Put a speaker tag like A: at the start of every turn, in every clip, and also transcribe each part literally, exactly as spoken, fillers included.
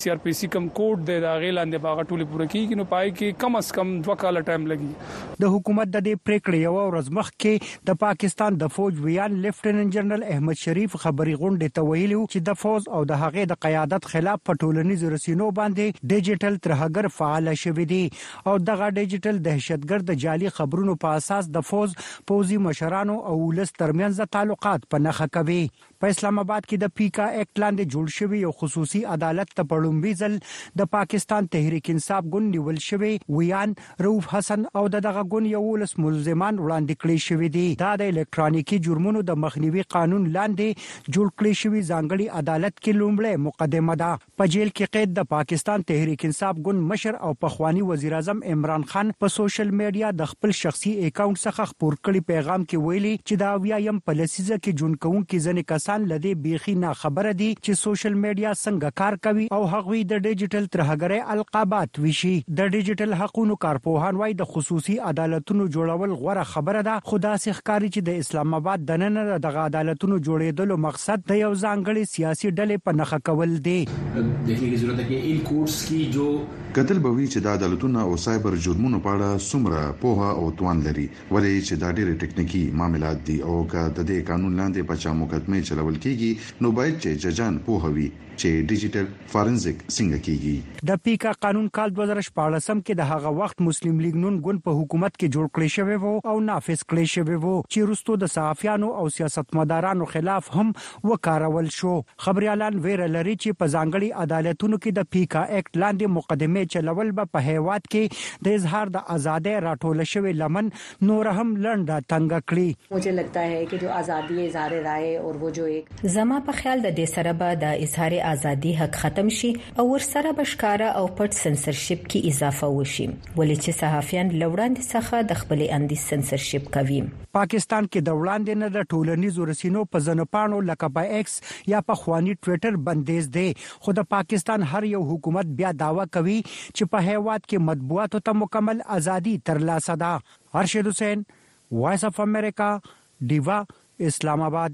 A: سی آر پی سی کم کوډ د غیلاندې باغ ټوله پوره کیږي نو پای کې کم از کم دوه کال ټایم لګي.
B: د حکومت د دې پریکړې یو ورځ مخکې د پاکستان د فوج ویان لیفټیننټ جنرال احمد شریف خبري غونډه ته ویلي چې د فوج او د هغې د قیادت خلاف په ټولنیزو رسنیو باندې ډیجیټل ترهګر فعال شوی دی او دغه ډیجیټل دهشتګرد د جعلي خبرونو په اساس د فوج پوزي مشرانو او ولس ترمنځ تعلقات په نخښه کوي. په اسلام آباد کې د پیکا ایکټ لاندې جوړ شوی یو خصوصي عدالت ته پړومبي ځل د پاکستان تحریک انصاف ګوند نیول شوی ویان رؤف حسن او دغه ګوند یو ولس ملزمان وړاندې کړی شوی دی. دا د الکترونیکی جرمونو د مخنیوي قانون لاندې جوړ کړی شوی ځانګړي عدالت کې لومړی مقدمه ده. په جیل کې قید د پاکستان تحریک انصاف ګوند مشر او پخوانی وزیر اعظم عمران خان په سوشل میډیا د خپل شخصي اکاونټ څخه خبر کړي پیغام کې ویلي چې دا ویایم په لسیزه کې جون کوون کې ځنې کسان لدی بیخي نه خبره دي چې سوشل میډیا څنګه کار کوي او هغوی د ډیجیټل ترهګرۍ القابات وشي. د ډیجیټل حقوقو کارپوهان وايي د خصوصي عدالتونو جوړول غوړه خبره ده خو دا ښکاري چې د اسلام آباد د نن د عدالتونو جوړېدلو مقصد د یو ځانګړي سیاسي ډلې په نخښه کول دي.
C: دیکھنے کی ضرورت ہے کہ ان کورټس کی جو
D: قتل بوي چې د عدالتونو او سایبر جرمونو په اړه څومره پوهه او توان لري ولې چې دا ډېر ټکنیکی معاملات دي او که د دې قانون لاندې په چا مقدمه چلول کیږي نو باید چې ججان پوهه وي چې ډیجیټل فورنزیک څنګه کیږي.
B: د پیکا قانون کال دوه زره شپږ کې د هغه وخت مسلم لیگ نون ګوند په حکومت کې جوړ کړی شوی وو او نافذ کړی شوی وو چې وروسته د صحافیانو او سیاستمدارانو خلاف هم وکارول شو. خبريالان ویره لري چې په ځانګړي عدالتونو کې د پیکا ایکټ لاندې مقدمه چلول به په هیواد کې د اظهار د ازادۍ راټول شوی لمن نور هم لنډه تنګ کړی.
E: مجھے لگتا ہے کہ جو ازادي اظهار رائے اور وہ جو ایک
F: زما په خیال د دې سره به د اظهار ازادي حق ختم شي او ورسره بشکاره او پټ سنسرشپ کې اضافه وشي ولې چې صحافیان لوړاندې څخه د خپل اندیز سنسرشپ کوي.
B: پاکستان کې د وړاندې نه د ټولنیزو رسنیو په ځنپانو لکه په ایکس یا په خواني ټوئیټر بندیز دی خو د پاکستان هر یو حکومت بیا داوا کوي چې په هیواد کې مطبوعاتو ته مکمل ازادي ترلاسه ده. ارشد حسین وایس اف امریکا دیوا اسلام آباد.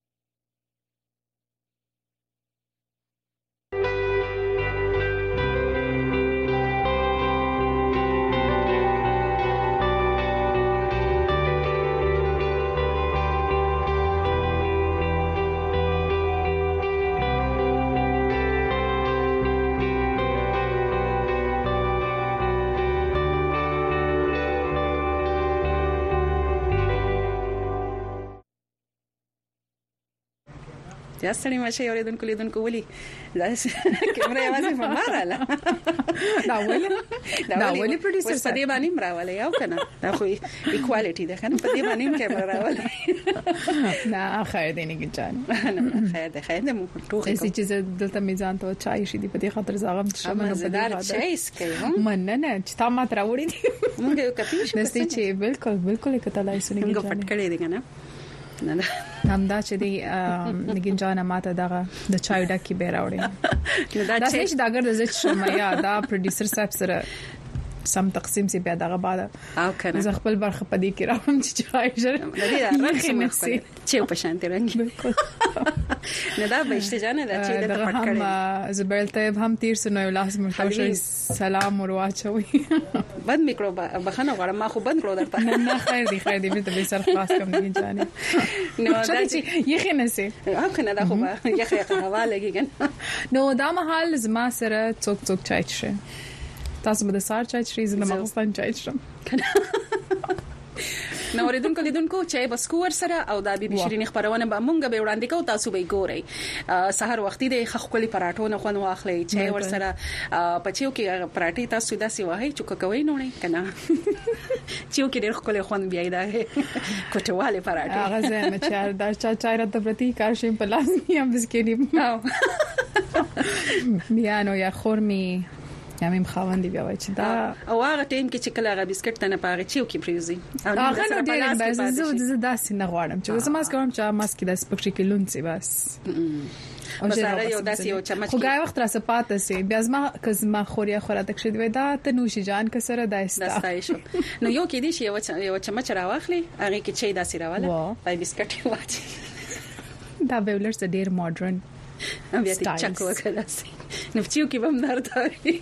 G: یا ستړي مشه اوریدونکو لیدونکو ولي دا کیمرا یوازې په ما رااله دا ولي دا ولي پروډوسر په دې باندې مراواله یو کنه دا خو ایکوالټي ده کنه په دې باندې کیمرا راواله
H: نه خیر دی نه ګچان
G: خیر دی خیر دی مو ټوخه
H: هیڅ چیز دلته میزان ته چای شي دی په دې خاطر زغم
G: شمه په دې خاطر چای سکي
H: مننه چې تا ما تراوړي دي
G: موږ یو کپی شو
H: نستي چې بالکل بالکل کته لای سنې
G: موږ پټ کړی دی کنه
H: نه همدا چې دی نګین جان ماته دغه د چای ډکی به راوړي دا چې دا ګر د زړه شمه یا دا پروډوسر صاحب سره سم تقسیم سي بیا دغه بعد
G: او کنه
H: زه خپل برخه پدې کې راوم چې چای جره
G: د دې رنګ سمه چې په شانتي رنګ نه دا به استجانه دا چې د پټ کړي
H: هم زبیل طيب هم تیر سنو لاس مرتوش سلام ورواچوي
G: بند میکرو بخنه غواړم ما خو بند کړو درته
H: نه نه خیر دی خیر دی به به سر خلاص کوم نه جانه
G: نو دا
H: چې یخه نسي
G: او کنه دا خو یخه یخه هوا لګیږي
H: نو دا محل زما سره څوک څوک چای شه تاسو به د سار چای چری زما مغستان چای شم
G: نو ورېدونکو لیدونکو چې بس کو ور سره او د بي بي شيرين خبرونه به مونږ به وړاندې کوو تاسو به ګورئ سحر وختي د خخکلي پراټو نه خون واخلي چې ور سره پچیو کې پراټي تاسو داسې وای چې کوي نو نه کنه چې کې ډېر خپل خون بیا دا کوټواله پراټي
H: هغه زه چې دا چا چای راته پرتی کار شي په لاس نه هم بسکې بیا نو یا خورمي یا مې خواندې بیا وای چې دا
G: او هغه ټیم کې چې کله هغه بسکټ ته نه پاره چیو کې پریوزي
H: هغه نو ډېر بس زه زه داسې نه غواړم چې زما کوم چې ماسک داس پکې کې لونڅي بس
G: او زه یو داسې یو چمچ
H: خو غای وخت را سپاته سي بیا زما کزما خوریا خوراک تک شې دا ته نوشي جان کسره داستا
G: داستا شو نو یو کې دي شی یو چمچ راواخلي هغه کې چي داسې راواله پای بسکټ واچي
H: دا به ولر څه ډېر ماډرن
G: بیا ته چک وکړه سي نفچیو کې بم درته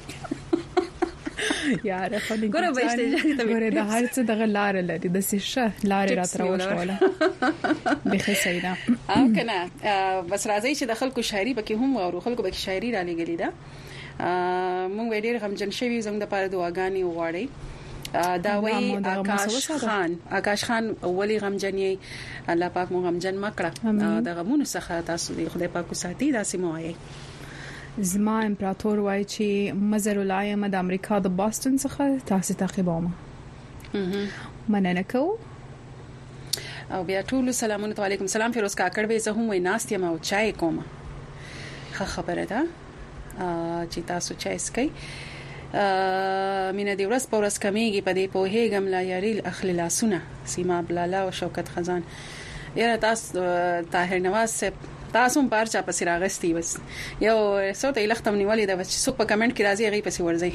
H: یاره خو دې
G: ګوره به اجازه ته
H: ګوره د هر څه دغه لار لري د سشه لار راتراو شواله به سیدا
G: او کنه بس راځي چې د خلکو شاعري پکې هم او خلکو پکې شاعري را لګلې ده مونږ ډېر غمجن شوي زموږ د پاره دعاګانې وغواړي دا وی آکاش خان آکاش خان ولی غمجنې الله پاک مو غمجن مکړه د غمونو څخه تاسو دې خدای پاک ساتي دا سیموایي
H: زما امپراتور وای چې مزر العایم د امریکا د باستون څخه تاسو تعقیبوم مننه کو
G: او بیا ټول سلامونه علیکم سلام فیروز کاکړ به زه هم وای ناست یم او چای کوم ښه خبره ده چې تاسو چای سکئ مینه دی ورځ په ورځ کمیږي په دې په هیګم لا یاري اخلي لاسونه سیما بلاله او شوکت خزان یاره تاسو طاهر نواز تاسو هم پارچا پسې راغستي بس یو څو ته لختم نیولې دا چې څوک په کمنټ کې راځي هغه پسې ورځي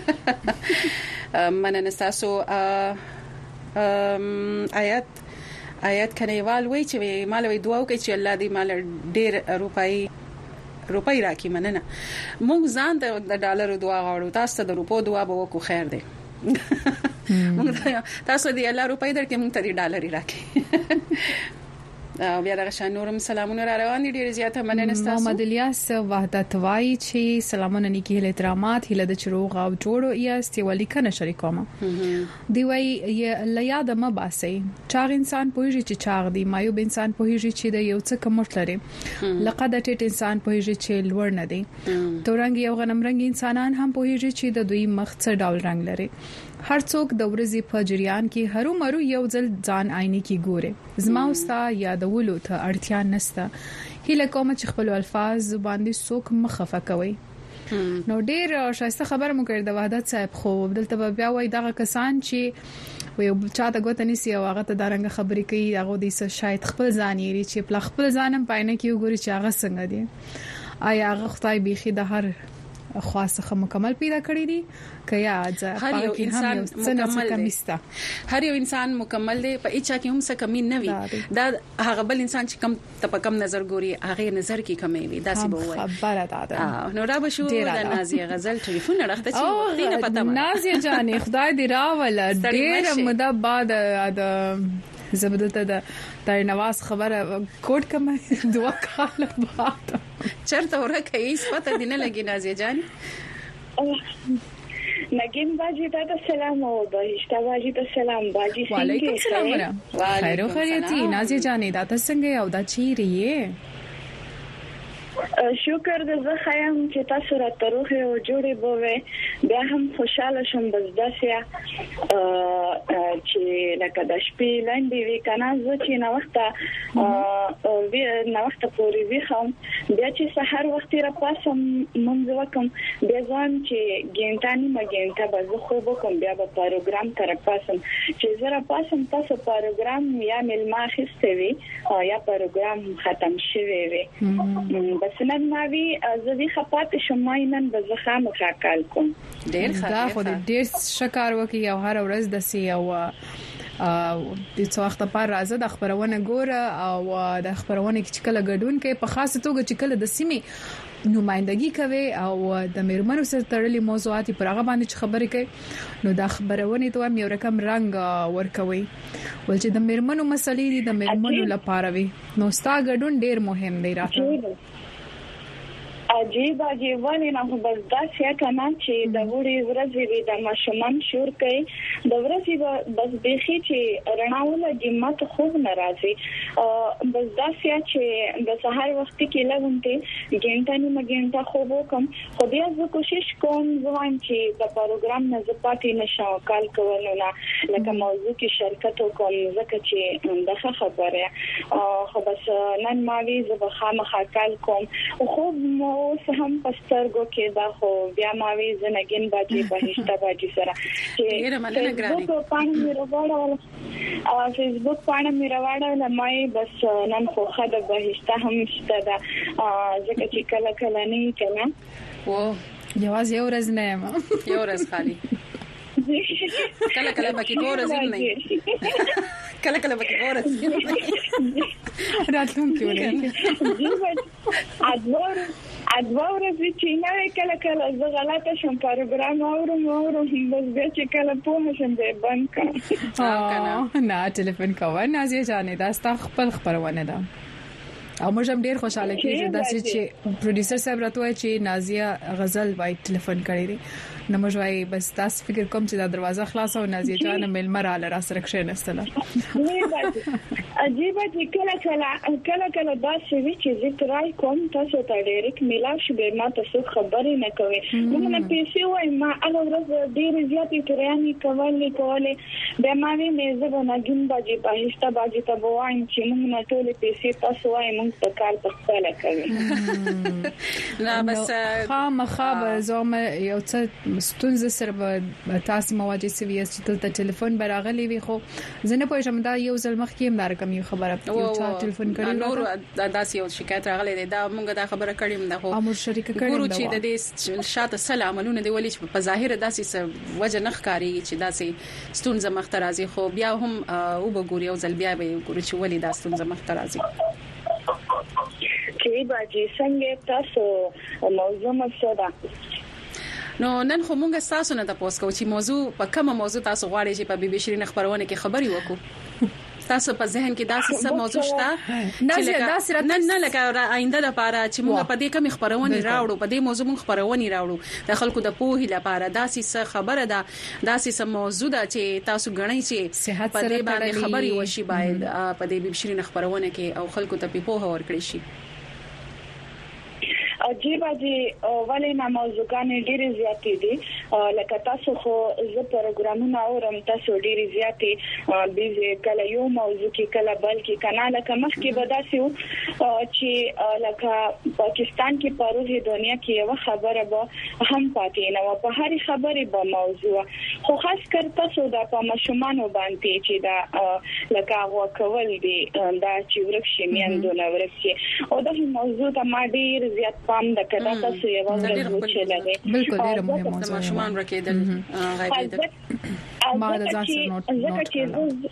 G: مننه تاسو آیات آیات کنيوال وای چې مال وی دعا وکړي چې الله دې مال ډېر روپۍ روپۍ راکې مننه موږ ځان د ډالر دعا غواړو تاسو ته د روپو دعا به وکړو خیر دی موږ تاسو دې الله روپۍ درکې موږ ته دې ډالر راکې بیا دغه شان نورم سلامونه را روان دي ډیر زیاته مننه تاسو
H: محمد الیاس وحدت وای چې سلامونه نیکی له احترامات هله د چروغ او جوړو یاست ولی کنه شریکوم دی وای ل یاد ما باسي چاغ انسان پوهیږي چې چاغ دی مایوب انسان پوهیږي چې د یو څه کمټ لري لقد ټیټ انسان پوهیږي چې لوړ نه دی تورنګ یو غنم رنگ انسانان هم پوهیږي چې د دوی مخ څه ډول رنگ لري هر څوک د ورځې په جریان کې هرو مرو یو ځل ځان آینه کې ګوره زما اوستا یادولو ته اړتیا نشته هله کوم چې خپل الفاظ باندې څوک مخفه کوي نو ډیر شایسته خبره مو کړې د وحدت صاحب خو دلته بیا وای دغه کسان چې وي چاته غوته نسی او هغه ته دارنګ خبرې کوي هغه د شاید خپل ځان یې چې خپل خپل ځانم پاینه کې وګوري چې هغه څنګه دی آیا هغه خدای بيخي د هر خاصه مکمل پیدا کړی دي کیا
G: هر یو انسان مکمل دی هر یو انسان مکمل دی په اچا کې هم څه کمی نه وي دا هغه بل انسان چې کم ته کم نظر ګوري هغه نظر کې کمی وي دا څه به وایي
H: خبره ده
G: نو را به شو د نازیه غزل ټلیفون راخته چې وختینه پته ما
H: نازیه جانې خدای دې راول ډېر مده بعد د زبدته د طاهر نواز خبره کوټ کمه دعا کاله بعد
G: چرته ورکه هیڅ پته دینه لګی نازیه جان
I: نگین باجی ته سلام او بهشته باجی ته سلام باجی څنګه
H: وعلیکم السلام خیر او خیریت نازیه جان دا څنګه او دا چیرې یې
I: شکر دې زه خیم چې تاسو را تروخه او جوړې بوې بیا هم خوشاله شم بس داسیا چې لکه د شپې لاندې وی کنه زه چې نو وخت وی نو وخت پورې وی هم بیا چې سحر وخت را پاسم مونږ وکم بیا ځان چې ګینټانی ما ګینټا به زه خو وکم بیا په پروګرام تر پاسم چې زه را پاسم تاسو پروګرام یا مل ما خسته وی یا پروګرام ختم شوی وی بس نن ما وی زه خپات شمای نن به زه خامخا کال کوم
G: ډیر
H: دا خو ډیر شکر وکي او هر ورځ د سی او د څو وخت پر راځه د خبرونه ګوره او د خبرونه کې کله ګډون کې په خاصه توګه چې کله د سیمې نمائندګي کوي او د میرمنو سره تړلي موضوعات پر هغه باندې خبرې کوي نو د خبرونه ته هم یو رقم رنگ ورکوي ول چې د میرمنو مسلې دي د میرمنو لپاره وي نو ستا ګډون ډیر مهم دی راته
I: عجیب عجیب ونی نه بس دا څه کنه چې د وړي ورځې د ماشومان شور کوي د ورځې بس بيخي چې رڼاوله د مت خوب ناراضي بس دا څه چې د سحر وخت کې لګونته ګنټه نیمه ګنټه خوب وکم خو بیا زه کوشش کوم ځوان چې د پروګرام نه زپاتې نشم کال کولو نه لکه موضوع کې شرکت وکم ځکه چې دغه خبره خو بس نن ما وی زه به خامخا کال کوم خو مو هم پسترګو کې دا خو بیا ما وی زنګین باجی بهشته باجی سره چې فیسبوک باندې مې راوړل او فیسبوک باندې مې راوړل مې بس نن خو خد بهشته هم شته دا ځکه چې کله کله نه کله
G: و
H: یواز یو ورځ نه یم
G: یو ورځ خالي کله کله پکې ګور ورځ نه کله کله به ورسې
H: راتلونکي ولې
I: ادوار ادوار چې نه کله کله زه غلطه شم پروګرام اورم اورم بس بیا چې کله په شم به بند کړم
H: نه ټلیفون کوه نازیه جانې دا ستا خپل خبرونه ده او موږ هم ډیر خوشاله کیږو دا چې پروډوسر صاحب راته وایي چې نازیه غزل وای ټلیفون کړی دی نو موږ وایي بس تاسو فکر کوم چې دا دروازه خلاصه او نازیه جان ملمر را سره کښینستله
I: عجیب دي کله کله کله کله دا شوی چې زه ترای کوم تاسو ته ډیرک میلاو شو به ما تاسو خبرې نه کوي موږ نه پیسې وای ما هغه ورځ ډیر زیاتې ترانې کولې کولې به ما وی مې زه نه ګم باجی پاهشته باجی ته وایم چې موږ نه ټولې پیسې تاسو وای موږ په کار په خپل کوي
G: نه بس
H: خامخا به زوم یو څه ستونزه سره تاسو مواجه سوي چې ته ټلیفون براغلی وي خو زه نه پوهیږم دا یو ځل مخکې هم دار کوم یو خبره یو چا ټلیفون کړی
G: نور داسې یو شکایت راغلی دی دا موږ دا خبره کړیم دا خو
H: امر شریک کړی
G: ګورو چې د دې شاته سلامونه دی ولې په ظاهر داسې وجه نه ښکاری چې داسې ستونزه مخته راځي خو بیا هم او بګوري او ځل بیا به ګورو چې ولې دا ستونزه مخته راځي
I: کې باجی څنګه تاسو موضوع مسوده
G: نو نن خو مونږ تاسو نه تاسو کو چې موضوع په کومه موضوع تاسو غواړئ چې په بي بي شيرین خبرونه کې خبري وکړو تاسو په ذهن کې داسې څه موضوع شته
H: چې داسې
G: نه نه لکه آینده لپاره چې موږ په دې کوم خبرونه راوړو په دې موضوع موږ خبرونه راوړو د خلکو د پوهې لپاره داسې څه خبره ده داسې څه موضوع ده چې تاسو غنئ چې په دې باندې خبري وشي باید په دې بي بي شيرین خبرونه کې او خلکو ته په پوهه ورکړي شي
I: عجیب دي ولې نه موضوعګان ډېر زیاتې دي لکه تاسو خو زه پروګرامونه اورم تاسو ډېر زیاتې بيزي کله یو موضوع کې کله بل کې کنه لکه مخکې بداسي چې لکه پاکستان کې پروژه دنیا کې یو خبره به هم پاتې نه و په هر خبره به موضوع خو خاص کر تاسو د پامشمانو باندې چې دا لکه هغه کول دي دا چې ورکشي میاندونه ورکشي او دا موضوع ته ما ډېر زیات پام د کدا تاسو یو ورځ وچلګي
H: بالکل ډېر مهم موضوع
G: ماشومان رکیدل غیبیدل
H: ما د ځان سره نوٹ نوٹ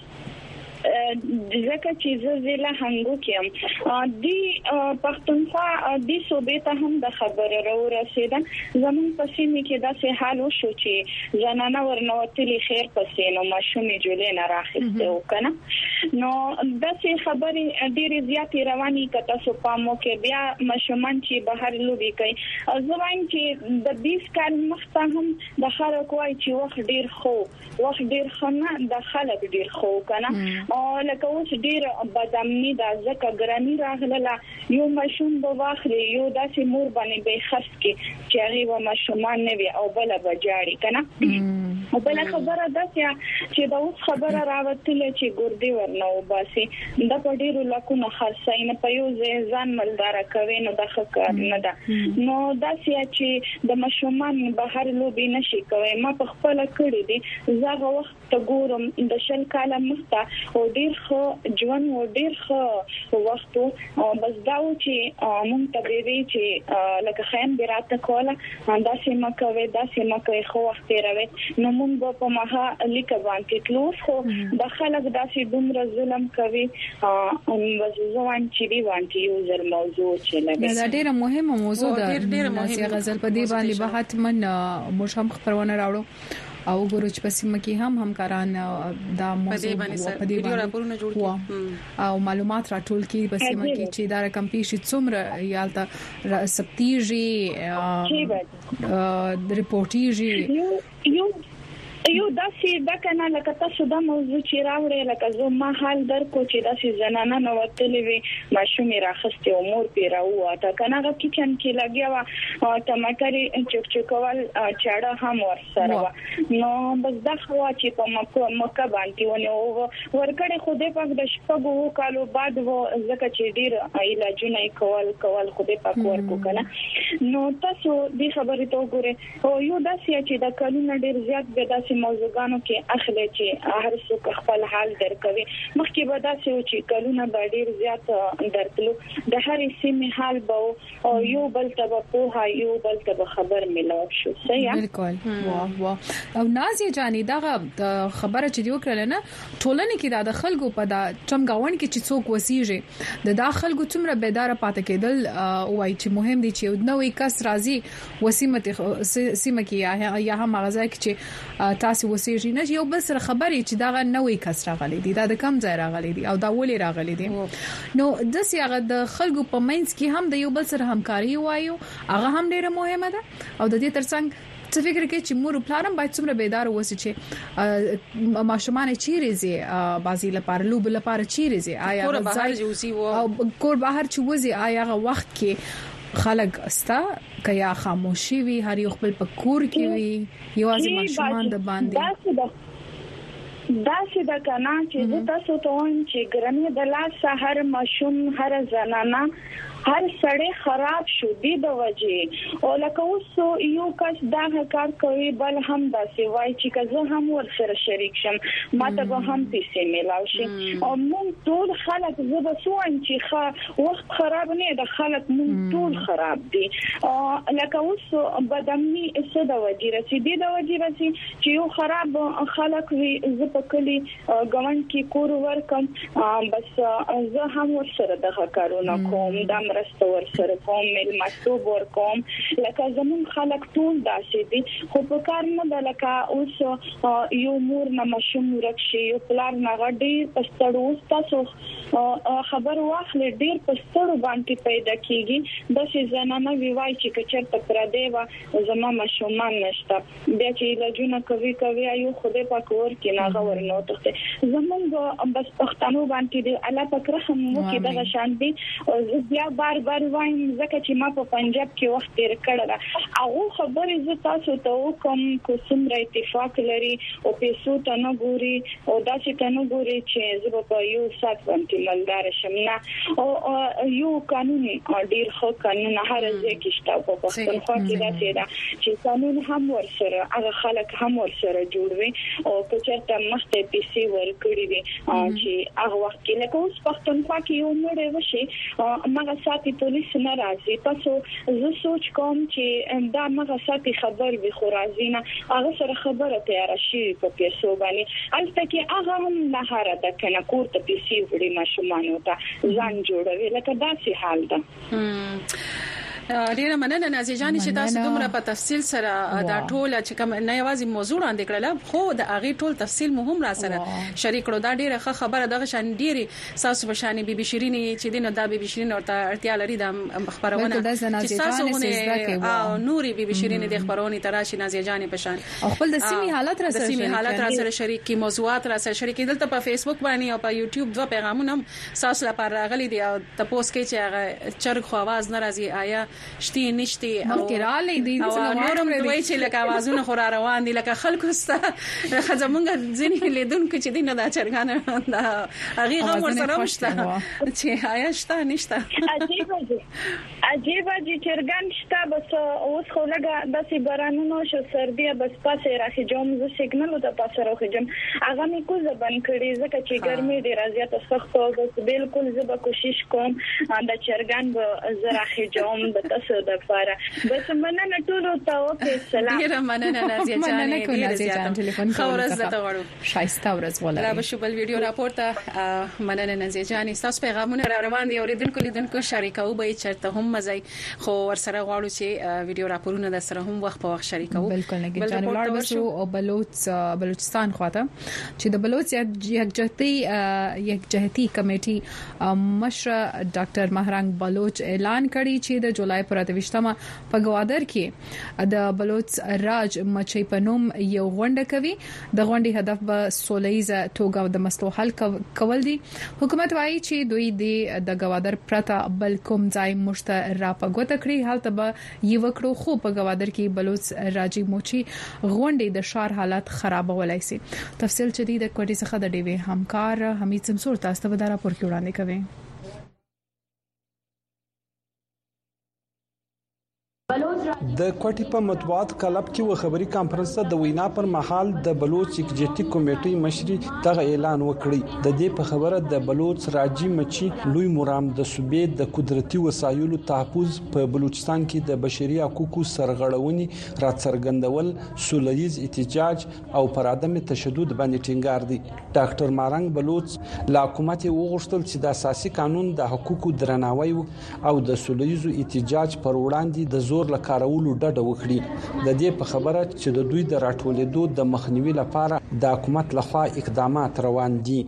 I: ځکه چې زه زله هنګو کېم دی پښتونخوا دی صوبې ته هم د خبره راو رسیدل زمون پسې مې کې دا سه حال وشو چې جنانه ورنوتلی خیر پسې نو ماشومې جولې نه راخسته وکنه نو دا سه خبرې ډېرې زیاتې رواني کته سو پامو کې بیا ماشومان چې بهر لوبي کوي زموږ چې د بیس کال مخته هم د خلکو وای چې وخت ډېر خو وخت ډېر خنه د خلک ډېر خو کنه او لکه اوس ډیر بدامنی د ځکه ګرانی راغله یو ماشوم به واخلي یو داسې مور باندې به خست کې چې هغه و ماشومان نه وي او بل به جاړي کنه او بل خبره ده چې دا اوس خبره راوتله چې ګردي ورنو باسي دا په ډیرو لکونو خاصه نه په یو ځان ملدار کوي نو د خکار نه ده نو دا چې د ماشومان بهر لوبي نشي کوي ما په خپل کړی دي زغه وخت ګورم د شل کاله مخته او ډیر خو ژوند او ډیر خو وخت بس دا و چې مونږ ته وی چې لکه خیم براته کوله دا سیمه کوي دا سیمه کوي خو وخت راوي نو مونږ په مها لیک باندې کلوس خو د خلک داسې دومره ظلم کوي او وزوان چې دی باندې یو ځل موضوع چې لګي
H: دا ډیره مهمه موضوع ده چې غزل په دې باندې به حتمن موږ هم خبرونه راوړو او ګورو چې په سیمه کې هم همکاران دا موضوع په دې باندې او معلومات راټول کړي په سیمه کې چې دا رقم پیښې څومره یالته سپتیږي ریپورتیږي
I: یو یو داسې دا کنه لکه تاسو دا موضوع چې راوړې لکه زه ما حال درکو چې داسې زنانه نو وتلې وي ماشومې راخسته امور پیراوه تا کنه غو کچن کې لګیا و ټماټري چوک چوکول چاړه هم ورسره و نو بس دا خو چې په مکه مکه باندې ونه ورکړې خوده پاک د شپږو کالو بعد و زکه چې ډیر علاجونه کول کول خوده پاک ورکو کنه نو تاسو دې خبرې ته وګوره او یو داسې چې دا کلونه ډیر زیات به داسې موضوعانو کې اخلي چې هر څوک خپل حال درکوي مخکې به دا چې کلونه به ډیر زیات درتلو د هر سیمه حال به او یو بل ته په یو بل ته خبر ملو شو صحیح
H: بالکل واه واه او نازیه جانی دا خبره چې دی وکړل نه ټولنه کې د خلکو په دا چمګاون کې چې څوک وسیږي د داخل کو څومره بیدار پاتې کېدل وای چې مهم دي چې نوې کس راځي وسیمه سیمه کې یا هم مغازه کې چې تاسو وسیږي نه یو بل سره خبرې چې دا نوې کس راغلي دي دا د کم ځای راغلي دي او دا ولې راغلي دي نو د سیاغه د خلکو په منځ کې هم د یو بل سره همکاري وایو هغه هم ډیره مهمه ده او د دې ترڅنګ څه فکر کوي چې مور پلانم باید څومره بیدار وسی چې ماشومان چیرې زی بازی لپاره لوب لپاره چیرې زی آیا
G: کور بهر جوسی
H: او کور بهر چې وزي آیا هغه وخت کې خلک استا کیا خاموشي وي هر یو خپل په کور کې وي یوازې ماشومان د باندې
I: دا چې دا کنه چې تاسو ته وایم چې ګرمه د لاس هر ماشوم هر زنانه هر سړی خراب شو دی د وجه او لکه اوس یو کس دا کار کوي بل هم دا سی وای چې کزه هم ور سره شریک شم ماته به هم پیسې ملاو شي او مون ټول خلک زه به سوم چې خا وخت خراب نه د خلک مون ټول خراب دي لکه اوس بدمني څه د وجه رسې دی د وجه رسې چې یو خراب خلک وي زه په کلی ګوند کې کور ورکم بس زه هم ور سره د کارونه کوم دا مرسته ور سره کوم مل مکتوب ور کوم لکه زمون خلک ټول داسې دي خو په کار نه د لکه اوس یو مور نه مشوم ورکشي یو پلان نه غډي پستړو تاسو خبر واخلې ډیر پستړو باندې پیدا کیږي د شي زنانه ویوای چې کچرته پر دیوا زما مشومان نشته بیا چې لجونه کوي کوي یو خوده پاک ور کې نه غور نه ته زمون بس پښتنو باندې دی الله پاک رحم وکړي دغه شان دي او بیا بار بار وایم ځکه چې ما په پنجاب کې وخت تیر کړل هغه خبرې زه تاسو ته کوم کوم اتفاق لري او پیسو ته نه ګوري او دا چې ته نه ګوري چې زه په یو سات باندې مالدار شم نه او یو قانون ډیر خو قانون هر ځای کې شته په پښتونخوا کې دا چې دا چې قانون هم ورسره هغه خلک هم ورسره جوړوي او په چېرته مخته پیسې ورکړي دي چې هغه وخت کې لکه اوس پښتونخوا کې یو مړ وشي مغه ساتي پولیس نه راځي تاسو زه سوچ کوم چې دا مغه ساتي خبر به خو راځي نه هغه سره خبره تیار شي په پیسو باندې البته کې هغه هم نه هره ده کنه کور ته پیسې وړي ماشومان ته ځان جوړوي لکه داسې حال ده
G: ډیره مننه نازیه جانی چې تاسو دومره په تفصیل سره دا ټول چې کوم نه یوازې موضوع وړاندې کړل خو د هغه ټول تفصیل مهم را سره شریک کړو دا ډیره ښه خبره دغه شان ډیره تاسو په شان بي بي شيرين چې دینه دا بي بي شيرين ورته اړتیا لري د خبرونه چې تاسو ونه او نوري بي بي شيرين د خبرونه تراشي نازیه جانی په شان
H: خپل د سیمې حالت را سره
G: د سیمې حالت را سره شریک کی موضوعات را سره شریک دلته په فیسبوک باندې او په یوټیوب دوه پیغامونه تاسو لپاره راغلي دي او تاسو کې چې هغه چرګ خو आवाज ناراضي آیا شتي نشته او
H: مخکراله دي
G: نورم دوی چې لکه आवाजونه خور روان دي لکه خلکو ست خزمونګه ځینې لیدونکو چې دینه دا چرګان دا هغه هم ورسره مشته چې آیا شته نشته
I: عجیب دي عجیب دي چرګان شته بس اوس خو لګه د بارانونو شو سربیا بس پاسه راځي جوم ز سیګنال د پاسه راځم هغه مې کو زبن کړي ځکه چې ګرمي ډیره زیاته سخت او بس بالکل زه کوشش کوم د چرګان به زراخي جوم د تاسو لپاره بس مننه ټول ته اوکي سلام
G: ډیر مننه نازیه جان ډیر زیات
H: ټلیفون
G: خورز زته غواړو
H: شایسته ورځ ولري
G: را به بل ویډیو راپورټ مننه نازیه جان تاسو پیغامونه را روان دي اوریدونکو لیدونکو شریکو به چرته هم مزي خو ورسره غواړو چې ویډیو راپورونه د سره هم وخت په وخت شریکو
H: بالکل نه جان ولاړ وسو او بلوچ بلوچستان خواته چې د بلوچ یک جهتي یک جهتي کمیټي مشر ډاکټر مهرنګ بلوچ اعلان کړی چې د جولای پر وشتمه په گوادر کې د بلوچ راج مچي پنوم یو غونډه کوي د غونډې هدف به سولېزه توګه د مسلو حل کول دي حکومت وايي چې دوی د گوادر پرتا بل کوم ځای مشته را پګوت کړی حالت به یو کړو خو په گوادر کې بلوچ راجي موچي غونډې د شار حالات خرابولای شي تفصیل چې د کوټي څخه د ډیوي همکار حمید سمسور تاسو ته د راپور کې وړاندې کوي
J: د کوټي په مطبوعات کلب کې و خبري کانفرنس ته د وینا پر مهال د بلوچ ایگزیکټیو کمیټې مشري دغه اعلان وکړي. د دې په خبره د بلوچ راجی مچي لوی مرام د صوبې د قدرتي وسایلو تحفظ په بلوچستان کې د بشري حقوقو سرغړونې راڅرګندول، سولهییز احتجاج او پر عدم تشدد باندې ټینګار دي. ډاکټر مارنګ بلوچ لا حکومت وغوښتل چې د اساسي قانون د حقوقو درناوی او د سولهییز احتجاج پر وړاندې د زور لکارولو ډډه وکړي. د دې په خبره چې د دوی د راټولېدو د مخنیوي لپاره د حکومت لخوا اقدامات روان دي.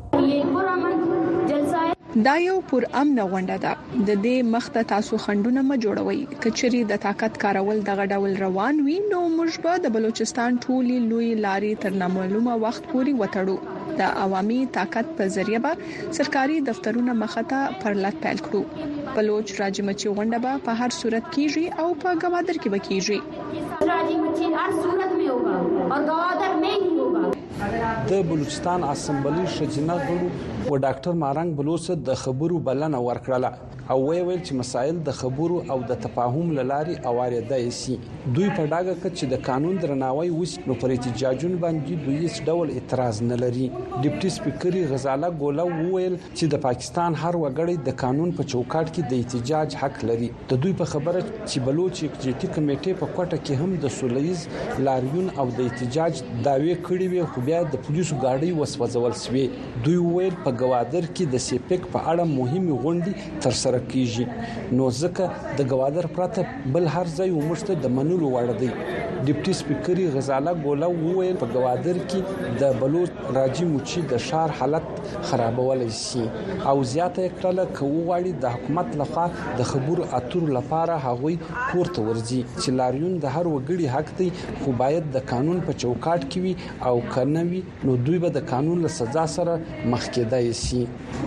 K: دا یو پر امن غونډه ده. د دې مخته تاسو خندونه ما جوړوي. کچري د طاقت کارول دغه ډول روان وي نو موږ به د بلوچستان ټولي لوی لاري تر نامعلومه وخت پورې وټړو. د عوامي طاقت په ذریعہ به سرکاري دفترونه مخته پرلط پیل کړو. بلوچ راجی مچي غونډه به په هر صورت کیږي او په گوادر کې به کیږي. راجی مچي هر صورت में होगा और गवादर में ही होगा. د بلوچستان اسمبلی شجنه غړو و ډاکټر مارنګ بلوچ د خبرو بلنه ورکړه او ویل چې مسایل د خبرو او د تفاهم لاري اوریدای شي. دوی په ډاګه کې چې د قانون درناوی وس نو پر احتجاجون باندې دوی هیڅ ډول اعتراض نه لري. ډیپټي سپیکر غزاله ګولا ویل چې د پاکستان هر وګړی د قانون په چوکاټ کې د احتجاج حق لري. د دوی په خبره چې بلوچ ایگزیکټیو کمیټې په کوټه کې هم د سولهییز لاریون او د احتجاج داوی کړي وي خو بیا د پولیسو گاډي وسوځول شوې. دوی ویل په گوادر کې د سیپک په اړه مهمه غونډه تر سره کیږي نو ځکه د گوادر پراته بل هر ځای ومشته د منلو وړ دی. ډیپټي سپیکر غزاله ګولا ویل په گوادر کې د بلوچ راجی مچي د شهر حالت خرابولای شي او زیاته کړه کوواړي د حکومت لخوا د خبرو اترو لپاره هغوی کوړه ورځي چې لاریون د هر وګړي حق دی خو باید د قانون په چوکاټ کې وي او کنوي نو دوی به د قانون له سزا سره مخ کېدای شي.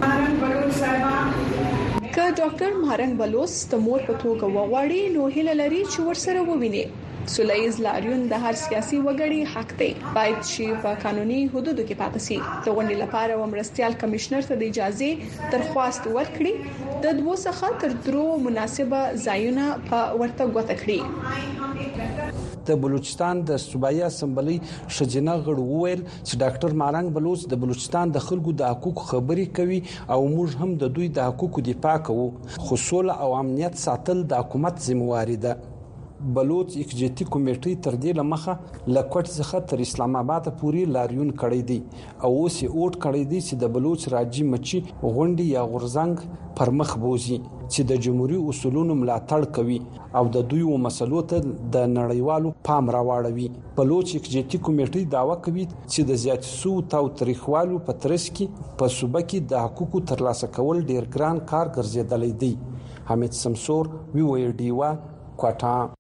K: که ډاکټر مارنګ بلوچ د مور په توګه وغواړي نو هیله لري چې ورسره وویني. سولهییز لاریون د هر سیاسي وګړي حق دی. باید چې په قانوني حدودو کې پاتې شي. د غونډې لپاره ومرستيال کمشنر ته د اجازه درخواست ورکړي. د دوه څخه تر درو مناسبه ځایونه په ورته غوته کړی.
J: د بلوچستان د صوبایي اسمبلی شجنه غړو ویل چې ډاکټر مارنګ بلوچ د بلوچستان د خلکو د حقوقو خبري کوي او موږ هم د دوی د حقوقو دفاع کوو خو سوله او امنیت ساتل د حکومت ذمہواری ده. بلوچ ایگزیکټیو کمیټې تر دې لمخه لکوټ څخه تر اسلام آباد پورې لاریون کړی دی او اوس یې اوټ کړی دی چې د بلوچ راجی مچي غونډي یا غورزنګ پر مخ بوزي چې د جمهوریت اصولونو ملاتړ کوي او د دوی و مسلو ته د نړیوالو پام راوړوي. بلوچ ایگزیکټیو کمیټې داوا کوي چې د زیات سو تاو تاریخوالو په ترڅ کې په صوبه کې د حقوقو ترلاسه کول ډیر ګران کار ګرځیدلی دی. حمید سمسور وی وی ډی وا کوټا.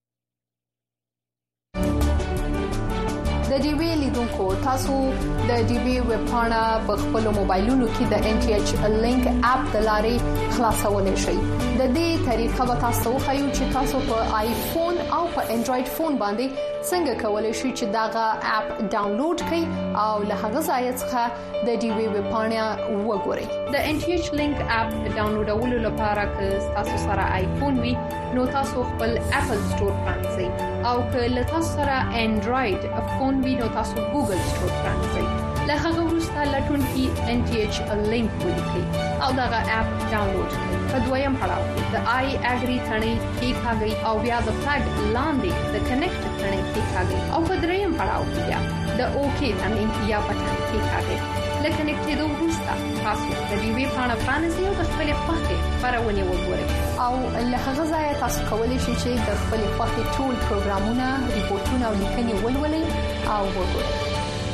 L: د ډي وی لیدونکو تاسو د ډي وی ویب پاڼه په خپل موبایلونو کې د ان ټي ایچ لینک اپ د لارې خلاصولای شئ. د دې طریقه به تاسو خو چې تاسو په آیفون او په انډراید فون باندې څنګه کولای شئ چې داغه اپ ډاونلوډ کړئ او له هغه ځای څخه د ډي وی ویب پاڼه وګورئ. د ان ټي ایچ لینک اپ ډاونلوډولو لپاره که تاسو سره آیفون وي نو تاسو خپل اپل سٹور پرانځئ او که له تاسو سره انډراید فون وي نو تاسو ګوګل سٹور پرانځئ. له هغه وروسته لټون کې ان ټي ایچ لینک ولیکئ او دغه اپ ډاونلوډ کړئ. په دویم پړاو کې د آی اګری ثنې کې ښاګي او بیا د فلګ لاندې د کنیکټ ثنې کې ښاګي او په دریم پړاو کې بیا د اوکی ثنې یا بټن کې ښاګي. لکه نکټېدو وروسته تاسو د دې وی پاڼه پرانیزئ او د خپل خوښې خبرونه وګورئ او له هغه ځای تاسو کولی شئ چې د خپل خوښې ټول پروګرامونه، ریپورتونه او لیکنې ولولئ او وګورئ.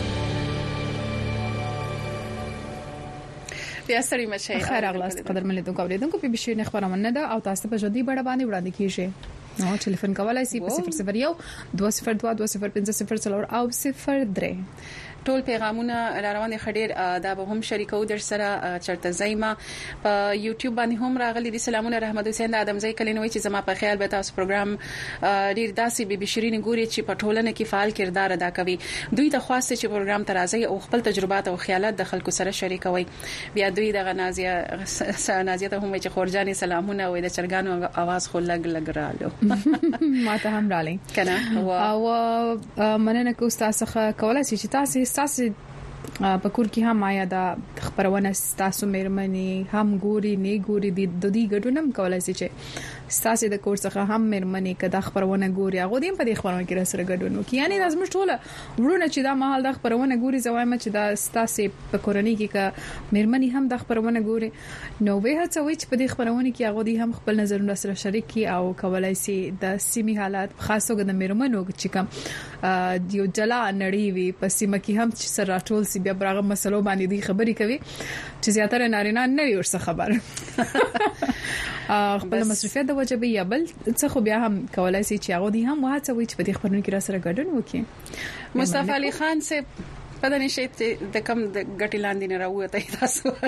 G: بیا سړی مشه
H: خیر اغلاست قدر ملیدونکو اوریدونکو په بشیر خبرونه ده او تاسو په جدي بڑا باندې وړاندې کیږي. نو ټلیفون کولای شئ په صفر صفر یو دوه صفر دوه دوه صفر پنځه صفر څلور او صفر درې.
G: ټول پیغامونه روان خډیر دا به هم شریکو در سره چرته زایما په یوټیوب باندې هم راغلي دي. سلامونه رحمت حسین د ادم زئی کلینوي چې زما په خیال به تاسو پروګرام ډیر داسې به بشرین ګوري چې په ټولنه کې فعال کردار ادا کوي. دوی ته خواسته چې پروګرام ترازی او خپل تجربات او خیالات د خلکو سره شریکوي. بیا دوی د غنازیه نازیه ته هم چې خورجاني سلامونه او د چرګانو आवाज خو لګ لګ رالو
H: ما ته هم رالي
G: کنه
H: او مننه کو تاسو کولای شئ چې تاسو تاسو په کور کې هم آیا دا خبرونه تاسو مېرمنې هم ګوري نه ګوري د دوی ګډونم کولای شي چې تاسو د کور څخه هم مېرمنې کدا خبرونه ګوري هغه دیم په دې خبرونه کې سره ګډون وکړي. یعنی لازم ټول ورونه چې دا محل د خبرونه ګوري زوایم چې دا تاسو په کورنۍ کې ک مېرمنې هم د خبرونه ګوري نو به هڅه وي چې په دې خبرونه کې هغه دي هم خپل نظرونه سره شریک کړي او کولای شي د سیمې حالات خاصو د مېرمنو چې کوم یو جلا نړۍ وي په سیمه کې هم چې سره ټول سی بیا برغه مسلو باندې دی خبرې کوي چې زیاتره نارینه نه لري ورڅ خبر خپل مصرفیت د وجبې یا بل څه خو بیا هم کولای شي چې هغه دي هم وهڅه وي چې په دې خبرونو کې را سره ګډون وکړي.
G: مصطفی علي خان سے پدې نشي د کم د غټی لاندې نه راوته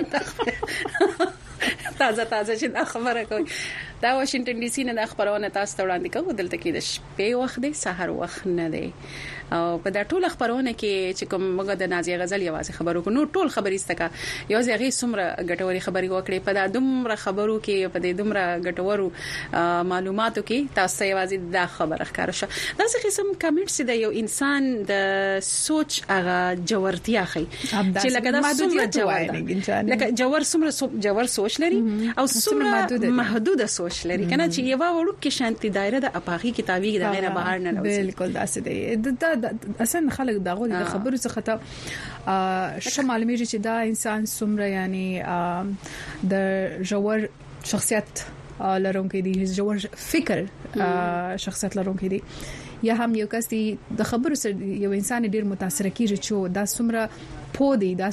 G: تاسو تازه تازه چې دا خبره کوي. دا واشنگټن ډي سي نه د خبرونه تاسو ته وړاندې کوم دلته کې د شپې وخت دی سحر وخت نه دی او په دا ټول خبرونه کې چې کوم موږ د نازیه غزل یوازې خبرو کو نو ټول خبرې ستکا یو ځای سمره غټوري خبرې وکړي په دا دومره خبرو کې په دې دومره غټورو معلوماتو کې تاسو یوازې دا خبره ښکار شو. دا څه قسم کمنټس دی یو انسان د سوچ هغه جوړتیا خي چې لکه دا څومره جوړ دی لکه جوړ څومره جوړ سوچ لري او څومره محدود سوچ لري کنه چې یو وړو کې شانتي دایره د اپاغي کتابي د غیر بهر نه راوځي.
H: بالکل داسې دی دا اصلا خلک دغه د خبرو څخه ته شمال میږي چې دا انسان څومره یعنی د جوړ شخصیت لرونکي دي جوړ فکر شخصیت لرونکي دي یا هم یو کس دی د خبرو سره یو انسان ډیر متاثر کیږي چې دا څومره پودي دا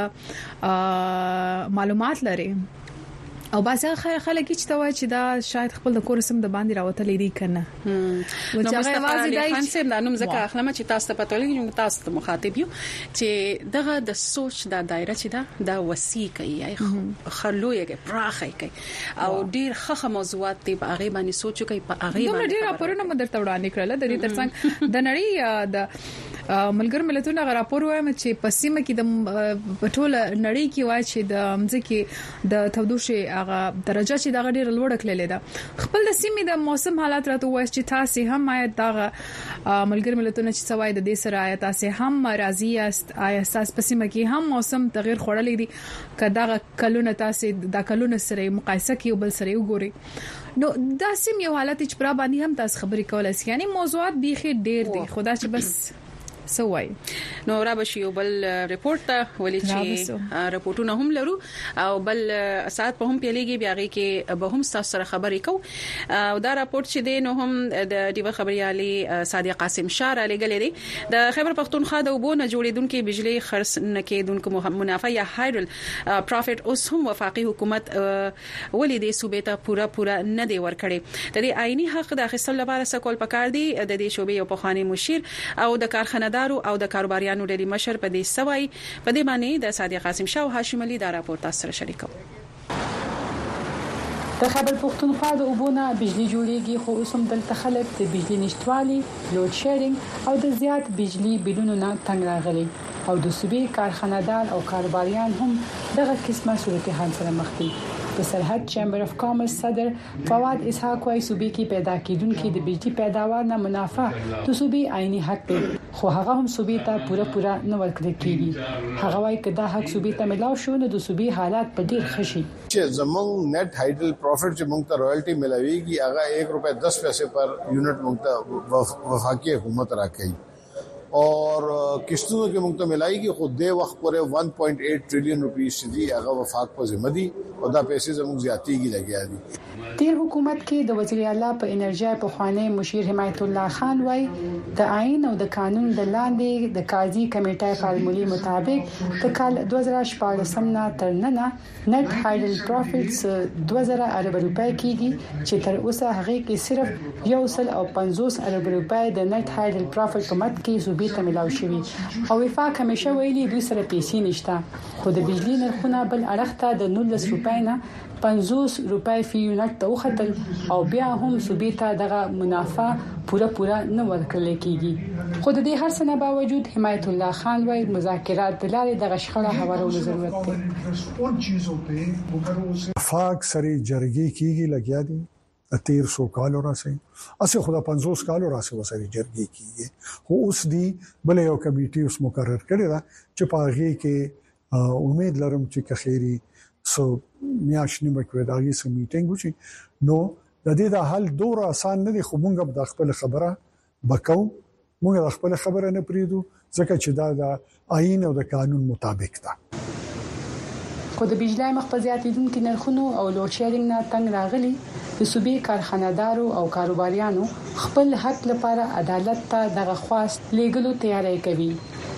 H: څومره معلومات لري او باسه خلک چې توای چې دا شاید خپل د کور سم د باندې راوتلې دي کنه
G: نو مصطفی علي خان سیم د انوم زکه اخلمه چې تاسو ته پته لګي چې تاسو ته مخاطب یو چې دغه د سوچ د دایره چې دا د وسیع کوي خلویږي پراخه کوي او ډیر خخه موضوعات دی په هغه باندې سوچ کوي په هغه باندې
H: ډیر راپورونه مدرته وړاندې کړل د دې ترڅنګ د نړۍ د ملګر ملتونو غ راپور وایم چې په سیمه کې د پټول نړۍ کې وای چې د مځکه د تودوخه هغه درجه چې دغه ډیر لوړ کړلې ده خپل د سیمې د موسم حالات راته وایي چې تاسو هم آیت دغه ملګر ملتونو چې سوای د دې سره آیت تاسو هم راضی است آیا تاسو په سیمه کې هم موسم تغیر خورلې دي کداغه کلونه تاسو د کلونه سره مقایسه کوي بل سره وګوري نو دا سیم یو حالت چې پر باندې هم تاسو خبرې کولای شئ یعنی موضوعات بیخي ډیر دي خدا چې بس سوای
G: نو را بشي یو بل ریپورت ته ولې چې رپورټونه هم لرو او بل ساعت په هم پیلېږي بیا غي کې به هم تاسو سره خبرې کو او دا راپورټ چې دی نو هم د دیو خبريالي صادق قاسم شاه را لګلې دي د خیبر پختونخوا د وبو نه جوړیدونکو بجلی خرڅ نه کېدونکو منافع یا هایډرل پروفټ اوس هم وفاقي حکومت ولې د صوبې ته پورا پورا نه دی ورکړي د دې آئینی حق د اخیستلو لپاره سکول پکار دی د دې شوبې یو پخوانی مشیر او د کارخانه او د کاروباریانو ډېری مشر په دې سوي په دې باندې د صادق قاسم شاه او هاشم علي دا راپور تاسو سره شریکو.
M: د خیبر پختونخوا د وبونه بجلی جوړیږي خو اوس هم دلته خلک د بجلی نشټوالي لوډ شیرینګ او د زیات بجلی بلونو نه تنګ راغلي او د صوبې کارخانه‌دار او کاروباریان هم دغه قسمه صورتحال سره مخ دي. د سرحد چیمبر اف کامرس صدر فواد اسحاق وايي صوبې کې پیدا کیدونکو د بجلی پیداوار نه منافع د صوبې عیني حق دی خو هغه هم صوبې ته پوره پوره نه ورکړل کیږي. هغه وايي کدا حق صوبې ته ملاو شو نو د صوبې حالات په ډیر خشي
N: چې زمونږ نت هایډل پروفټ چې موږ ته رائلټي ملاويږي هغه ایک روپے دس پیسے پر یونٹ موږ ته وفاقي حکومت راکړي اور قسطوں کے منگتا ملائی گی خود دے وقت پورے ون پوائنٹ ایٹ ٹریلین روپیز دی هغه وفاق په ذمہ دي او دا پیسې زموږ زیاتی کی لګیا دي
M: تیر حکومت کې د وزیر اعلی په انرژي په خوانی مشیر حمایت الله خان وای د آئین او د قانون د لاندې د قاضي کمیټې فارمولې مطابق د کال دوه زره شپږ نه تر نن نت هایډل پروفټس دوه زره ارب روپۍ کیږي چې تر اوسه هغه کې صرف یو سل او پنځوس ارب روپۍ د نت هایډل پروفټ په مت کې صوبې ته ملاو شوی او وفاق همیشه ویلي دوی سره پیسې نشته خو د بجلی نرخونه بل اړخ ته د نولس روپۍ نه پنځوس روپۍ فی یونټ ته وختل او بیا هم صوبې ته دغه منافع پوره پوره نه ورکړل کیږي خو د دې هر څه نه باوجود حمایت الله خان وايي مذاکرات د لارې د غشخړه هوارولو ضرورت دی
O: فاک سری جرګي کیږي لګیا دي تیر سو کال راسي اسه خدا پنځوس کال راسي وسري جرګي کیږي خو اوس دی بل یو کمیټي اوس مقرر کړی دا چې پاغي کې امید لرم چې کخيري سو میاشنې مکوې داږي سم میټینګ وشي نو د دې د حل دور آسان نه دي خو موږ د خپل خبره بکاو موږ د خپل خبره نه پریدو ځکه چې دا د آئین او د قانون مطابق ده
M: خو د بجلی مخفضیات لیدونکو نرخونو او لوډ شیډینګ نه تنگ راغلي د صوبې کارخانه‌دارو او کاروباریانو خپل حق لپاره عدالت ته دغه خواست لیګلو تیاری کوي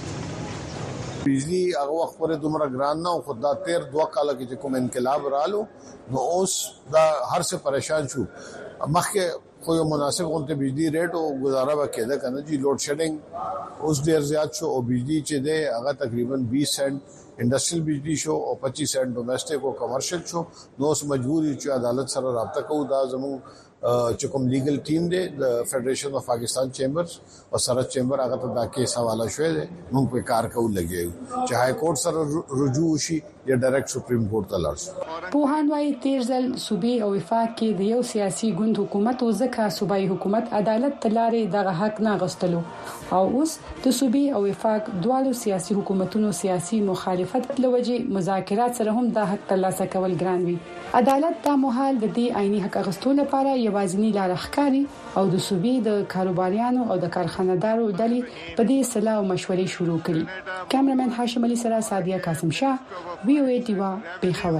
N: بجلی هغه وخت پورې دومره ګران نه او خدای تیر دوه کال کې کوم انقلاب رالو نو اوس دا هر څه پریشان شو مخکې خو یو مناسب غونډه بجلی ریټ او گزاره وکړه کنه جی لوډ شیډینګ اوس ډیر زیات شو او بجلی چې ده هغه تقریبا بیس سنت انډستریل بجلی شو او پچیس سنت ډومېسټک او کمرشل شو نو اوس مجبوري چې عدالت سره رابطه کوو دا زموږ چې کوم لیګل ټیم دی د فدریشن اف پاکستان چیمبرز او سرحد چیمبر هغه ته دا کیس حواله شوی دی موږ په کار کوو لګیو چې های کورټ سره رجوع شي یا ډایرکټ سپریم کورټ ته لاړ شي
M: په هانوای تیرزل صوبې او وفاق کې د یو سیاسي ګوند حکومت او ځکه صوبایي حکومت عدالت تلاري دغه حق نه غستلو او اوس د صوبې او وفاق دوالو سیاسي حکومتونو سیاسي مخالفت لوجه مذاکرات سره هم د حق ترلاسه کول ګران وي عدالت د مهال د دې عیني حق غستلو لپاره یوازینی لار ښکاری او د صوبې د کاروباریانو او د کارخانه‌دارو ډلې په دې صلاح او مشورې شروع کړي کیمرمن هاشم علي سره سادیه قاسم شاه وی او ای ټی وا پیښور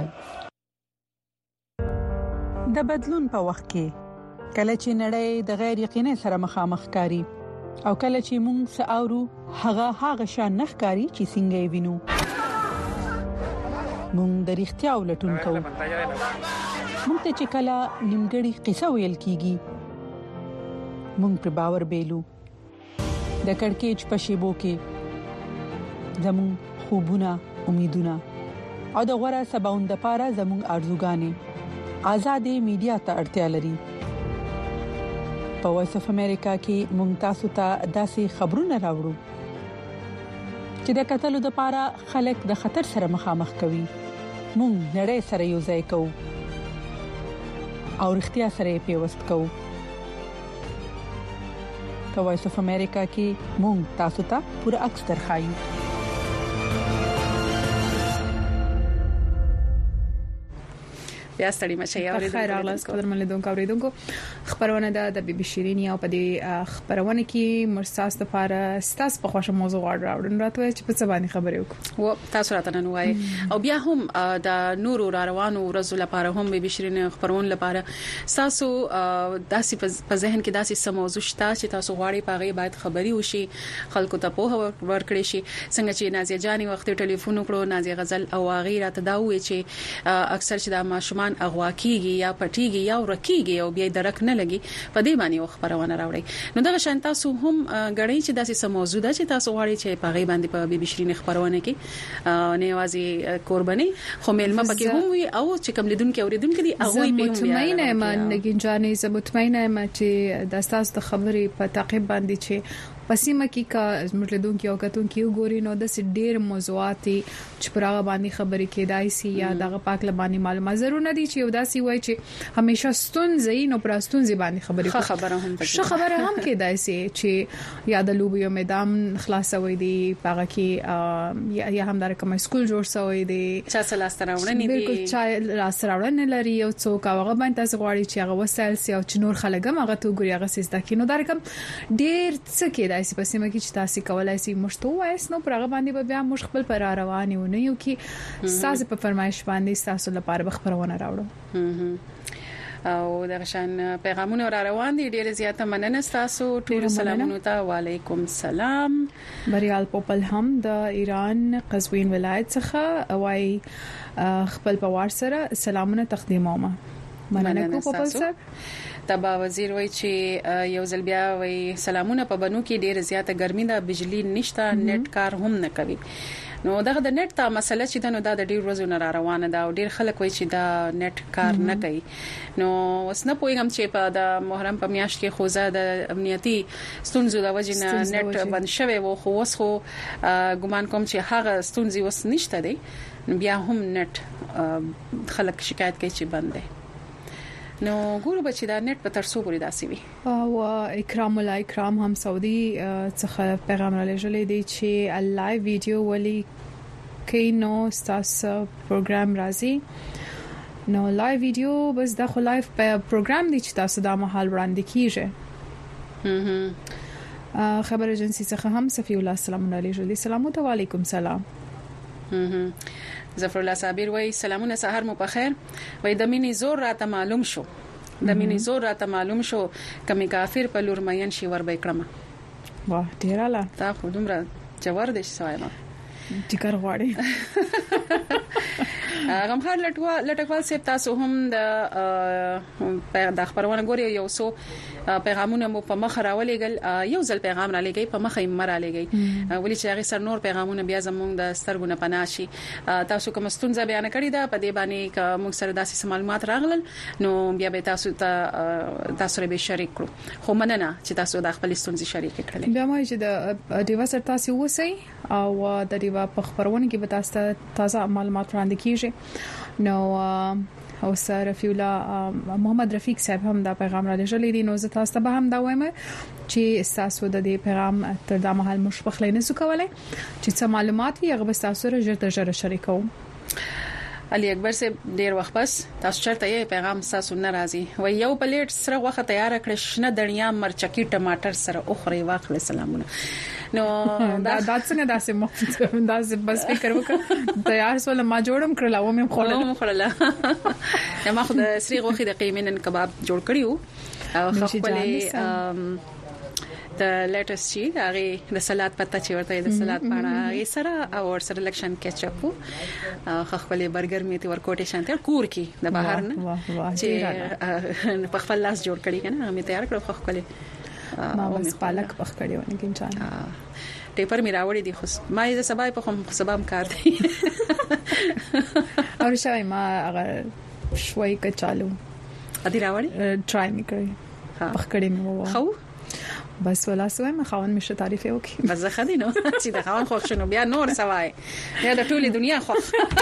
P: د بدلون په وخت کې کله چې نړۍ د غیر یقیني سره مخامخ کاری او کله چې موږ ساورو هغه هغه شان نخکاری چې څنګه وینو موږ د اړتیا ولټون کوو موږ ته چې کله نیمګړی قصه ویل کیږي موږ پر باور بیلو د کڑکېچ په شیبو کې زموږ خوبونه امیدونه او د غوړه سباوند لپاره زموږ ارزوګانې آزادې میډیا ته اړتیا لري په وایس اف امریکا کې موږ تاسو ته داسې خبرونه راوړو چې د قتل لپاره خلک د خطر سره مخامخ کوي موږ نړۍ سره یو ځای کوو او اړتیا سره پیوست کوو په وایس اف امریکا کې موږ تاسو ته پوره عکس درخایو
G: بیا ستړي مشه یا
H: ورته خیر اغلاس قدر ملیدونکو اوریدونکو خبرونه ده د بي بي شيرين او په دې خبرونه کې مرساس د لپاره ستاس په خوښه موضوع غواړم راته چې په څه باندې خبرې وکړو
G: و تاسو راته نن وای او بیا هم د نورو را روانو ورځو لپاره هم بي بي شيرين خبرونه لپاره تاسو داسې په ذهن کې داسې سم موضوع شته چې تاسو غواړئ پاغه باید خبري وشي خلکو ته په ورکړي شي څنګه چې نازیه جاني وخت ټلیفون وکړو نازیه غزل او غیره ته دا وې چې اکثر چې د ماشومان اغوا کیږي یا پټیږي یا ورکیږي او بیا درک نه لګي په دې باندې خبرونه راوړي نو دا شان تاسو هم غړی چې داسې سم موضوع ده چې تاسو غواړئ چې پاغه باندې په بي بي شيرين خبرونه کې نه یوازې قرباني خو ملما پکې هم وي او چې کوم لیدونکو اوریدونکو دي هغه په
H: مطمئنه ما نګین جانې زه مطمئنه ما چې د تاسو د خبرې په تعقیب باندې چې پسیمه کې کا زموږ لیدونکو او کتونکو ګوري نو د ډېر موضوعات چې پراغه باندې خبرې کېدای شي یا دغه پاک لبانی معلومات ضرور نه دي چې یو داسي وای چې همیشه ستونزې نو پراستونزې باندې خبرې
G: خبره هم
H: ښه خبره هم کېدای شي چې یا د لوبي میدان خلاصوي دي پاغه کې یا هم در کوم سکول جوړ شوی دي
G: چا سلاستراونه نه دي
H: بالکل چا لاستراونه لري او څوک هغه باندې تاسو غواړي چې هغه وسایل سي او چې نور خلک هم هغه تو ګوري هغه سیسته کې نو در کوم ډېر څه کې داسې پسې مګي چې تاسو کولای شئ مشتو وایس نو پرغه باندې بیا مش خپل پر رواني ونه یو کې تاسو په فرمایش باندې تاسو لپاره خبرونه راوړو
G: او د غشان پیغامونه را روان دي. ډیر زیاته مننه تاسو ټول. سلامونه ته وعلیکم السلام.
H: بریال پوپل هم د ایران قزوین ولایت څخه وای خپل پوار سره سلامونه تقدیموم. مننه کوم پوپل سره.
G: تبا وزیر وای چې یو ځل بیا وای سلامونه په بنو کې ډیر زیاته ګرمي ده، بجلی نشته، نت کار هم نه کوي. نو دغه د نت ته مسله چې دا د ډیر ورځې نه روانه ده او ډیر خلک وای چې دا نت کار نه کوي. نو اوس نه پوهیږم چې په د محرم په میاشت کې خوځه د امنیتي ستونزو د وجې نه نت بند شوی وو، خو اوس خو ګومان کوم چې هغه ستونزې اوس نشته دي. بیا هم نت خلک شکایت کوي چې بند دی. نو ګورو بچی دا نت په ترسو پوری داسي وي.
H: او اکرام الله اکرام هم سعودي څخه پیغام را لېږلی دی چې لایو ویډیو ولي کې نو ستاسو پروګرام راځي. نو لایو ویډیو بس دا خو لایو پروګرام دی چې تاسو د محل وړاندې کیږي. ه خبر ایجنسی څخه هم صفی الله السلام علیکم. السلام علیکم. سلام.
G: ه ظفر الله صابر وای سلامونه سحر مو په خیر. وای د مینې زور راته معلوم شو د مینې زور راته معلوم شو کمی کافر په لور مین شي ور به کړم.
H: واه ډیراله
G: تا خو دومره جوړ دې سوایما
H: ټیکر غواړي.
G: غمخار لټوا لټکوال سپ تاسو هم د د خبرونه ګوري یو سو پیغامونه مو په مخ راولېګل. یو ځل پیغام را لګي په مخ یې مر لګي ولې چې هغه سر نور پیغامونه بیا زموږ د سترګونه پناشي. تاسو کوم ستونزه بیان کړی دا په دې باندې ک موږ سره داسې معلومات راغلل نو بیا به تاسو ته تاسو به شریک کړو. خو مننه چې تاسو د خپل ستونزې شریک کړل.
H: بیا مې چې د دیوا سره تاسو وسی او د دیوا په خبرونه کې به تاسو تازه معلومات وړاندې کیږي. نو او سره فیولا محمد رفیق صاحب هم دا پیغام را لېږلی دی. نو زه تاسو ته هم دا وایم چې تاسو د دې پیغام تر دا مهال مشبخ لینې سو کولای چې څه معلومات وي هغه به تاسو سره ژر تر ژره شریکو. علي اکبر سے ډیر وخت پس تاسو چرته یې پیغام تاسو ناراضي و یو پلیټ سره وخت تیار کړ شنه دنیا مرچکی ټماټر سره اخري واخل سلامونه. نو دا د څنګه داسې مخ داسې بس فکر وکړ تیار سول ما جوړم کړل او مې خورل خورل
G: ما خو د سری غوخي د قیمین کباب جوړ کړیو او خپل د لیټس چې هغه د سلاد پتا چې ورته د سلاد پاڼه یې سره او سره لکشن کیچپ او خپل برګر میته ورکوټه شانته کور کې د بهر نه چې په خپل لاس جوړ کړی کنه مې تیار کړو خپل
H: ما بس پالک پخ کړی ونه کې چان
G: ټیپر می راوړی دی خو ما یې سبا په کوم سبا کار دی
H: او شای ما هغه شوي کچالو
G: ادي راوړی
H: ټرای می کړی پخ کړی مې وو
G: خو
H: بس ولا سوې ما خاون مشه تعریف وکي
G: بس زه خدي نو چې د خاون خو شنو بیا نور سوای یا د ټولې دنیا خو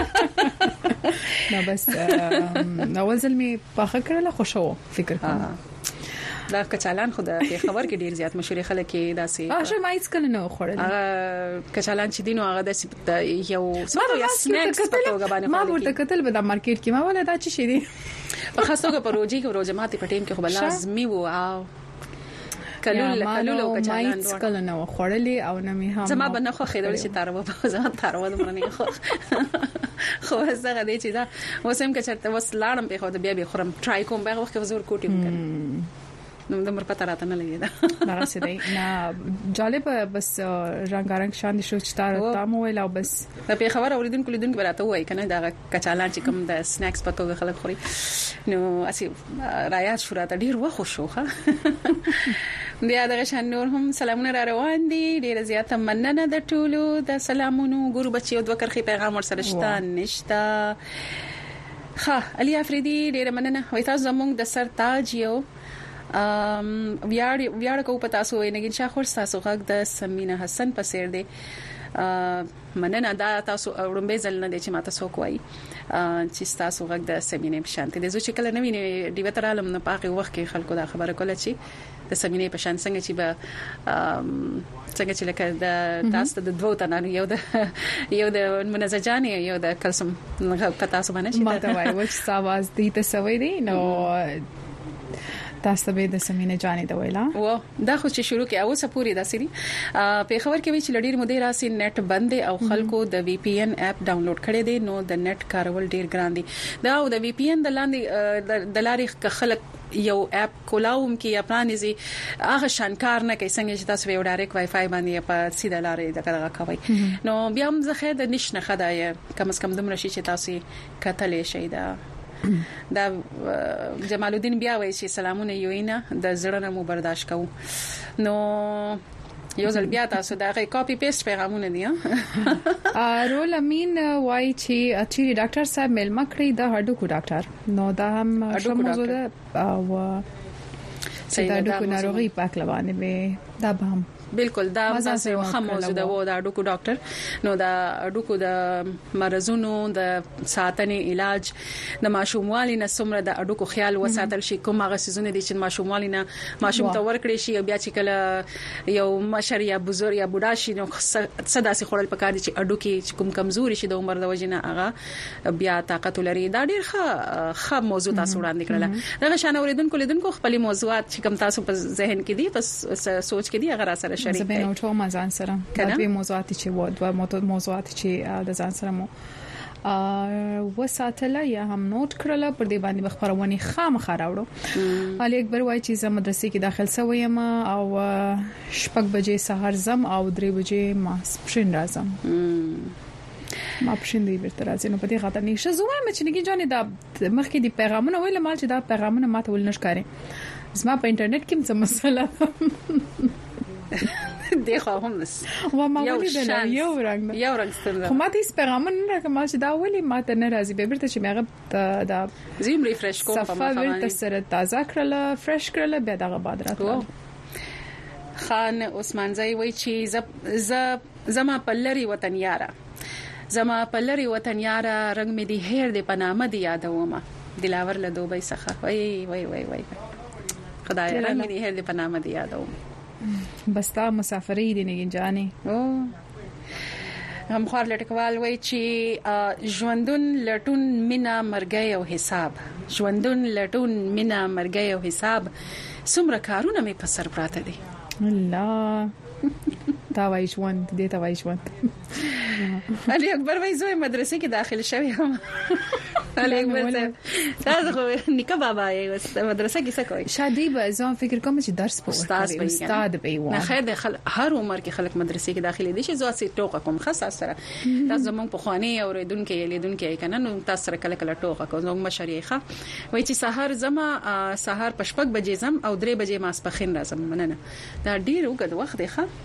H: نو بس اول ځل می پخ کړل خو شو فکر کوم
G: دا کچالان خو د خبر کې ډیر زیات مشهور خلک کې داسې
H: اه شو مایز کله نو خوړل
G: هغه کچالان چې دینو هغه د یو سمته یا سنیکس په توګه باندې
H: ما ورته کتل به د مارکیټ کې ما ولا دا چې شي دي
G: په خاص توګه په روزي کې روزه ماتي په ټیم کې خو لازمي وو او کلول کلول او کچالان
H: کله نو خوړلې او نه می هم
G: زما بنه خو خېدل چې تارو په ځان تارو د مرنه خو خو زه غدې چې دا وسم کې چرته وس لاړم په خو د بیا به خورم ټرای کوم به وخت زور کوټی وکړم نو د مر پته راته نه لګیدا
H: دا څه دی نه جالب بس رنگارنګ شان دي شو چې تاسو تاسو ویل او بس
G: په خبر اوریدونکو لیدونکو براته وای کنه دا کچالان چې کوم د سنیکس په توګه خلک خوري نو اسی رايات شو راته ډیر وخت شو ښه بیا دغه شان نور هم سلامونه را روان دي ډیر زیاته مننه د ټولو د سلامونو ګورو بچي او د کرخي پیغام ور سره شته نشتا ها علي افریدي ډیر مننه وای تاسو زموږ د سر تاج یو ام ویاړ ویاړ کو پتا سو نګین شاه خور تاسو غږ د سمینه حسن پسیر دی مننه دا تاسو وړاندې ځل نه دي چې ماته سو کوي چې تاسو غږ د سمینه په شان دي زه چې کله نوی دی وتر عالم نه پاکي وخت کې خلکو دا خبره کوله چې د سمینه په شان څنګه چې به څنګه چې لکه د تاسو د دوه تنانو یو د یو د منزجان یو د کلسم پتا سو باندې
H: چې ماته وای وڅ ساواز دي ته سوي دي نو تاسو به د سمینه جانې دا ویلا
G: و دا خو چې شروع کې اوسه پوری دا سری په خبر کې وی چې لډیر مدیر راسي نت بند او خلکو د وی پی ان اپ ډاونلوډ کړي دي نو د نت کارول ډیر ګران دي دا او د وی پی ان د لاندې د لارې خلک یو اپ کولاوم کې یا پرانیزي هغه شانکار نه کوي څنګه چې تاسو یو ډایرکټ وای فای باندې په سیده لارې دغه کوي نو بیا هم زه خیر د نشنه خدای کم از کم دومره شي چې تاسو کتلې شي دا دا جمال الدین بیا وایي چې سلامونه یوینا د زړه نه مو برداشت کوو نو یو ځل بیا تاسو دا غي کاپی پیسټ پیغامونه دي
H: رول امین وای چې چې ډاکټر صاحب ملما کړی د هډوکو ډاکټر نو دا هم موضوع ده او چې دا هډوکو ناروغي پاک لوانه به دا به هم
G: بالکل دا تاسو خو موضوع ده و دا ډوکو ډاکټر نو دا ډوکو د مرزونو د ساتنې علاج د ماشوموالي نه سمره د ډوکو خیال وساتل شي کوم هغه سيزونه دي چې ماشوموالي نه ماشوم ته ورکړي شي بیا چې کله یو مشر یا بزرګ یا بوډا شي نو صدا سي خورل پکار دي چې اډوکي کوم کمزوري شي د عمر د وجنه هغه بیا طاقت لري دا ډیر ښه ښه موضوع تاسو وړاندې کړل دا شان اوریدونکو لیدونکو خپل موضوعات چې کوم تاسو په ذهن کې دي بس سوچ کې دي هغه را سره شریک
H: زبې نو ټول مزان سره د دې موضوعات چې و د موضوعات چې د ځان سره مو ا وساتله یا هم نوٹ کړل پر دې باندې خبرونه خامخا راوړو علي اکبر وای چې زه مدرسې کې داخل شوم او شپږ بجې سحر زم او درې بجې ما سپشن راځم ما پښین دی ورته راځي نو په دې خاطر نشه زوای مې چې نګی جانې دا مخکې دی پیغامونه ویل مال چې دا پیغامونه ماته ول نشکاري زما په انټرنیټ کې څه مسله
G: دی خو هم نس
H: و ما ولې د یو رنګ
G: یو رنګ ستنده
H: خو ما دې پیغامونه نه کوم چې دا ولې ماته نه راځي به ورته چې مې دا
G: زم ریفرش کوم په
H: مخه باندې سره تازه کړل فرش کړل بیا دغه بعد راته
G: خان عثمان زئی وای چې ز زما پلری وطن یارا زما پلری وطن یارا رنگ می دی هیر دی پنامه دی یادومه دلاور له دوبۍ څخه وای وای وای وای خدای رنگ می دی هیر دی پنامه دی یادومه
H: بس تا مسافرې دي نه جانې
G: او هم خور لټکوال وای چې ژوندون لټون مینا مرګي او حساب ژوندون لټون مینا مرګي او حساب څومره کارونه مې په سر پراته دي
H: الله تا وای ژوند دې تا وای ژوند
G: علي اکبر وای زوی مدرسې کې داخل شوی هم علي اکبر تاسو خو نکاح بابا یې مدرسې کې څه کوي
H: شادي به ځان فکر کوم چې درس په
G: استاد به
H: استاد به و
G: نه خیر د هر عمر کې خلک مدرسې کې داخلي دي چې زوات سي ټوکه کوم خاصه سره تاسو زمونږ په خواني او ریدونکو یې لیدونکو یې کنه نو تاسو سره کله کله ټوکه کوم نو مشریخه وای چې سحر زما سحر پشپک بجې زم او درې بجې ماسپخین راځم مننه دا ډیر وګد وخت دی ښه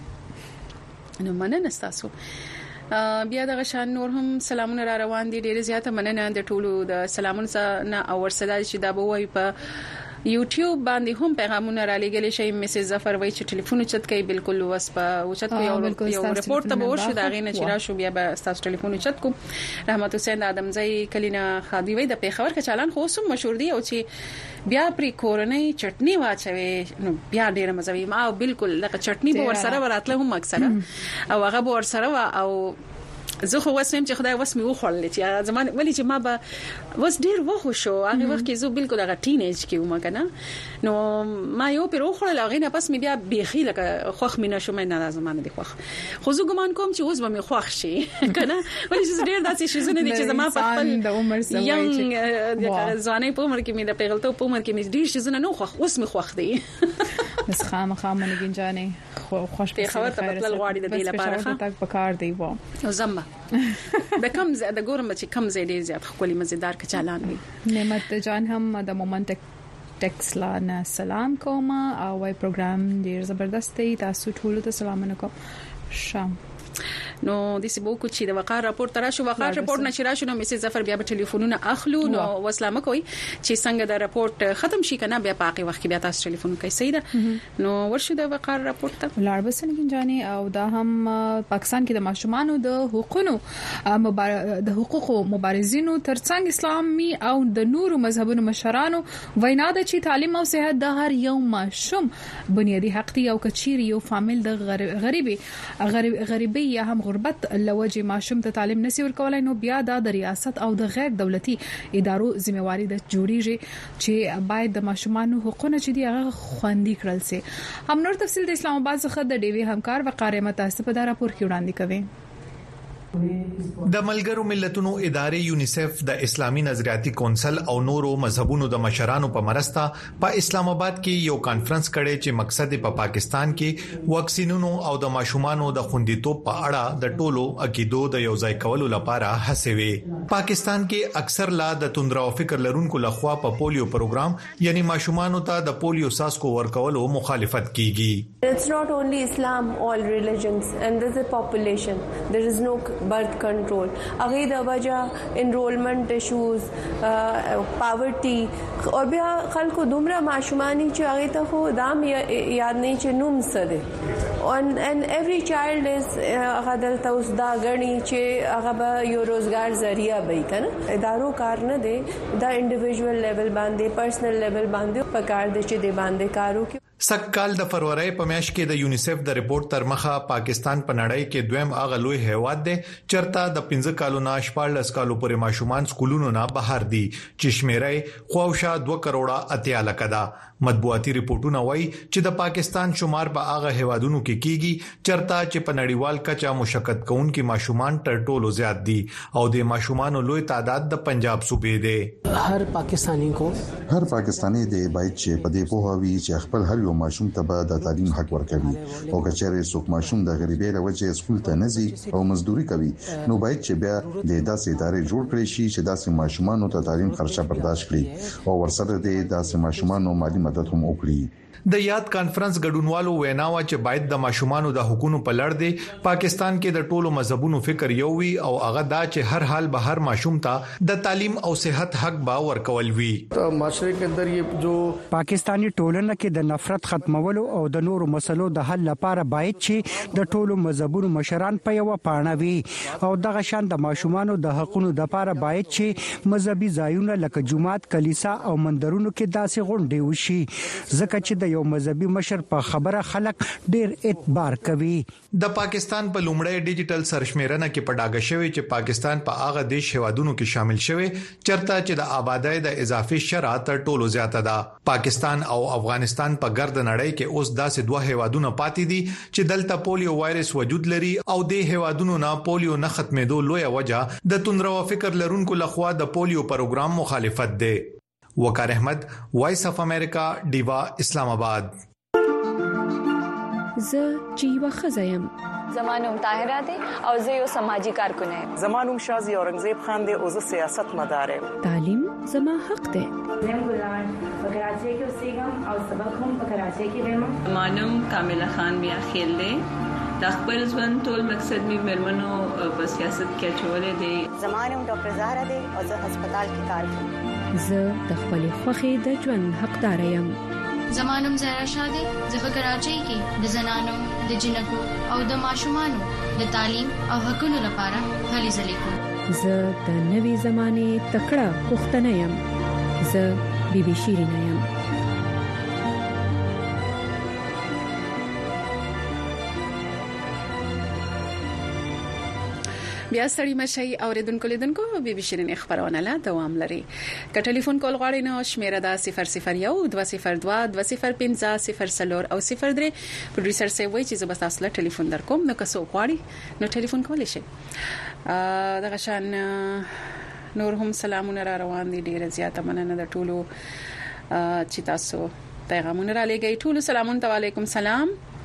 G: نو مننه تاسو بیا دغه شان نور هم سلامونه را روان دي ډیر زیاته مننه د ټولو د سلامونو نه او ورسره چې دا به وای په یوټیوب باندې هم پیغامونه را لګل شي میسج ظفر وای چې ټلیفون چت کوي بالکل وس په وچت کوي یو ریپورت ته ورشو دا غینه چې را شو بیا به تاسو ټلیفون چت کوم رحمت حسین ادمزئی کلینا خادي وای د پیښور کې چالان خو سم مشهور دی او چې بیا پری کورنۍ چټنی واچوي نو بیا ډیر مزوي ما بالکل لکه چټنی به ورسره وراتله هم اکثره او هغه به ورسره او زه خو وسم چې خدای وسمي وخړل چې زمان ولی چې ما به وس ډیر وخو شو هغه وخت کې زه بالکل هغه ټینیج کې ومه کنه نو ما یو پر وخړل هغه نه پس مې بیا بيخي لکه خوخ مې نشو مې نه لازم نه دي خوخ خو زه ګمان کوم چې اوس به مې خوخ شي کنه ولی چې ډیر داسې شي زنه دي چې زما په خپل
H: د عمر سره
G: یو ځواني په عمر کې مې د پیغلتو په عمر کې مې ډیر شي زنه نو خوخ اوس مې خوخ دی
H: بس خامخا مونږ جانې خوش
G: په خبر ته بدل غواړي د دې لپاره
H: ښه تک پکار دی و
G: زما د کم د ګورم چې کم زې ډیر زیات خولي مزیدار ک چالان وي
H: نعمت جان هم د مومنت ټیکس لانا سلام کوم او وای پروګرام ډیر زبردست دی تاسو ټول ته سلام نکوم شام نو د سی بو کو چې د وقار راپور تر شو وقار راپور نشي راشو نو میسج ظفر بیا په ټلیفونونه اخلو نو وسلام کوي چې څنګه د راپورټ ختم شي کنه بیا پاکي وخت بیا تاسو ټلیفون کوي صحیح ده نو ورشو د وقار راپورټ ته لاړ بسنګ جاني او دا هم پاکستان کې د ماشومانو د حقوقو د حقوقو مبارزینو ترڅنګ اسلامي او د نورو مذهبونو مشرانو وینا ده چې تعلیم او صحت د هر یو ماشوم بنیادی حق دی او کچیر یو فامیل د غریبي غریبي یا هم غربت لوجه ماشوم ته تعلیم نسی ورکولای نو بیا د ریاست او د غیر دولتي ادارو ځمواري د جوړیږي چې باید د ماشومانو حقوقونه چې دی هغه خوندي کړل سي. هم نور تفصیل د اسلام آباد څخه د ډیوی همکار وقاره متاسفه د راپور کې وړاندې کوي.
Q: د ملګرو ملتونو ادارې یونیسف د اسلامي نظریاتي کونسل او نورو مذهبونو د مشرانو په مرسته په اسلام آباد کې یو کانفرنس کړي چې مقصد په پاکستان کې واکسینونو او د ماشومانو د خوندیتوب په اړه د ټولو عقیدو د یوځای کولو لپاره هڅې وي. پاکستان کې اکثر لا د توندرو فکر لرونکو لخوا په پولیو پروګرام یعنی ماشومانو ته د پولیو ساسکو ورکولو مخالفت کیږي.
R: It's not only Islam, all religions, and there's a population. There is no birth control. اغه د وجه enrollment issues, poverty او بیا خلکو دومره ماشومانی چې هغه ته خو دام یاد نه چې نوم سره and and every child is هغه دلته اوس دا غني چې هغه به یو روزګار ذریعہ وي کنه ادارو کار نه دی دا انډیویډوال لیول باندې پرسنل لیول باندې پکار دي چې د باندې کارو کې.
Q: سکهال د فروری په میاشت کې د یونیسف د ریپورت تر مخه پاکستان په نړۍ کې دویم اغه لوی هیواد دی چرته د پنځه کالو نه شپږ کالو پورې ماشومان سکولونو نه بهر دي چې شمیرې خواوشا دوه کروڑه اتیا لک ده. مطبوعاتي ریپورتونه وایي چې د پاکستان شمار په اغه هیوادونو کې کیږي چرته چې په نړیوال کچا مشکل کوونکي ماشومان تر ټولو زیات دي او د ماشومان لوی تعداد د پنجاب صوبې دی.
S: هر پاکستانی کو
D: هر پاکستانی دی باید چې په دې پوهاوي چې خپل هر یو ماشوم ته به د تعلیم حق ورکوي او کچېره څوک ماشوم د غریبۍ له وجې سکول ته نه ځي او مزدوري کوي نو باید چې بیا د داسې ادارې جوړ کړي شي چې داسې ماشومان ته تعلیم خرچه برداشت کړي او ورسره د داسې ماشومان مالی مدد هم وکړي.
Q: د یاد کانفرنس ګډونوالو ویناوه چې باید د ماشومانو د حقوقو په لړ دی پاکستان کې د ټولو مذهبونو فکر یو وي او هغه دا چې هر حال به هر ماشوم ته د تعلیم او صحت حق با ورکول وي.
S: معاشره کې اندر یې جو
B: پاکستانی ټولنه کې د نفرت ختمولو او د نورو مسلو د حل لپاره باید چې د ټولو مذهبونو مشران په یو پاڼه وي او دغه شان د ماشومانو د حقوقو لپاره باید چې مذهبي ځایونه لکه جمعات کلیسا او مندرونو کې داسې غونډې وشي ځکه چې یو مذهبي مشر په خبره خلک ډیر اعتبار کوي.
Q: د پاکستان په لومړی ډیجیټل سرشمیرنه کې پډاګه شوی چې پاکستان په هغه دیش هوادونو کې شامل شوی چرته چې د آبادی د اضافي شرایط تر ټولو زیاته ده. پاکستان او افغانستان په ګرد نړۍ کې اوس داسې دوه هوادونه پاتې دي چې دلته پولیو وایرس وجود لري او د هوادونو نه پولیو نه ختمېدو لوی وجه د توندرو فکر لرونکو لخوا د پولیو پروګرام مخالفت ده. وقار احمد وایس اف امریکا ډیوا اسلام آباد.
T: زه جیوا خزایم
U: زمانوم طاهره دي او زه یو سماجی کارکونه یم.
V: زمانوم شازي اورنګزیب خان دي او زه سیاست مدار یم.
T: تعلیم زما حق دی.
W: زم ګلان په کراچۍ کې اوسېږم او سبق هم په کراچۍ کې وایم.
X: زمانوم کامله خان بیا خیل دی. د خپل ژوند ټول مقصد می مرمنو په سیاست کې چولې دي.
Y: زمانوم ډاکټر زهرا دي او زه هسپتال کې کار کوم.
T: زه د خپل خوخي د ژوند حقدار یم.
Z: زمانوم زهرا شادي زه کراچۍ کې د زنانو د جنکو او د ماشومانو د تعلیم او حقوقو لپاره هلې ځلې کوم.
T: زه د نوي زمانه تکړه پښتنه یم. زه بيبي شيرینه یم.
G: بیا ستړي مشي اوریدونکو لیدونکو بي بي شيرين خبرونه لا دوام لري. که ټلیفون کول غواړئ نو شمیره دا صفر صفر یو دوه صفر دوه دوه صفر پنځه صفر صفر او صفر درې. پروډوسر سي وایي چې زه به تاسو له ټلیفون درکوم نو که څو غواړئ نو ټلیفون کولی شئ. دغه شان نور هم سلامونه را روان دي. ډیره زیاته مننه د ټولو چې تاسو پیغامونه را لګي. ټولو سلامونه علیکم سلام.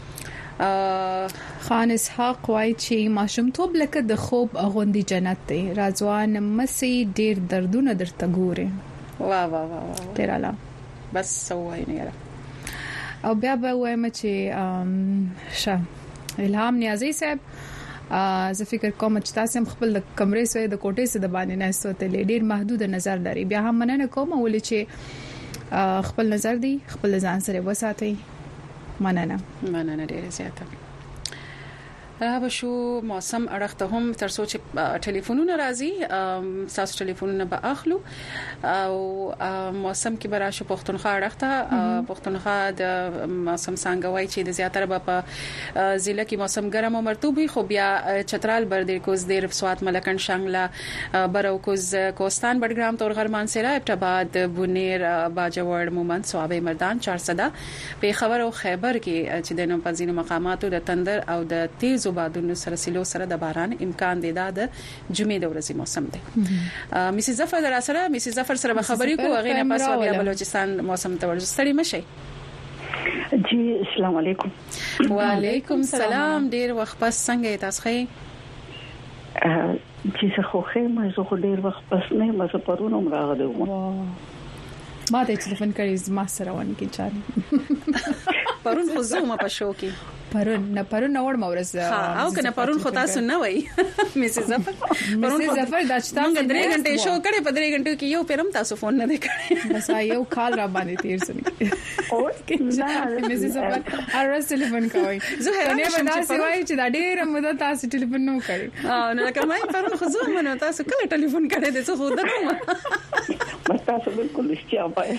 H: خان اسحاق وای چې ماشوم توب لکه د خوب غوندي جنت دی. رازوان مسی ډیر دردونه درته ګوري.
G: وا وا وا وا
H: تیراله
G: بس سوای نه یاره.
H: او بیا به وایم چې شه الهام نیازی صاحب زه فکر کوم چې تاسو خپل کمرې سوې د کوټې سره د باندې نه سوتلې ډیر محدود نظر لري. بیا هم مننه کوم ولې چې خپل نظر دی خپل ځان سره وساتئ. مننه
G: مننه ډیره زیاته. را به شو موسم اړخته هم تر څو چې ټلیفونونه راځي تاسو ټلیفونونه به اخلو او موسم کې به راشو پښتونخوا اړخته پښتونخوا د موسم څنګه وای چې د زیاتره په ضلع کې موسم ګرم او مرطوب وي خو بیا چترال بردر کوز دیر سوات ملکن شانګلا بروکوز کوستان بډګرام تورغرمان سرا ابټاباد بونیر باجوړ مومند صوابه مردان چارسدا په خبر او خیبر کې چې د نو پزینو مقاماتو د تندر او د تیز بادونو سره سیلو سره د باران امکان دی د جمعې د ورځې موسم دی میسز ظفر در سره میسز ظفر سره خبرې کوو غینه پس بیا بلوچستان موسم ته ورځ مشي
A: جی السلام علیکم
G: وعلیکم السلام ډیر وخت پس څنګه تاسو ښه
A: چې څه خو خې مې زه ډیر وخت پس نه مزه پرونو راغله
H: ما ته ټلیفون کړی ما سره ونه کې چاري
G: پرون خو زما په شو کې
H: پرون نه پرون نو ور مورز
G: ها او کنه پرون خو تاسو نه وای میسز ظفر
H: پرون ظفر د چتا
G: موږ درې غنټې شو کړې په درې غنټو کې یو پیرم تاسو فون نه وکړ
H: بس یو کال را باندې تیر سنې او کې میسز ظفر ارس ټلیفون کوي
G: زه
H: نه ودا سوای چې دا ډېر مده تاسو ټلیفون نو کړی
G: اه نو کومه پرون خو زه منو تاسو کله ټلیفون کړی د څه خو دغه
A: بس تاسو بالکل اشتیا پای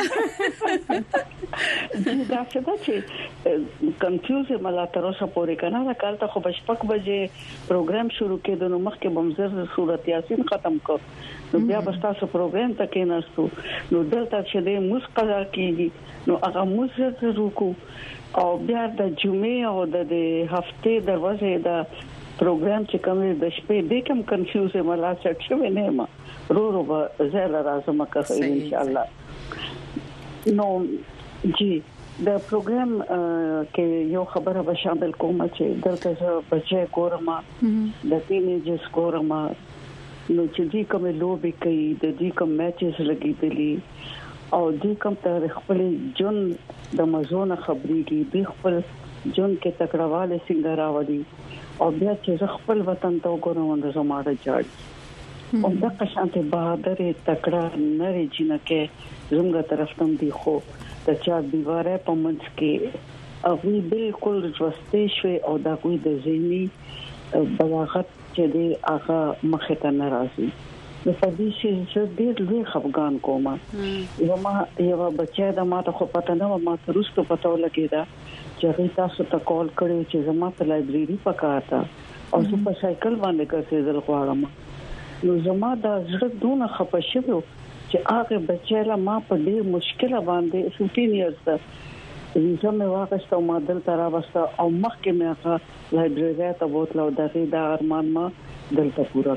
A: دا څه دا چې کنفیوز ملا تر اوسه پورې کنه دا کال ته خو بشپک بجې پروګرام شروع کېدو نو مخکې بمزر سورت یاسین ختم کو نو بیا بس تاسو پروګرام ته کېناستو نو دلته چې د موس قضا کیږي نو هغه موس رکو او بیا د جمعې او د هفته دروازه د پروګرام چې کوم د شپې د کوم کنفیوز ملا څه شوی نه ما رو رو به زه راځم که ان شاء الله نو جی د پروګرام کې یو خبره به شامل کوم چې دلته زه بچي ګورم د ټینیجرز ګورم نو چې دې کوم لوبي کوي د دې کوم میچز لګیدلي او دې کوم تر خپل جون د مزونه خبريږي د خپل جون کې تکړهواله څنګه راوړي او بیا چې خپل وطن ته وګورم د زماره جاړي او د قشانته بہادر تکړه نری جنکه زموږه طرف تم دی خو د چا دیواره په منځ کې او بالکل ژوستې شوي او دا کوئی د ذهني بلاغت چې دی هغه مخه ته ناراضي د پدې چې ډېر لوی خفقان کومه یو ما یو بچی دا ما ته خو پته نه ما ته روستو پته ولګیدا چې تاسو ته کال کړو چې زما په لایبرری پکاته او زه په سایکل باندې ګرځېدل غواړم نو زما دا زړه دونه خپه شوی چې هغه بچی لا ما په ډېر مشکل باندې سټین ایرز ده ویزه مې واغسته او ما دلته راوسته او مخکې مې هغه لایبرری ته بوتلو دغه د ارمان ما دلته پورا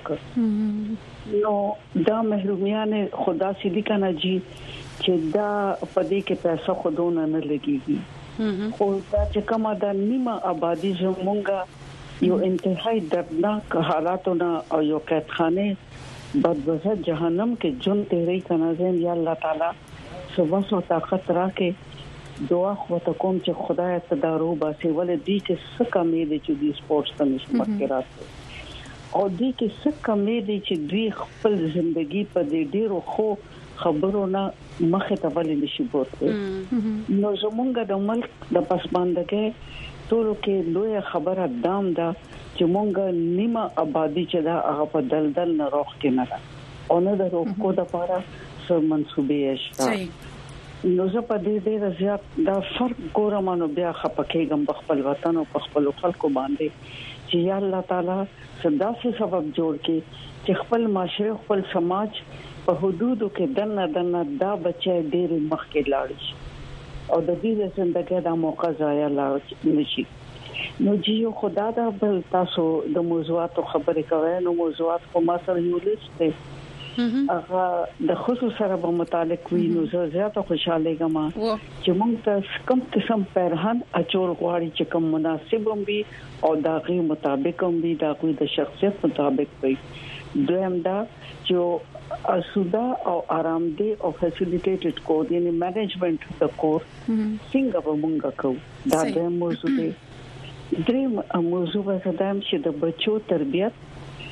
A: کړ نو دا محرومیانه خدا سیدی کنه جی چې دا پدې کې پیسې خودونه نه لګيږي خو دا چې کومه د نیمه آبادی زمونږه یو انتهایی دردناک حالاتونه او یو قیدخانه بدوزه جهنم کې جون تیرې کنه زم یا الله تعالی صبح سو طاقت راکې دعا خو ته کوم چې خدای ته دارو باسي ولې دې کې څه کمې دي چې د سپورتس ته نسبت راځي او دې کې څه کمې دي چې دوی خپل ژوندۍ په دې ډیرو خو خبرونه مخه ته ولې نشي بوته نو زمونږ د ملک د پسماندګۍ ټولو کې لوی خبره دام ده چې مونږ نیمه آبادی چې دا هغه په دلدل نه روخ کې نه ده او نه د روخ کو د لپاره څه منسوبې شته نو زه په دې ډېر زیات دا فرق ګورم نو بیا خپکهګم په خپل وطن او په خپل خلکو باندې چې یا الله تعالی صدا سي سبب جوړ کړي چې خپل معاشره خپل سماج په حدودو کې دنه دنه دا بچي ډېر مخکې لاړ شي او د دې ژوندۍ د موقع ضایع لاړ نشي نو جیو خدا دا بل تاسو د موضوعاتو خبرې کوي نو موضوعات په ما سره یو لیست دی هغه د خصوص سره په متعلق وی نو زه زیاته خوشاله ګم چې موږ ته کوم قسم پرهان اچول غواړي چې کوم مناسب هم وي او دا غي مطابق هم وي دا کوئی د شخصیت مطابق وي دویم دا چې اسودا او آرامدې او فیسیلیټیټډ کور یعنی مینجمنت د کور څنګه به موږ کوو دا د موضوع دی دریم موضوع زدم چې د بچو تربيت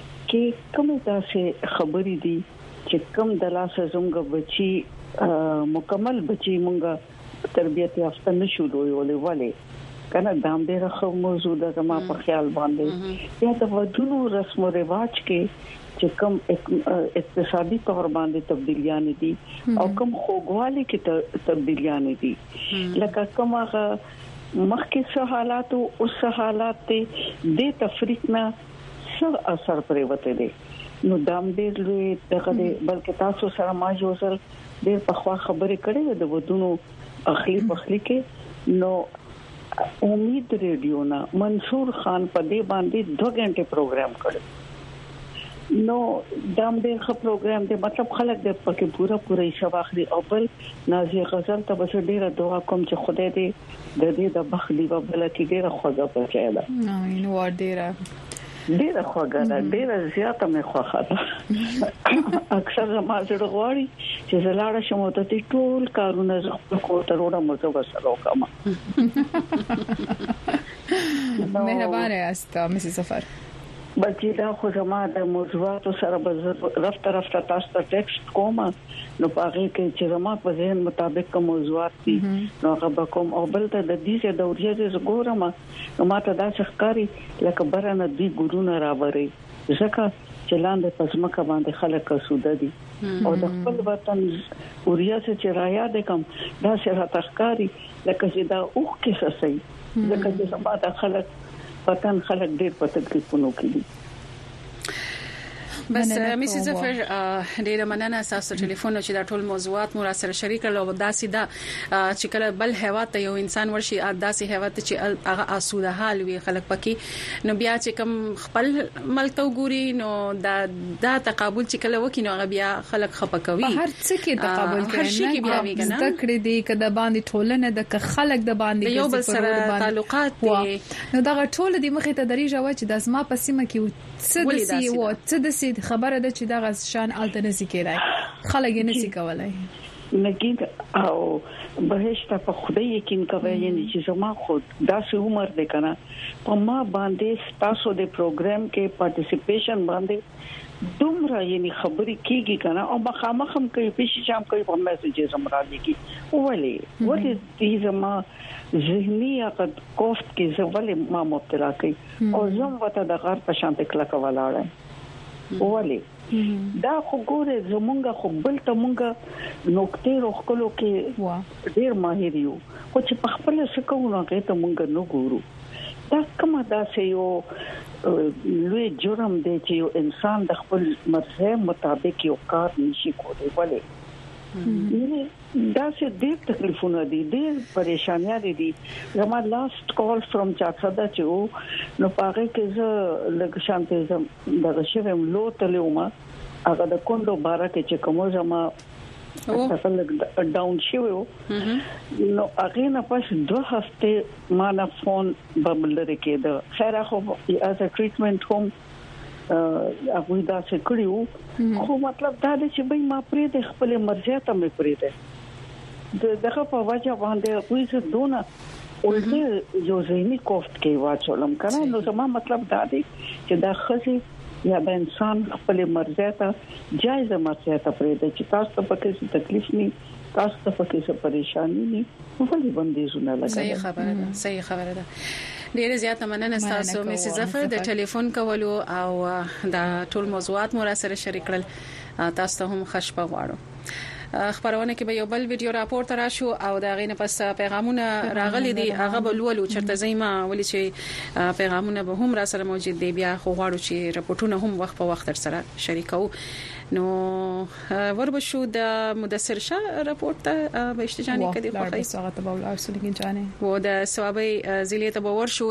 A: کې کومه تاسو خبرې دي چې کوم د لاسه زموږ بچي مکمل بچي مونږه تربيت یافته نشو دوی ولې ولې کنه دام ډیره خو موضوع ده ما په خیال باندې یا د ودونو رسم او رواج کې چې کوم اقتصادي تور باندې تبدیلیاں دي او کوم خوګوالي کې تبدیلیاں دي لکه کومه مخکې څه حالات او اوس حالات دې تفریق نه څه اثر پرې وته دي نو دام ډېر لوی دغه بلکې تاسو سره ما یو ځل ډېر په خوا خبرې کړې د ودونو اخلي پخلي کې نو امید ریډیو نا منصور خان په دې باندې دوه غنټه پروګرام کړ نو دام ډېر ښه پروګرام دی مطلب خلک د پکې پورا پورا حساب اخلي او بل نازي غزل ته بس ډېر دعا کوم چې خدای دې د دې د بخلي په بل کې ډېر خوږه پچایلا
H: امين و ډېر
A: ډیره خوږه ده ډیره زیاته مې خوښه ده اکثر ما زړه غواړي چې زلاړه شمو ته ټول کارونه زغ کو تر وړه مزه وسره وکم
H: مهربانه است مس سفر
A: بلکې دا خو زما د موضوعاتو سره به رفته رفته تاسو ته ټیکسټ کوم نو پاره کې چې زما په ذهن مطابق کوم موضوعات دي نو هغه کوم او بل ته د دې د دورې د ګورم نو ماته دا ښکاری لکه برنه دی ګورونه راوړي ځکه چې لاندې پسمکه باندې خلک سوده دي او د خپل وطن اوریا چې رایا د کم دا سره تخکاری لکه چې دا اوخ کې سسي لکه چې سبا د خلک وطن خلک ډېر په تکلیفونو کې دي
G: بس میسز ظفر ډیره مننه تاسو ټلیفون چې دا ټول موضوعات مو را سره شریک کړل او دا سیده چې کله بل هیواد ته یو انسان ورشي داسې هیواد چې هغه آسوده حال وي خلک پکې نو بیا چې کوم خپل ملک ته وګوري نو دا دا تقابل چې کله وکینو هغه بیا خلک خپکوي
H: هر څه کې تقابل کوي هر شي کې بیا وی کنه ذکر دي کده باندې ټولنه د خلک د باندې
G: یو بل سره تعلقات دي
H: نو دا ټول د مخې ته دریجه و چې د اسما پسیمه کې څه د سی و څه د سی خبره ده چې دا غشان الټرنیټي کېدای خلک یې نسی کولای
A: نګید او بهشت په خدای یقین کوي یعنی چې زما خود داسې عمر ده کنه په ما باندې تاسو د پروګرام کې پارټیسیپیشن باندې دومره یعنی خبرې کیږي کنه او مخامخ هم کوي پېښې شام کوي په میسجز هم راځي ولې ولې دې زما ذهني عقد کوفت کې زولې ما مبتلا کوي او زم وته د غار په شان تکلا کولاړم ولې دا خو ګوره زمونږه خو بل ته مونږه نوکته روخلو کې ډیر ماهر یو خو چې په خپل څه کوو نو کې ته مونږ نو ګورو دا کومه دا سه یو لوی جرم دی چې یو انسان د خپل مرزه مطابق یو کار نشي کولای ولې دا څه ډېر تکلیفونه دي ډېر پریشانیا دي زما لاست کال فرام چاڅدا چې نو پاره کې زه لږ شانته زم دغه شوم لو تلوما هغه د کوندو بارا کې چې کوم زما اصل لږ ډاون شوو نو هغه نه پس دوه هفته ما نه فون بملره کې دا خیر خو از ا ټریټمنټ هوم هغه دا څه کړیو خو مطلب دا دی چې به ما پرې د خپل مرزه ته مې پرې ده دغه په وجه باندې کوئی څه دونه ولې یو ځینی کوفت کې واچولم کنه نو زما مطلب دا دی چې دا خزي یا به انسان خپل مرزه ته جایز مرزه ته پرې ده چې تاسو ته پکې تکلیف نه تاسو ته پکې څه پریشانی نه ولې باندې زونه لګا
G: صحیح خبره ده صحیح خبره ده ډیره زیاته مننه تاسو میسز ظفر د ټلیفون کولو او دا ټول موضوعات مو را سره شریک کړل تاسو ته هم خوشبه غواړم خبرونه کې به یو بل ویډیو راپور تر شو او دا غینه پس پیغامونه راغلي دي هغه بلولو چرته زېما ولې چې پیغامونه به هم را سره موجود دي بیا خو غواړو چې راپورټونه هم وخت په وخت سره شریکو نو وربشو د مدثر شاه راپورټ ته به اشتجاني کړي خو
H: خای ساغت به ولر سولګین جانه
G: و د ثوابي ضلع ته باور شو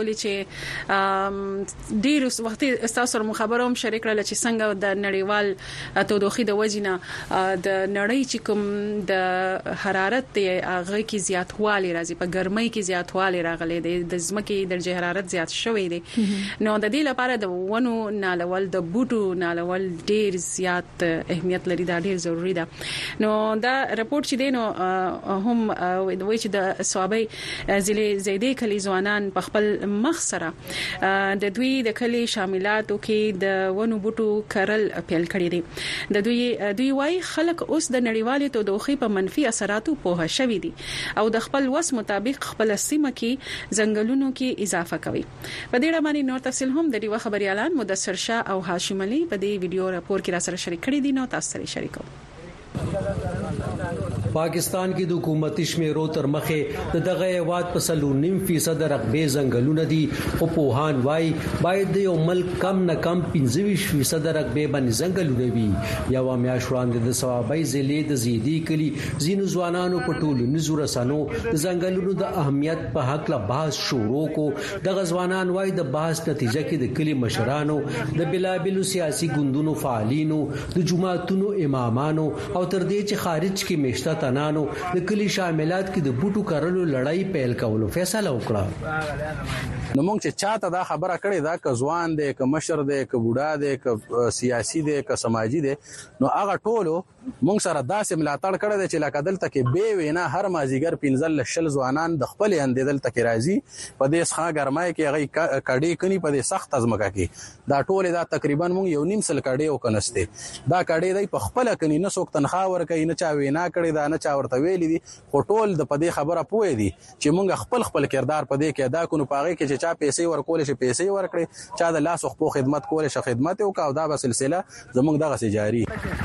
G: چې ډیر وخت تاسو سره خبروم شریک کړل چې څنګه د نړیوال تودوخي د وجنه د نړۍ چې کوم د حرارت دی هغه کې زیاتوالی راځي په ګرمۍ کې زیاتوالی راغلي دی د ځمکې درجه حرارت زیات شوی دی نو د دې لپاره د ونو نالول د بوټو نالول ډیر زیات اهمیت لري دا ډیر ضروری ده نو دا راپورټ چې دینو هم وایي چې د ثوابي ضلع زیدي کلی ځوانان په خپل مخ سره د دوی د کلی شاملاتو کې د ونو بوټو کرل پیل کړی دي د دوی دوی وايي خلک اوس د نړیوال نړیوالې تودوخې په منفي اثراتو پوه شوې دي او د خپل وس مطابق خپل سیمه کې ځنګلونو کې اضافه کوي. په دې اړه باندې نور تفصیل هم د ډیوه خبريالان مدثر شاه او هاشم علي په دې ویډیو راپور کې را سره شریک کړي دي. نو تاسو سره شریکو.
C: پاکستان کې د حکومتي شمیرو تر مخه د دغه هیواد په سلو نیم فیصد رقبه ځنګلونه دي خو پوهان وايي باید د یو ملک کم نه کم پنځه ویشت فیصد رقبه باندې ځنګلونه وي. یو میاشت وړاندې د ثوابای ضلع د زیدي کلی زینو ځوانانو په ټولنیزو رسنو د ځنګلونو د اهمیت په حق لا بحث شروع کو. دغه ځوانان وايي د بحث نتیجه کې د کلی مشرانو د بلابلو سیاسي ګوندونو فعالینو د جماعتونو امامانو او تر دې چې خارج کې مشته تنانو د کلی شاملات کې د بوټو کارلو لړۍ پیل کولو فیصله وکړه.
E: نو موږ چې چاته دا خبره کړې دا ک ځوان دی ک مشر دی ک بوډا دی ک سیاسي دی ک سماجی دی نو هغه ټولو موږ سره داسې ملاتړ کړی دی چې لکه دلته کې به وینا هر مازیګر پنځل لشل ځوانان د خپل اندیدل تک راځي په دې ښه ګرمای کې هغه کډې کني په دې سخت ازمکه کې دا ټول دا تقریبا موږ یو نیم سل کډې وکنسته دا کډې دی په خپل کني نه څوک تنخوا ورکې نه چا وینا کړی دا نه چا ورته ویلې دي خو ټول د پدې خبره پوي دي چې موږ خپل خپل کردار پدې کې ادا کوو پاغه کې چې چا پیسې ورکول شي پیسې ورکړي چا د لاس خو خدمت کول شي خدمت او کا دا به سلسله زموږ دغه سي جاری.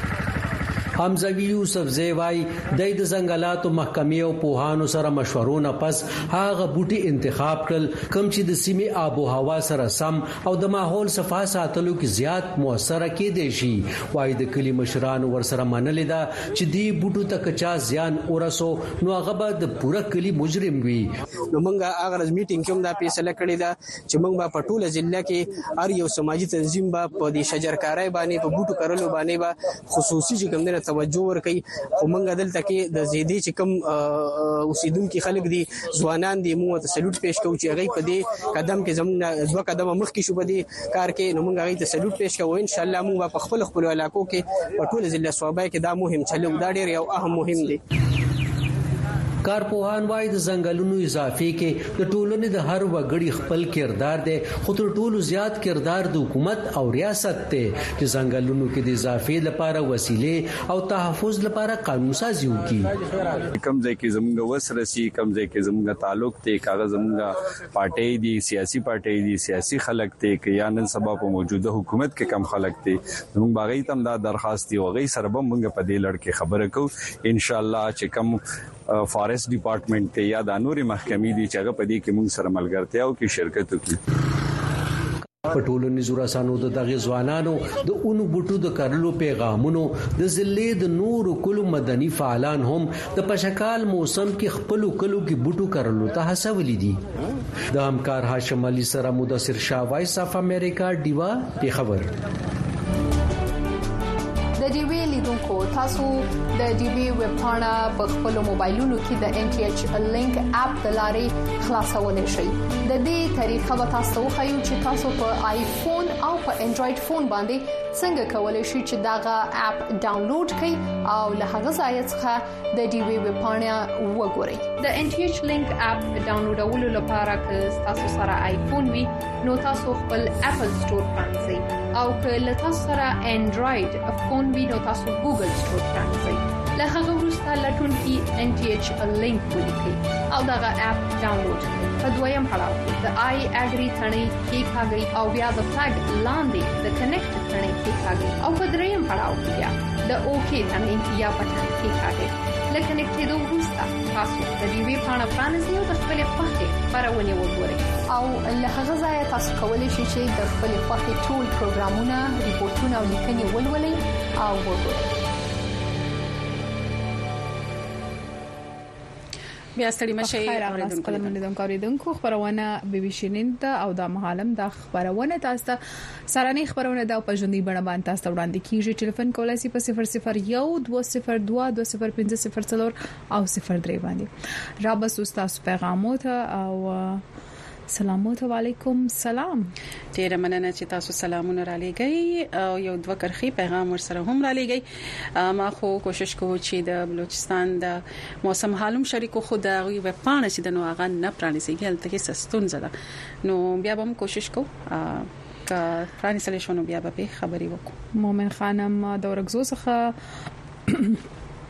C: حمزه یوسف زیوای د د زنګلاتو محکمې او پوهانو سره مشورو نه پس هغه بوټي انتخاب کړل کوم چې د سیمې آب او هوا سره سم او د ماحول صفا ساتلو کې زیات موثر کېدي شي. وای د کلی مشرانو ور سره منل دا چې دی بوټو ته کچا زیان ورسو نو هغه به د پوره کلی مجرم وي.
F: نو موږ هغه میټینګ کوم دا فیصله کړی دا چې موږ په ټوله ضلع کې هر یو سماجی تنظیم به په دې شجرکارۍ باندې په بوټو کارلو باندې به خصوصي چې کوم نه توجه ورکړي. خو موږ دلته کې د زیدي چې کوم اوسیدونکو خلک دي ځوانان دي موږ ته سلوټ پېښ کوو چې هغه په دې قدم کې زموږ دوه قدمه مخکې شو په دې کار کې نو موږ هغه ته سلوټ پېښ کوو. ان شاء الله موږ په خپل خپل علاقو کې په ټول ضلع صوبای کې دا مهم چلو دا ډېر یو اهم مهم دی.
C: کارپوهان وايي د ځنګلونو اضافه کې د ټولنې د هر وګړي خپل کردار دی خو تر ټولو زیات کردار د حکومت او ریاست دی چې ځنګلونو کې د اضافه لپاره وسیلې او تحفظ لپاره قانون سازي وکړي.
I: کم ځای کې زموږ وسرسي کم ځای کې زموږ تعلق دی کاغذ زموږ پارټي دي سیاسي پارټي دي سیاسي خلک دي کې یا نن سبا په موجوده حکومت کې کم خلک دي موږ باغی تم دا درخواست دی او غي سره به موږ په دې لړ کې خبره کوو ان شاء الله چې کم فارست ډپارټمنټ ته یا د نوري محکمې دي چې هغه په دې کې موږ سره ملګرتیا او کې شرکت وکړي.
C: په ټولنیزو رسانو د دغه ځوانانو د اونو بوټو د کارلو پیغامونو د ضلع د نورو کلو مدني فعالان هم د پشکال موسم کې خپل کلو کې بوټو کارلو ته هڅولې دي. د همکار هاشم علي سره مدثر شاه وایس اف امریکا دیوا په خبر.
L: د ډي وی لیدونکو تاسو د ډي وی ویب پاڼه په خپل موبایلونو کې د ان ټي ایچ لینک اپ د لارې خلاصولای شئ. د دې طریقه به تاسو خو چې تاسو په آیفون او په انډراید فون باندې څنګه کولای شئ چې داغه اپ ډاونلوډ کړئ او له هغه ځای څخه د ډي وی ویب پاڼه وګورئ. د ان ټي ایچ لینک اپ ډاونلوډولو لپاره که تاسو سره آیفون وي نو تاسو خپل اپل سٹور پرانځئ او که له تاسو سره انډراید فون وي نو تاسو ګوګل سٹور پرانځئ. له هغه وروسته لټون کې ان ټي ایچ لینک ولیکئ او دغه اپ ډاونلوډ کړئ. په دویم پړاو کې د آی اګری ثنې کې کاږئ او بیا د فلګ لاندې د کنیکټ ثنې کې کاږئ او په دریم پړاو کې بیا د اوکی ثنې یا بټن کې کاږئ. لکه نکټېدو وروسته تاسو د دې وی پاڼه پرانیزئ او د خپل خوښې خبرونه وګورئ او له هغه ځای تاسو کولی شئ چې د خپل خوښې ټول پروګرامونه ریپورتونه او لیکنې ولولئ او وګورئ.
G: بیا ستړي مشه
H: اوریدونکو د اوریدونکو خبرونه بي بي سي نن او د مهالم د خبرونه تاسو ته سرانه خبرونه د پښوندې بڼه باندې تاسو وړاندې کیږي. ټلیفون کولای شئ په صفر صفر یو دوه صفر دوه دوه صفر پنځه صفر څلور او صفر درې باندې را بس تاسو پیغامات او سلام علیکم. سلام
G: ډیر مننه چې تاسو سلامونه را لېږئ او یو دوه کرخي پیغام ورسره هم را لېږئ. ما خو کوشش کوم چې د بلوچستان د موسم حالم شریکو خود غوي په پانه چې د نو هغه نه پرانیږي هلته کې سستون زده نو بیا به کوشش کوم ک فرانسې شنو بیا به خبري وکړو.
H: مومن خانم د ورغزو څخه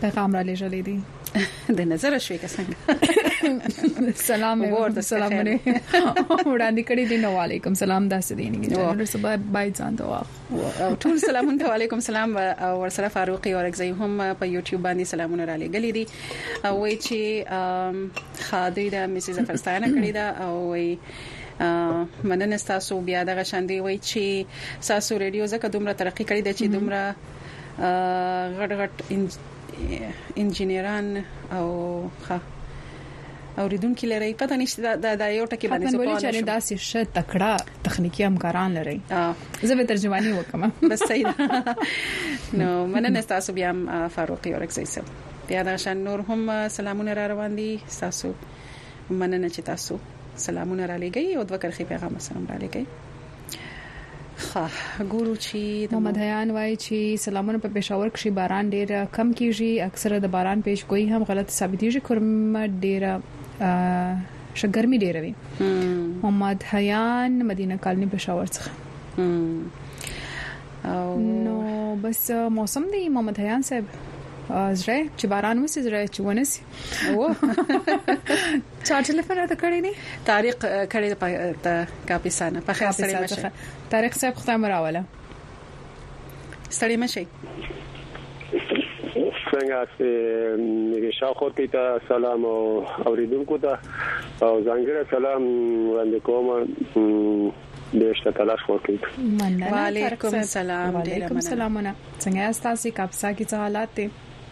H: پیغام را لېږلې دي
G: د نظر شوي که څنګه
H: سلام ورته سلام نه وړاندې کړی دی. نو وعلیکم سلام داسې دی نه نو سبا باید ځان ته واخ
G: ټول سلامونه. وعلیکم سلام او ورسره فاروقي اورګزی هم په یوټیوب باندې سلامونه را لګلې دي او وایي چې خادي د میسز افغانستان کړی دا او وایي مننه تاسو بیا دغه شاندي وایي چې تاسو ریډیو زکه دومره ترقی کړی دی چې دومره غټ غټ انجینران او ښه اوریدونکو لري پته نشته دا د یو ټکی باندې
H: څه پوهه نه داسې ش تکړه تخنیکی همکاران لري. زه به ترجمانی وکم
G: بس صحیح. نو مننه تاسو بیا فاروقي اورګزی صاحب بیا دا شان نور هم سلامونه را روان دي تاسو مننه چې تاسو سلامونه را لګي او د وکړخي پیغام سلام را لګي. خا ګورو چې
H: محمد حیان وایي چې سلامونه په پېښور کې باران ډیر کم کیږي اکثره د باران پیش کوي هم غلط ثابتېږي کومه ډیره شګرمي ډیره وي. محمد حیان مدینه کالنی پېښور څخه او نو بس موسم دی محمد حیان صاحب زره چې باران وسی زره چې ونسی او چا ټلیفون راته کړی دی
G: طارق کړی ته کاپیسانه په خیر سره مشه.
H: طارق صاحب خدای مراوله
G: ستړي مشي
J: څنګه چې میږي شاوخوا ته سلام او اوریدونکو ته او ځانګړی سلام وړاندې کوم دېشته تلاش وکړئ.
G: وعلیکم سلام.
H: وعلیکم سلامونه. څنګه تاسو کاپسا کې څه حالات دي؟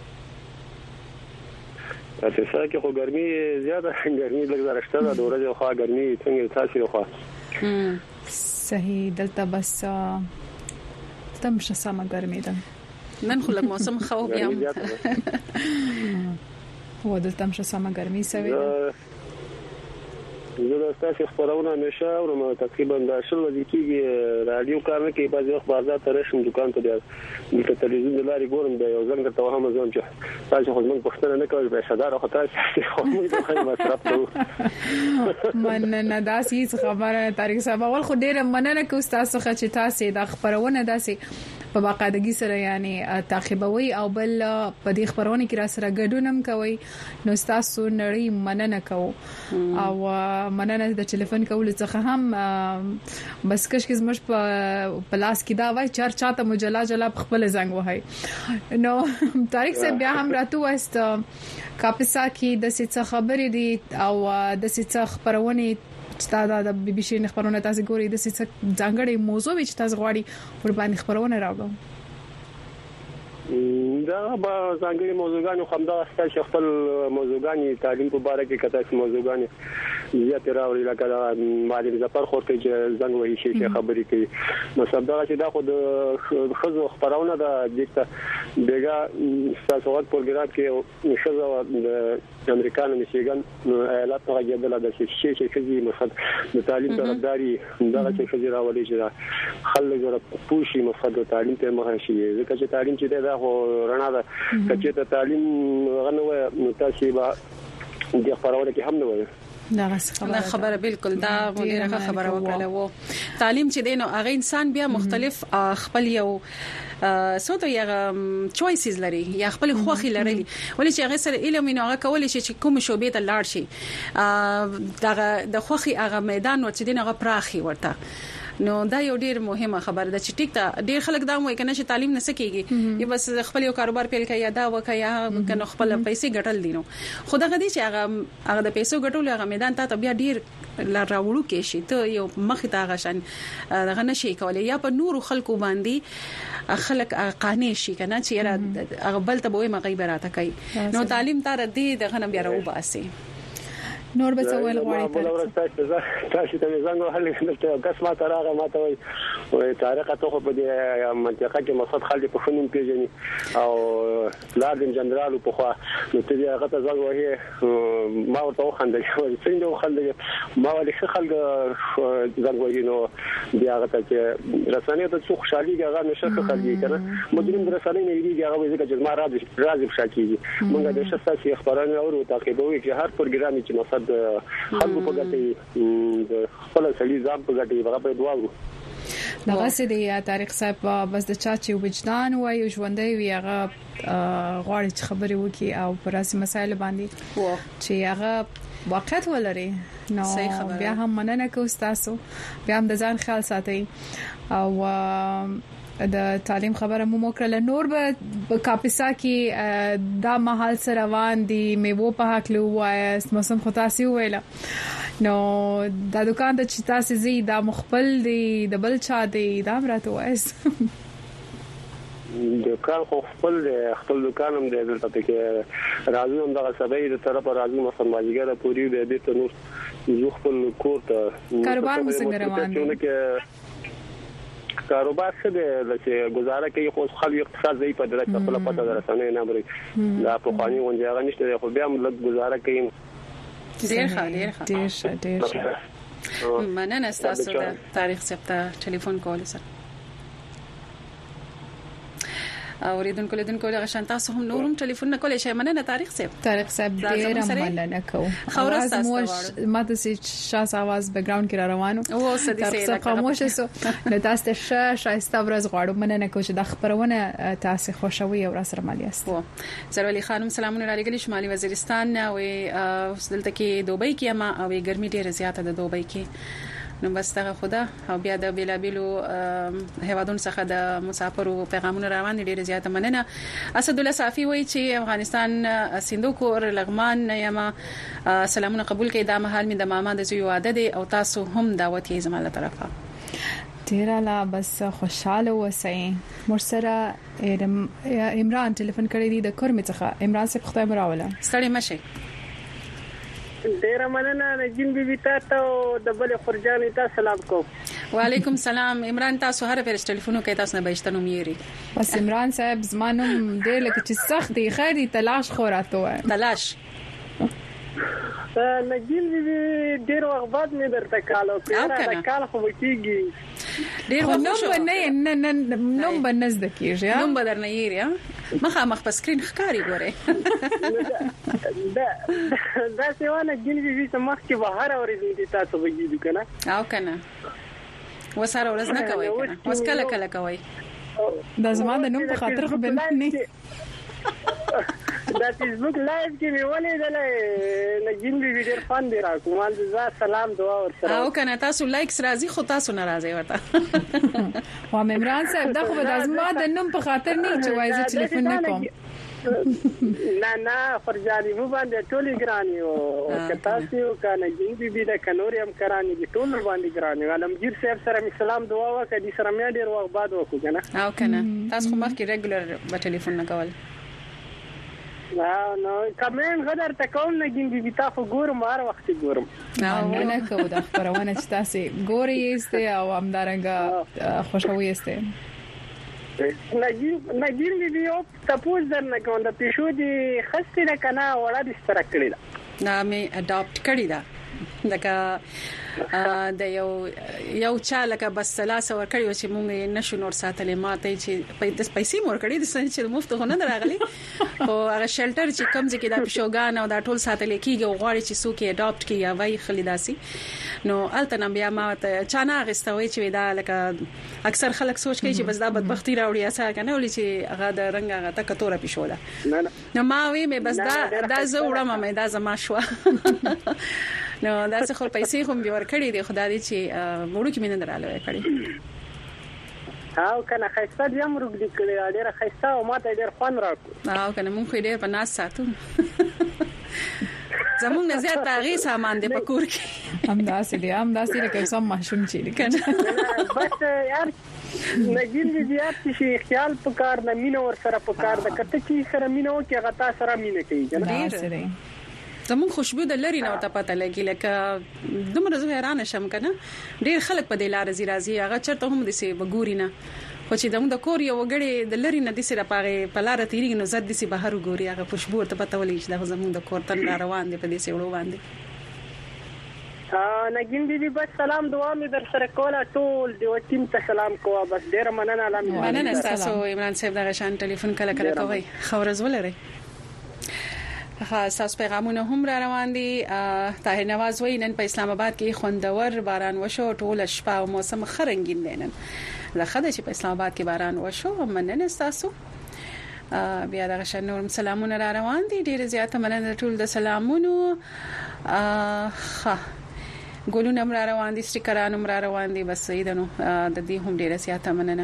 J: کاپسا کې خو ګرمي زیاده ګرمي لږ درشته ده د ورځې خو ګرمي څنګه تاسو خو
H: صحیح دلته بس تم شسمه ګرمي ده
G: نن خو لږ موسم خو بیا
H: و دلته هم شسمه ګرمي سوي ده.
J: زه د تاسو خبرونه نشه اورم تقریبا د شل ورځې کېږي رادیو کار نه کوي بعضی وخت بازار ته راشم دکان ته د تلویزیون د لارې ګورم د یو ځل ته هم ځم چې تاسو خو موږ پښتنه نه کوي به شدار خو تاسو خو موږ د خیر مصرف کوو
H: مننه داسې خبره طارق صاحب اول خو ډیر مننه کوم تاسو چې تاسو د خبرونه داسې په باقاعدګي سره یعنی تعقیبوي او بل په دې خبرونه کې را سره ګډونم کوي نو تاسو نړۍ مننه کوو او مننه د ټلیفون کول څخه هم بس کش کې زموږ په پلاس کې دا وای چار چاته مجلا جلا خپل زنګ وای نو طارق صاحب بیا هم راتو واست کاپسا کې د څه خبرې دي او د څه خبرونه ستاسو د بي بي سي خبرونه تاسو ګورئ د څه ځانګړي موضوع چې تاسو غواړئ ور باندې خبرونه راوړم
J: دا به ځانګړي موضوعګانو خمدا ستاسو خپل موضوعګانې تعلیم په اړه کې کته موضوعګانې زیات راوړي لکه معلم ظفر خو ته چې زنګ وایي چې خبرې کوي نو سبدا چې دا خو د خزو خبرونه د دغه دغه تاسو غوښتل پروګرام کې خزو د امریکانو میشیګن ایالت ته راځي د شي چې خزي مخد د تعلیم طرفداري دغه چې خزي راولي چې خلک زره پوښي مخد د تعلیم ته مخه شي ځکه چې تعلیم چې دا خو رڼا ده چې ته تعلیم غنوي نو تاسو به د خبرونه کې هم نه وایي
G: دا خبره بالکل دا مدیره خبره وکړه وو تعلیم چې دینو هغه انسان بیا مختلف خپل یو سوته یا چويسز لري یا خپل خوخي لري ولې چې هغه سره علم نو هغه کولای شي چې کوم شوبې ته لاړ شي دا د خوخي هغه میدان ورته دین هغه پراخي ورته نو دا یو ډیر مهمه خبره ده چې ټیک ته ډیر خلک دا وایي کنه چې تعلیم نه سکیږي یا بس خپل یو کاروبار پیل کوي یا دا وکیا کنه خپل پیسې ګټل دي نو خو دا غدي چې هغه هغه د پیسو ګټول هغه میدان ته بیا ډیر لا راوړو کې شي ته یو مخ ته غشن دغه نشي کولای یا په نور خلکو باندې خلک قانع شي کنه چې هغه بل ته به مغیبه راته کوي نو تعلیم تر دې دغه نه بیا راو باسي
H: نور به څه ویل غواړي
J: تاسو ته زنګ هلې نشته کس ما ترغه ما ته وي تاریخ ته په دې منطقه کې مقصد خلک په فنون پیژني او لازم جنرال په خوا نو ته هغه ته زنګ وایي ما ورته خندل څنګه خندل ما ولې خلک زنګ وایي نو بیا هغه ته رسنۍ ته څو خوشالي هغه نشه خلک کنه مدرم رسنۍ نه دی هغه وایي چې ما راځي راځي شاکیږي موږ د شخصي خبرونه او تعقیبوي چې هر پروګرام چې مقصد خلکو په ګټه د خپل سړي ځان په ګټه هغه په دواړو
H: دغه سې د طارق صاحب بس د چا چې وجدان وای ژوندۍ وي هغه غواړي چې خبرې وکړي او پر اساس مسایل باندې چې هغه واقعیت ولري نو بیا هم مننه کوم تاسو بیا هم د ځان خیال ساتئ او د تعلیم خبره مو موکړه نور به کاپیسا کې دا محل سره روان دي میوه په حق له وایست موسم خو تاسو ویله نو دا دکان د چې تاسو زی دا مخبل دی د بل چا دی دا راته وایست
J: دکان خو خپل خپل دکان هم دی دلته کې راځو هم دغه سبې د طرف راځو مثلا ماجیګره پوری به دې ته نور زو خپل کور ته
H: کاروبار مو څنګه روان دی
J: کاروبار څه دی چې گزاره کوي خو خلک اقتصاد زی په درجه خپل پته درسنه نه بري دا په قانوني غونډه نشته خو بیا هم لږ گزاره کوي
G: ډیر ښه ډیر ښه ډیر ښه ډیر ښه مننه تاسو د تاریخ ثبت ټلیفون کول سره اوریدونکو لیدونکو له غشن تاسو هم نورم ټلیفون کولای شئ مننه تاریخ صاحب
H: تاریخ صاحب ډیر مننه کوم
G: خورس
H: تاسو ماته چې شاس आवाज بیک گراوند کې را روانو
G: او سدي سي
H: خاموش سو نو تاسو ته شایسته ورځ غواړم مننه کوم چې د خبرونه تاسو خوشوي او سره مالي است
G: زرولي خانم سلامونه را لګلی شمالي وزیرستان او دلته کې دوبۍ کې ما او ګرمي ډیره زیاته ده دوبۍ کې نو بستغه خدا او بیا د بیلابیلو هوادون څخه د مسافرو پیغامونه روان دي ډیره زیاته مننه اسد الله صافي وایي چې افغانستان سندوکو لغمان یما سلامونه قبول کړي د مهال می د ماما د زوی واده دي او تاسو هم دعوت یې زماله طرفه
H: ډیر لا بس خوشاله وسئ مرسره عمران ټلیفون کړی دی د کورم څخه عمران صاحب خدای مراوله
G: ستړي مشه
K: ډیر مننه نجیم بي بي تاسو د بل خرجان تاسو سلام کوم
G: وعلیکم سلام عمران تاسو هر پیرش ټلیفون کوي تاسو نه بهشتنو میری
H: بس عمران صاحب زمانم ډیر لکه چې سخت دی خیری تلاش خوراته
G: تلاش
K: نجیم بي بي ډیر وخت بعد مې درته کالو پیرا کال خو کیږي
G: ډیر
H: خو نو باندې نه نه نو باندې زدکیږي
G: نو بدر نه یې مخه مخ په سکرین ښکاری ګوره
K: دا دا څونه جنبي وي چې مخ کې بهر اورېږي دي تاسو وګورئ کنه
G: او کنه وساره ورځ نه کوي کنه اوس کله کله کوي
H: دا زما د نوم په خاطر خو بل نه
K: دا فیسبوک لایو کې مې ولېدل نجیم بي ویډیو فان دی را کومال زه سلام دعا ورسره
G: او کنه تاسو لایکس راځي خو تاسو ناراضي ورته
H: و عمران صاحب دا خو د زما د نوم په خاطر نه چې وایي ټلیفون نه کوم
K: نه نه فرجاني مو باندې ټولي ګراني او کتاسي او کنه جین بي بي د کنوريم کراني دي ټول باندې ګراني علمگیر صاحب سره می سلام دعا وکړه دي سره مې ډیر وخت بعد وکړه کنه
G: او کنه تاسو خو مخکې ریګولر په ټلیفون نه کول
K: نو نو کمن غدر ته کوم نه ګین بي بي تاسو ګورم هر وخت ګورم
H: نو نه کوم د خبرونه چې تاسو ګوري است او همدارنګه خوشوي است
K: نجیم نجیم بي بي او تاسو درنه کوم د پښو دي خسته نه کنه وړه د سره کړی دا
G: نه مې اډاپټ کړی دا لکه د یو یو چا لکه بس ثلاثه ور کړی چې مونږ نشو نور ساتلې ماته چې پیسې مور کړی د سن چې مفت خو نه دراغلی او هغه شلټر چې کم ځکه د پښوګان او د ټول ساتلې کیږي غواړي چې څوک یې اډاپټ کړي یا وای خلیداسي نو الته بیا ما ته چانه غستوي چې دا لکه اکثر خلک سوچ کوي چې بس دا بدبختی راوړي اسا کنه ولې چې هغه د رنگ هغه تک تور پښوله نو ما وی مې بس دا دا زه وړم مې دا زما شو نو دا څه خو پیسې هم به ورکړي دي خدای دې چې موږ کې مين دراله
K: کړی او کنه خیسته دې امر دې کړی ډېر خیسته او ماته ډېر خوان راکو
G: او کنه مونږ ډېر په ناس ساتو زموږ نه زیات تاغي سامان دې پکور کې
H: هم داسې دي هم داسې لکه سم ماشوم چې کنه
K: بس یار نجیل دې چې خیال پکار نه مين ور سره پکار د کته چې سره مين او کې غتا سره مين کوي
H: کنه
G: زمون خوشبو د لری نه ورته پته لګي لکه دومره زه حیران شم کنه ډیر خلک په دې لار زی راځي هغه چرته هم د سی وګوري نه خو چې دمو د کور یو وګړي د لری نه د سره پاغه په لار تیری نو زد دي سی بهر وګوري هغه خوشبو ورته پته ولې چې د زمون د کور تن روان دي په دې سیړو باندې
K: ها نګین دي بس سلام دعا می در سره کوله ټول دی ټیم ته سلام کوه بس ډیر مننه علامه
G: مننه تاسو عمران صاحب دغه شان ټلیفون کله کله کوي خبر از ولري خاص تاسو پیغامونه هم را روان دي. طاهر نواز وای نن په اسلام آباد کې خوندور باران وشو، ټول شپه او موسم خرنګین دی. نن لخوا چې په اسلام آباد کې باران وشو، مننه تاسو. بیا د غشن نور سلامونه را روان دي، ډیر زیاته مننه ټول د سلامونو. ها ګلونه را روان دي، سټیکرانو را روان دي، بس ایدنو د دې هم ډیر زیاته مننه.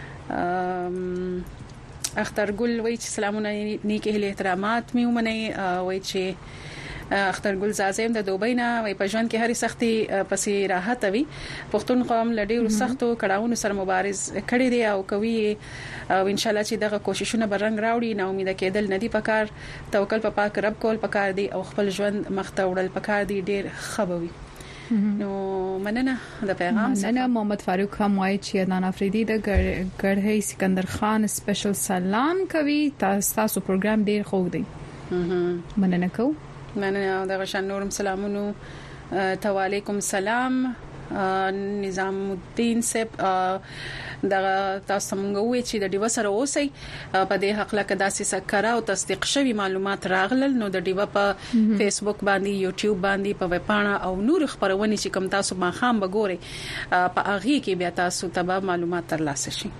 G: اختر ګل وای چې سلامونه نیک اهل احترامات می ومني، وای چې اختر ګل زازم د دوبۍ نه وای په ژوند کې هرې سختي پسې راحت وي. پښتون قوم لډیرو سختو کړهونو سره مبارز کړي دي او کوي، او ان شاء الله چې دغه کوششونه برنګ راوړي. نه امید کېدل ندي پکار، توکل په پاک رب کول پکار دي او خپل ژوند مخته وړل پکار دي. ډیر خبوي نو مننه د پیغام
H: مننه. محمد فاروق هم وایي چې عدنان افریدي د ګړهي سکندر خان سپیشل سلام کوي. تاسو پروګرام ډیر خوږ دی. مننه کو
G: مننه د غشن نورم سلامونو. تعالیکم سلام نظام الدین صاحب، دا تاسو موږ وی چې د ډیو سره اوسئ په دې حق لکه داسې سکرا او تصدیق شوی معلومات راغلل. نو د ډیو په فیسبوک باندې، یوټیوب باندې، په وپاڼه او نور خبرونه چې کوم تاسو ما خام بګوري په اغي کې بیا تاسو ته معلومات ترلاسه شي.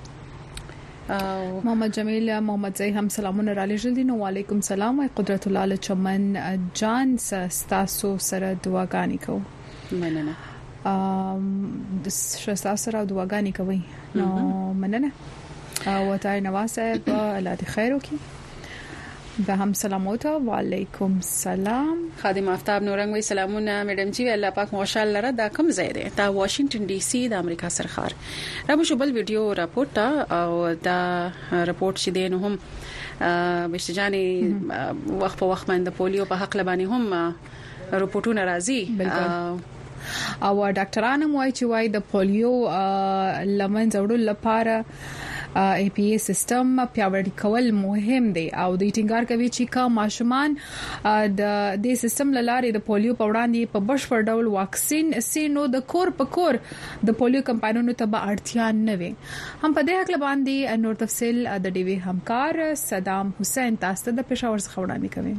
H: محمد جمیل محمد زئی هم سلامونه را لېږل دي. نو وعلیکم سلام او قدرت الله چمن جان تاسو سره دعاګانې کوم.
G: مننه.
H: ام د شستا سره دعاګانې کوي. نو مننه. او تای نواسه په الله دې خیر وکړي. به هم سلامات. وعلیکم سلام.
G: خادم آفتاب نورنګ وی سلامونه میډم جی، الله پاک ماشاء الله را دا کوم ځای دی؟ دا واشنگټن ډي سي د امریکا سرخار. را مو شبل ویډیو راپورټ او دا راپورټ چې دین هم بشجاني وخت په وخت باندې پولیو په حق لبانی هم راپورټونه راځي. او ډاکټرانو وایي چې وایي د پولیو لمن زوړل لپاره ای پی ای سیستم پیاوړی کول مهم دی او د ټینګار کوي چې کا ماشومان د دې سیستم لاره د پولیو په وړاندې په بشپړ ډول واکسین سینو د کور په کور د پولیو کمپاینونو ته به اړتیا نه وي. هم په دې حق باندې نور تفصیل د ډیوی همکار صدام حسین تاسو د پېښور څخه وړاندې کوي.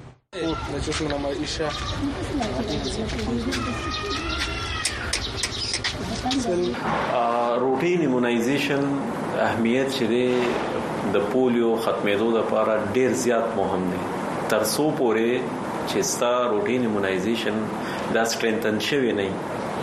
D: روټین ایمونایزیشن اهمیت چې د پولیو ختمېدو لپاره ډیر زیات مهم دی. تر څو پورې چې ستا روټین ایمونایزیشن دا سټرینتن شوی نه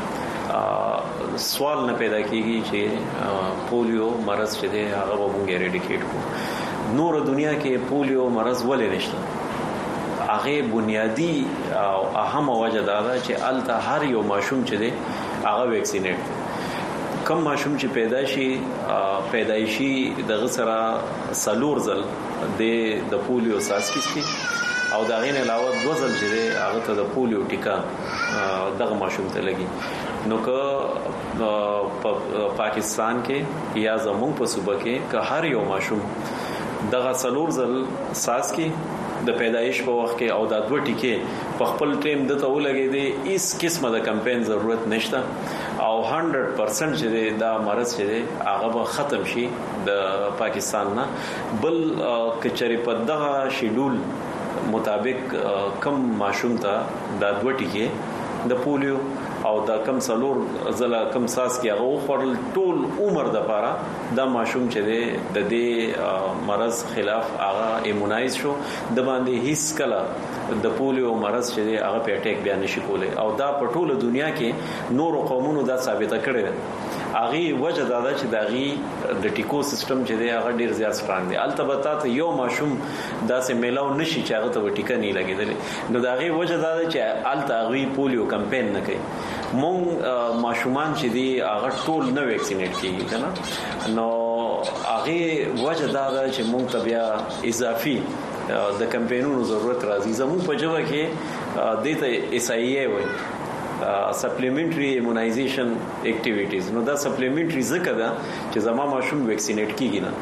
D: سوال نه پیدا کیږي چې پولیو مرض چې دی هغه به موږ اریډیکیټ کړو. نور دنیا کې پولیو مرض ولې نشته؟ هغه بنیادی او اهم وجه دا ده چې الته هر یو ماشوم چې دی هغه ویکسینیټ. کم ماشوم چې پیدا شي پیدایشي دغه سره سلور ځل د د پولیو ساس کیږي او دا غین علاوه دو ځل چې دی هغه ته د پولیو ټیکا دغه ماشوم ته لګي. نو که په پاکستان کې یا زموږ په صوبه کې که هر یو ماشوم دغه سلور ځل ساس کی د پیدایش په وخت کې او د دوه ټیکې په خپل ټیم د ته ولګي دي، هیڅ قسمه د کمپاین ضرورت نشته او صد درصد چې دا مرض چې هغه به ختم شي د پاکستان نه. بل کچري په دغه شیډول مطابق کم ماشوم ته د دوه ټیکې د پولیو او دا کم سلور زلا کم ساس کې هغه خورل ټول عمر د پاره دا ماشوم چې د دې مرض خلاف هغه ایمونایز شو د باندې هیڅ کله د پولیو مرض چې هغه په اٹیک بیان نشي کولای. او دا په ټوله دنیا کې نور قومونو دا ثابته کړي. هغه وجه دا ده چې داغي د ټیکو سیستم چې دی هغه ډیر زیات سترانګ دی. البته یو ماشوم داسې میلاو نشي چې هغه ته ټیکا نه لګیدل. نو داغي وجه دا ده چې الته پولیو کمپاین نه کوي. مونږ ماشومان چې دی هغه ټول نه ویکسینیټ کیږي کنه. نو هغه وجه دا ده چې مونږ ته بیا اضافي د کمپاینونو ضرورت راځي. زموږ په جوه کې دته اس ای ای وایي سپلیمنټری ایمونایزیشن اکټیویټیز. نو دا سپلیمنټری ځکه ده چې زما ماشوم ویکسینیټ کیږي نه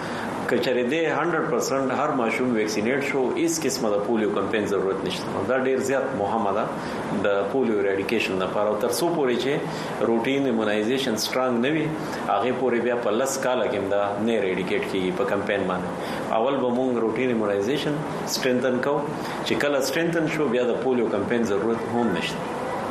D: کچره دې one hundred percent هر ماشوم ویکسینیټ شو هیڅ قسمه د پولیو کمپاین ضرورت نشته. دا ډیر زیات مهمه ده د پولیو اریډیکیشن لپاره. او تر څو پورې چې روټین ایمونایزیشن سترونګ نه وي هغه پورې بیا په لس کال کې دا نه اریډیکیټ کیږي په کمپاین باندې. اول به موږ روټین ایمونایزیشن سترنتن کو چې کله سترنتن شو بیا د پولیو کمپاین ضرورت هم نشته.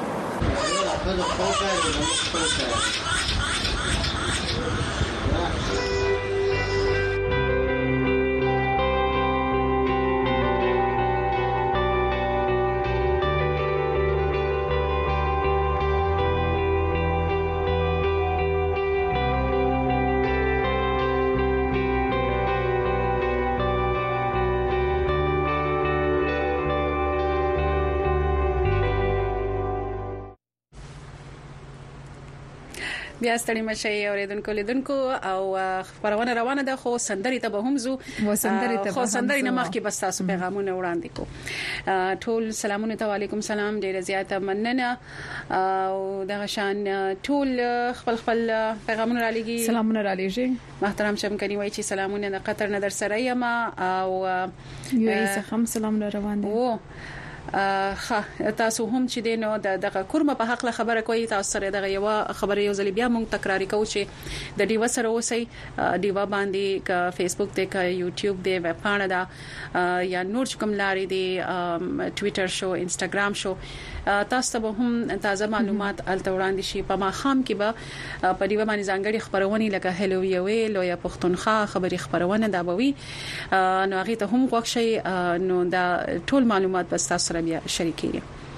G: بیا ستړي مشه اوریدونکو لیدونکو او خبرونه روانه ده خو سندري ته به هم زو
H: و سندري ته
G: خو سندري نه مخکې بس تاسو پیغامونه وړاندې کو. ټول سلامونه ته وعلیکم سلام ډیره زیاته مننه او دغه شان ټول خپل خپل پیغامونه را لګي
H: سلامونه را لګي.
G: محترم شمکني وایي چې سلامونه د قطر نه در سره یم او
H: یو ایسه هم سلام روان دي.
G: او خا تاسو هم چې دینو د دغه کورمه په حق له خبره کوي تاسو سره دغه یو خبره یو ځل بیا مونږ تکراری کوو چې د ډیوا سره اوسئ ډیوا باندې ک فیسبوک ته ک یوټیوب دی ویب پاڼه دا یا نور کوم لاري دی ټوئیټر شو انستګرام شو تاسو ته هم تازه معلومات الته وړاندې شي. په ما خام کې به په ډیوا باندې ځانګړي خبرونه لکه هلو وی لو یا پښتونخوا خبري خبرونه دا بوي نو هغه ته هم وښه شي نو دا ټول معلومات بس تاسو سره بیا شریکي.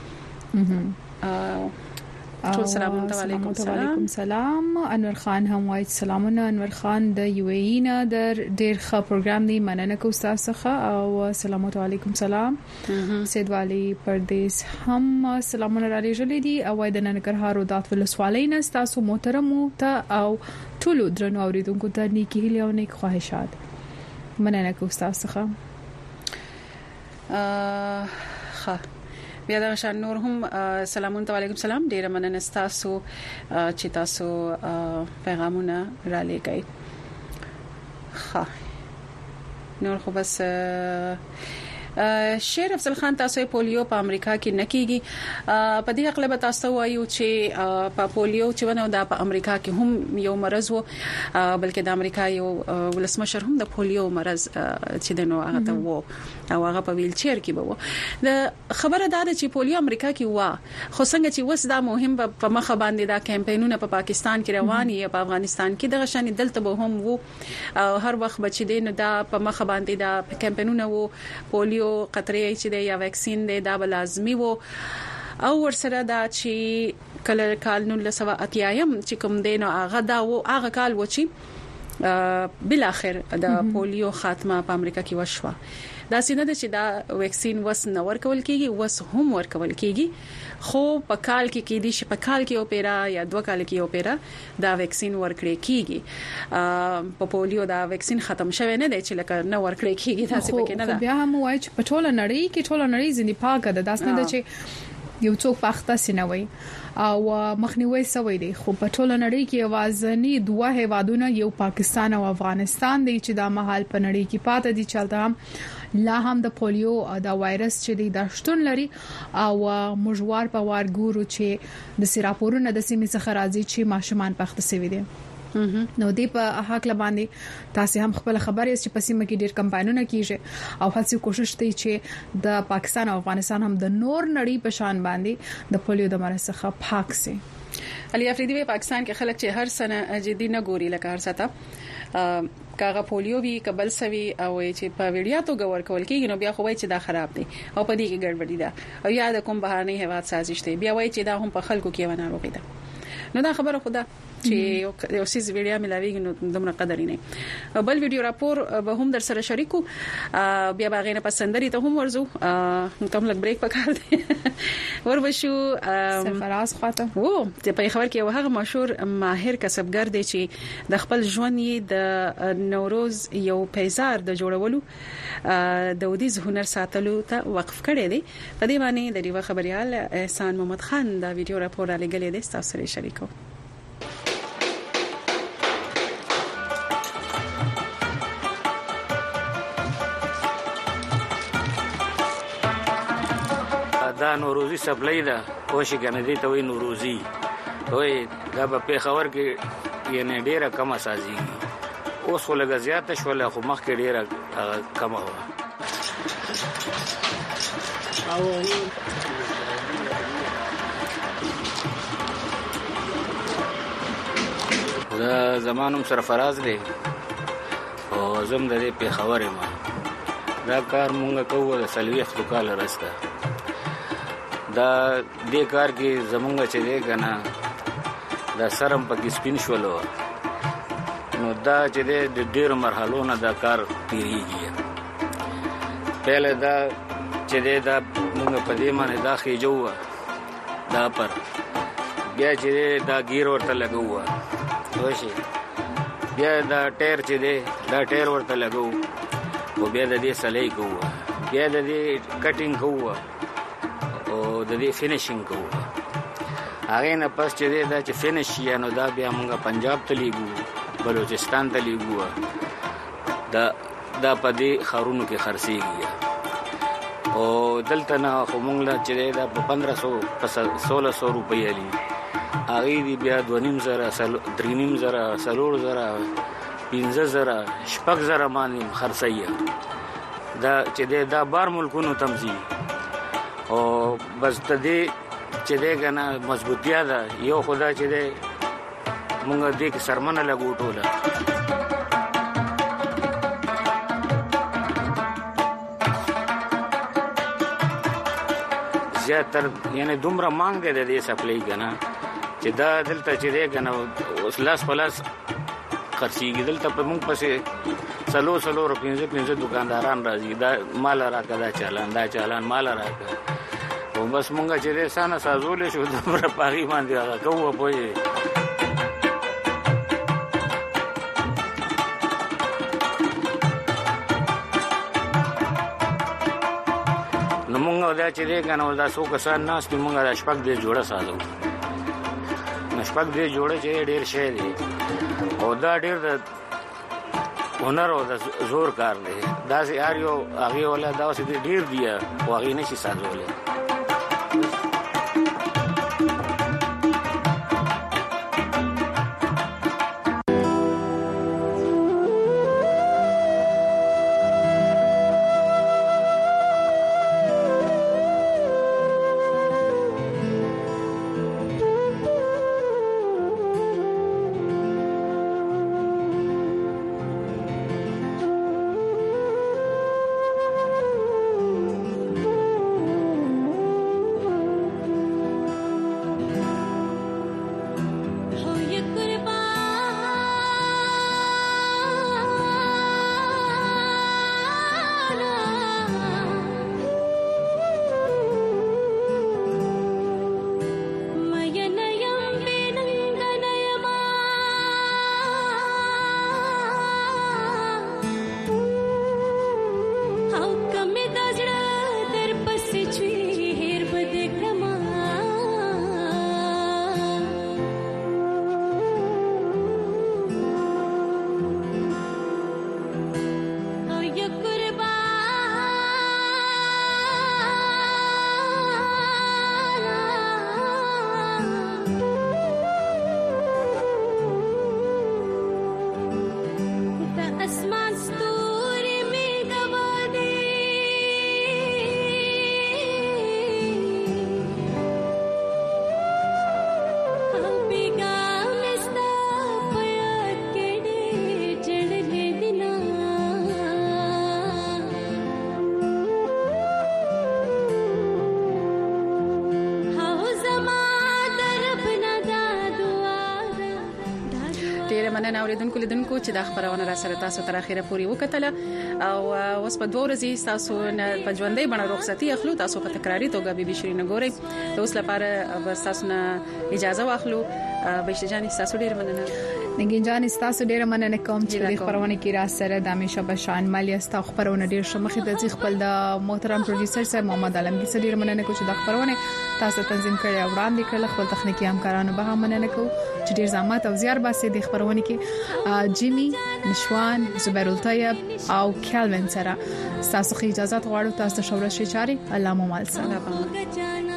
G: ټول سلام علیکم.
H: وعلیکم سلام. انور خان هم وایي سلامونه. انور خان د یو ای نه در ډیر ښه پروګرام دی مننه کوم تاسو څخه او سلام علیکم سلام. سید والی پردیس هم سلامونه را لېږلې دي او د ننګرهار او دات ولسوالۍ نه تاسو محترم ته او ټول درنو اوریدونکو ته نیکی هیله او نیک خواهشات مننه کوم تاسو څخه. ا
G: بیا د شان نور هم سلامونه علیکم سلام ډیر مننه تاسو چې تاسو پیغامونه را لګی. ها نور خو بس شیر افضل خان تاسو پولیو په امریکا کې نکېږي په دې اقلب تاسو وایو چې په پولیو چې ونه د په امریکا کې هم یو مرز وو بلکې د امریکا یو ولسمشر هم د پولیو مرز چې د نو هغه ته وو او هغه په ویل چیر کې وو. د خبره دا ده چې پولیو امریکا کې وا خو څنګه چې وس دا مهم په مخه باندې دا کمپاینونه په پاکستان کې روان دي په افغانستان کې دغه شان دلته به هم وو او هر وخت بچی دین دا په مخه باندې دا کمپاینونه وو پولیو قطري چې دی یا ویکسین دی دا به لازمي وو او ورسره دا چې کله کال نو لسوا اتیایم چې کوم دی نو هغه دا وو هغه کال و چې بل اخر د پولیو خاتمه په امریکا کې وشوه. دا سینه د چې دا ویکسین وس نه ورکول کیږي وس هم ورکول کیږي خو په کال کې کې دي چې په کال کې اوپیرا یا دوه کال کې اوپیرا دا ویکسین ورکړي کیږي. په پولیو دا ویکسین ختم شوی نه دی چې لکه نه ورکړي کیږي تاسو پکې نه ده.
H: بیا هم وایي چې په ټوله نړۍ کې ټوله نړۍ ځنی پاکه ده داس نه ده چې یو څوک پخته سینوي او مخنیوي سوي دي خو په ټوله نړۍ کې اوازني دوه هیوادونه یو پاکستان او افغانستان دي چې دا مهال په نړۍ کې پاتې دي چلته هم لا هم د پولیو دا وایرس چې دی د شتون لري او مجوار په وار ګورو چې د سراپورونو د سیمې څخه راځي چې ماشومان پخته سوي دي. نو دی په حق لباندې تاسو هم خپل خبرې چې په سیمه کې ډیر کمپاینونه کیږي او هڅه کوشش کوي چې د پاکستان او افغانستان هم د نور نړۍ په شان باندې د پولیو د مرض څخه پاک سي.
G: علي افریدي په پاکستان کې خلک چې هر سنه جدي نه ګوري لکه هر ساته کاغه پولیو وی قبل سوي او چې په ویډیا تو غور کول کېږي نو بیا خو وای چې دا خراب دي او په دې کې ګډوډي ده او یا د کوم بهانه هواد سازش دی بیا وای چې دا هم په خلکو کې ونه روغی ده. نو دا خبره خدا چې یو سیس ویډیو ملاویږي نو دومره قدر نه بل ویډیو راپور به هم در سره شریکو بیا باغې نه پسندري ته هم ورزو کوم لک بریک پکار دی وربشو
H: سرفراز خاطر
G: وو ته په خبر کې یو هغه مشهور ماهر کسبګر دی چې د خپل ژوند د نوروز یو پیزار د جوړولو د ودیز هنر ساتلو ته وقف کړی دی. په دې باندې د ریوا خبريال احسان محمد خان دا ویډیو راپور را لګلې دی تاسو سره شریکو.
M: نوروزي سپلای ده کوشي کنه دي ته وي نوروزي وای دا په پیښور کې یعنی ډیره کم سازي اوس خو لږه زیاته شوله خو مخکې ډیره کم و او دا زمانم سرفراز دی او زم د دې پیښور ما دا کار مونږ کوو د سلويخ کال راسته دا دې کار کې زمونږ چې دی کنه دا سرم پکې سپین شولو نو دا چې د ډېر مرحلو نه دا کار تیریږي پهله دا چې دا موږ په دې باندې دا خېجو دا پر بیا چې دا گیر ورته لګو وشي بیا دا ټایر چې دی دا ټایر ورته لګو او بیا د دې سلای کوو بیا د دې کټینګ کوو او د دې فینیشینګ کوو هغه نه پس چې دی دا چې فینیش یا نو دا بیا موږ پنجاب ته لیږو بلوچستان ته لیږو دا دا په دې خارونو کې خرڅيږي او دلته نه خو موږ لا چې دا په پندرہ سو په سولہ سو روپۍ علي هغه دی بیا دوه نیم زره درې نیم زره څلور زره پنځه زره شپږ زره باندې خرڅي دا چې دا بار ملکونو تمزي او بس ته دې چې دې کنه مضبوطیا ده یو خدا چې دې مونږ دې کې سرمنه لګو ټوله زیاتر یعنی دومره مانګ دی د دې سپلای کنه چې دا دلته چې دې کنه اوس لاس پلاس خرڅيږي دلته په مونږ پسې سلو سلو روپینځه پینځه دکانداران راځي دا مال راکړه دا چالان دا چالان مال راکړه او بس مونږ چې دې سانه سازولې شو د پاغي باندې هغه کوو په نو مونږ دا چې دې کنه دا څو کسان ناس په مونږه د شپږ دې جوړه سازو شپږ دې جوړه چې ډېر شي دي او دا ډېر د هنر او د زور کار دی دا سي اړیو هغه ولا دا سي ډېر دی او هغه نشي سازولې
G: مننه اوریدونکو لیدونکو چې د خبرونه را سره تاسو تر اخره پورې وکټله او اوس په دوه ورځې تاسو نه په ژوندۍ بڼه رخصتي اخلو تاسو په تکراری توګه بي بي شيرين ګوري د اوس لپاره تاسو نه اجازه واخلو بهشته جان تاسو ډیر مننه
H: نګین جان تاسو ډیر مننه کوم چې د خبرونه کې را سره د همیشه بشان مالی تاسو خبرونه ډیر شمخې د ځخ خپل د محترم پروډوسر سره محمد عالمگیر سره ډیر مننه کوم چې د خبرونه تاسو تنظیم کړی او وړاندې کړل خپل تخنیکی همکارانو به هم مننه کوم چې ډیر زحمت او زیار باسي د خبرونه کې جیمی نشوان زبیر الطیب او کلوین سره تاسو خو اجازه غواړم تاسو شورش چاري الله مو مال سلام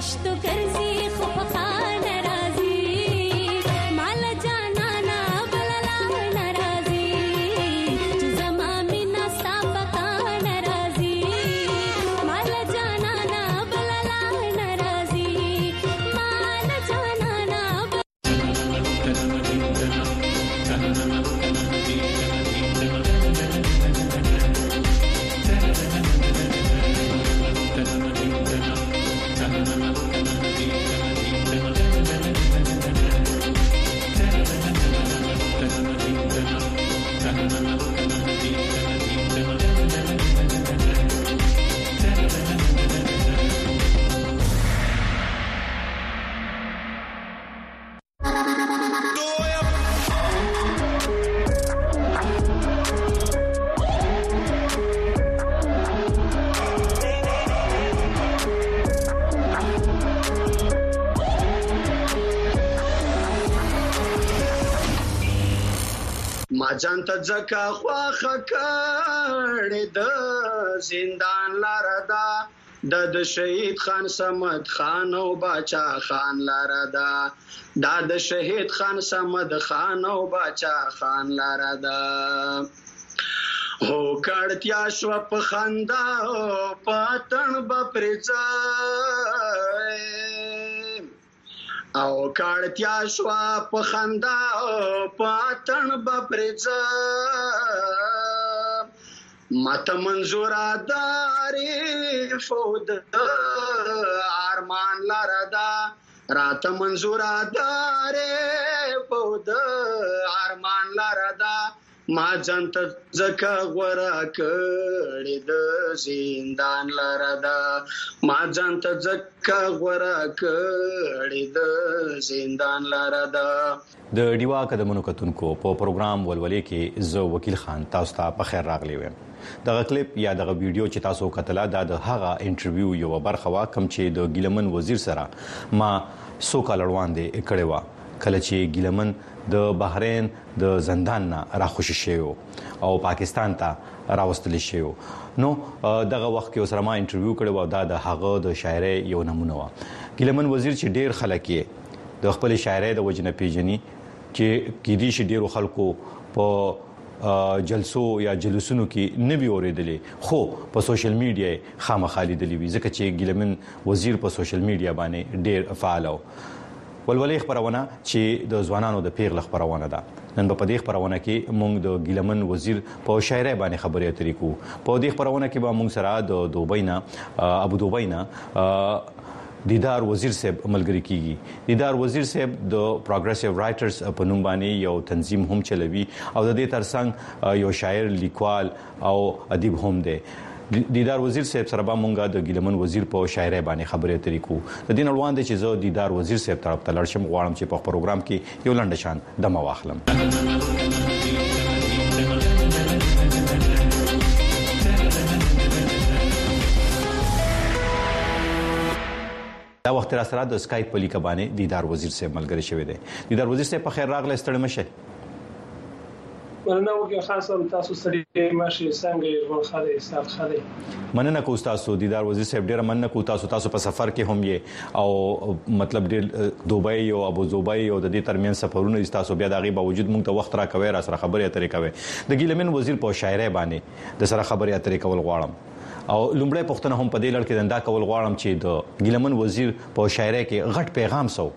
B: گشت و کرزی خوب خان نرازی مال جانا نا بللا نرازی زمامي ناستا بقا نرازی مال جانا نا بللا نرازی مال جانا نا
N: جان ته ځکه خواخه کړې د زندان لاره ده د د شهید خان صمد خان او باچا خان لاره ده دا د شهید خان صمد خان او باچا خان لاره ده هو کړتیا شو په خندا پاتن بپرځه او کارتیا شوا په خندا پاتن بپرځه ماته منظور داري فود ارمان لردا رات منظور داري فود ارمان لردا ما جنت زکه غورا کړي د زندان لردا ما جنت زکه غورا کړي د زندان لردا
O: د ډیوا قدمونو کتونکو په پروګرام ولولې کې زه وکیل خان تاسو ته په خیر راغلی وم دغه کلیپ یا دغه ویډیو چې تاسو کتله د هغه انټرویو یو برخه وا کوم چې د ګیلمن وزیر سره ما سو کال وړاندې کړي وا کله چې ګیلمن د بحرین د زندان نه راخوشي شو او پاکستان ته راوستل شو نو دغه وخت کې سره ما انټرویو کړو او دا د هغه د شاعري یو نمونه و ګیلمن وزیر چې ډیر خلک یې د خپل شاعري د وجنه پیژني چې کې دي چې ډیرو خلکو په جلسو یا جلوسونو کې نه وی اوریدلې خو په سوشل میډیا خامخالي دلی وی ځکه چې ګیلمن وزیر په سوشل میډیا باندې ډیر فعال و ولولې خبرونه چې د ځوانانو د پیغله خبرونه ده نن په دې خبرونه کې موږ د ګیلمن وزیر په شاعري باندې خبرې اترې کو په دې خبرونه کې به موږ سره د دوبۍ نه ابو دوبۍ نه دیدار وزیر صاحب ملګری کیږي دیدار وزیر صاحب د پروګریسیو رائټرز په نوم باندې یو تنظیم هم چلوي او د دې ترڅنګ یو شاعر لیکوال او ادیب هم دی دیدار وزیر صاحب سره به مونږه د ګیلمن وزیر په شاعري باندې خبرې اترې کو د دین روان دي چې زه دیدار وزیر صاحب طرف ته لړشم غواړم چې په پروګرام کې یو لنډ شان دمه واخلم دا وخت را سره د اسکایپ په لیک باندې دیدار وزیر صاحب ملګری شوی دی دیدار وزیر صاحب په خیر راغلی ستړي مشه
P: مننه وکړه خاصه تاسو سره ماشي څنګه ورو خاله استاد خاله
O: مننه کو تاسو دیدار وزیر صاحب ډیر مننه کو تاسو تاسو په سفر کې هم یې او مطلب ډیر دوبۍ او ابو ظبي او د دې ترمن سفرونه تاسو بیا دغه باوجود موږ ته وخت را کوي را سره خبرې اترې کوي د ګیلمن وزیر په شاعري باندې د سره خبرې اترې کول غواړم او لومړی پښتنه هم په دې لړ کې دندا کول غواړم چې د ګیلمن وزیر په شاعري کې غټ پیغام سو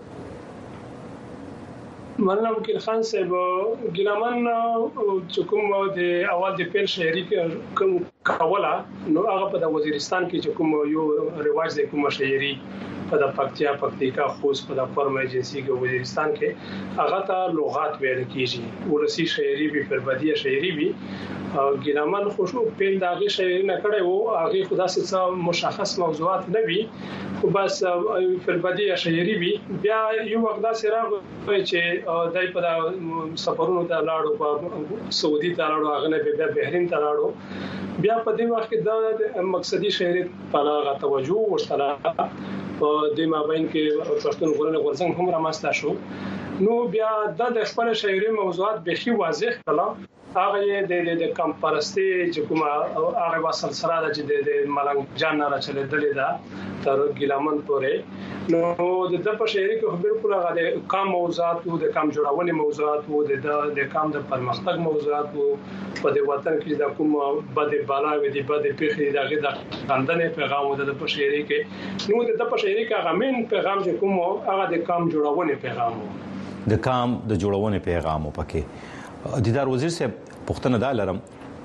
P: مننه وکیل خان صاحب ګیلمن چې کوم د اول د پیل شاعري کې کوم کوله نو هغه په وزیرستان کې چې کوم یو رواج دی کوم شاعري په د پکتیا پکتیکا خوست په د فرم ایجنسی کې وزیرستان کې هغه ته لغات ویل کیږي ورسی شاعري به پربدیه شاعري به ګیلمن خوشو پیل داغه شاعري نه کړي وو هغه خدا څخه مشخص موضوعات نه وي خو بس پربدیه شاعري به بیا یو وخت دا سره چې دای په سفرونو ته لاړو په سعودي ته لاړو هغه نه بیا بحرین ته لاړو بیا په دې وخت کې د مقصدی شاعري په هغه توجه ورسره په دې مابین کې پښتون غوړنه ورڅنګ هم رامستا شو نو بیا د خپل شاعري موضوعات به خي واضح کړه هغه د د کم پرستی چې کومه هغه وسل سره د د ملنګ جان نه چلے دلې دا تر ګیلمن پورې نو د په شاعري کې بالکل هغه د کام موضوعات او د کام جوړونې موضوعات او د د کام د پرمختګ موضوعات په د وطن کې د کوم بد بلاوي دي بد پیخي دغه د غندنې پیغام د په شاعري کې نو د په شاعري کې هغه من پیغام چې کوم هغه د کام جوړونې پیغام
O: د کام د جوړونې پیغام پکې دیدار وزیر صاحب پښتنه دا لرم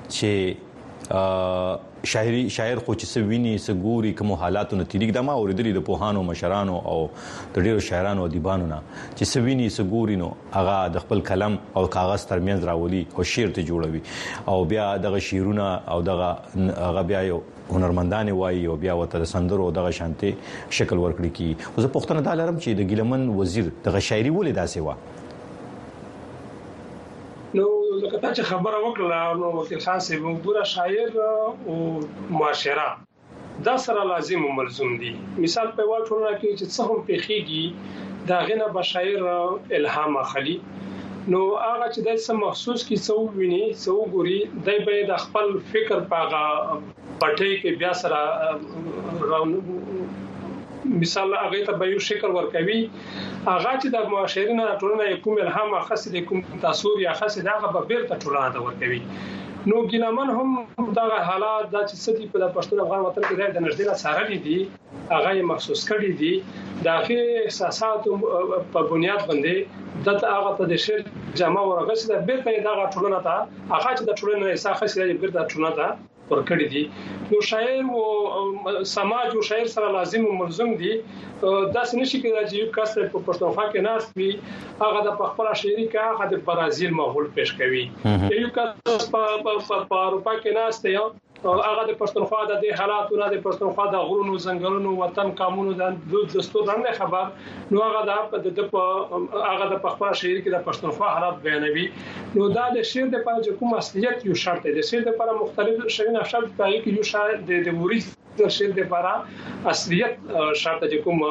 O: چې شاعري شاعر خو چې سویني سګوري کوم حالاتو نتیریک دما اوریدلې د پوهانو مشرانو او د ډیرو شاعرانو او دیبانو نه چې سویني سګوري نو هغه د خپل قلم او کاغذ ترمنځ راولي او شعر ته جوړوي او بیا دغه شعرونه او دغه هغه بیا یو هنرمندان وایي او بیا وته د سندرو دغه شانتي شکل ورکړي کی او زه پښتنه دا لرم چې د ګیلمن وزیر دغه شاعري ولې داسې و
P: نو لکه تا چې خبره وکړه نو وکیل خان صاحب ګوره شاعر او معاشره دا سره لازم او ملزوم دي مثال په واټونه کې چې څه هم پیخيږي دا غنه بشاعر الهام اخلي نو هغه چې د څه مخصوص کی څو ویني څو ګوري دای به د خپل فکر پاغه پټي کې بیا سره مثال هغه ته به یو شکل ورکوي هغه چې د معاشرینه ټولنه کوم الهام اخص د کوم تاثیر یا خاص دغه به بیرته ټولنه ته ورکوي نو ګیلمن هم دغه حالات د چې سدي په پښتون افغان وطن کې د نږدې سره دي هغه محسوس کړي دي داخلي احساسات په بنیاد باندې دته هغه ته د شعر جامه ورغس د بیرته دغه ټولنه ته هغه چې د ټولنې احساس خاص د بیرته ټولنه ته ورکړي دي نو شاعر او سماج او شاعر سره لازم او ملزم دي دا څنګه شي کېدای چې یو کس په پښتونخوا کې ناس وي هغه د خپل شاعري کې هغه د برازیل ماحول پېښ کوي یو کس په اروپا کې ناس دی هغه د پښتونخوا د دې حالاتونو د پښتونخوا د غرونو ځنګلونو وطن قانونو د دستور باندې خبر نو هغه د هغه د خپل شاعري کې د پښتونخوا حالات بیانوي نو دا د شعر د لپاره کوم اصليت یو شرط دی د شعر لپاره مختلف شعرونه شرط کوي چې یو شاعر د د وریث د شعر لپاره اصليت شرط چې کوم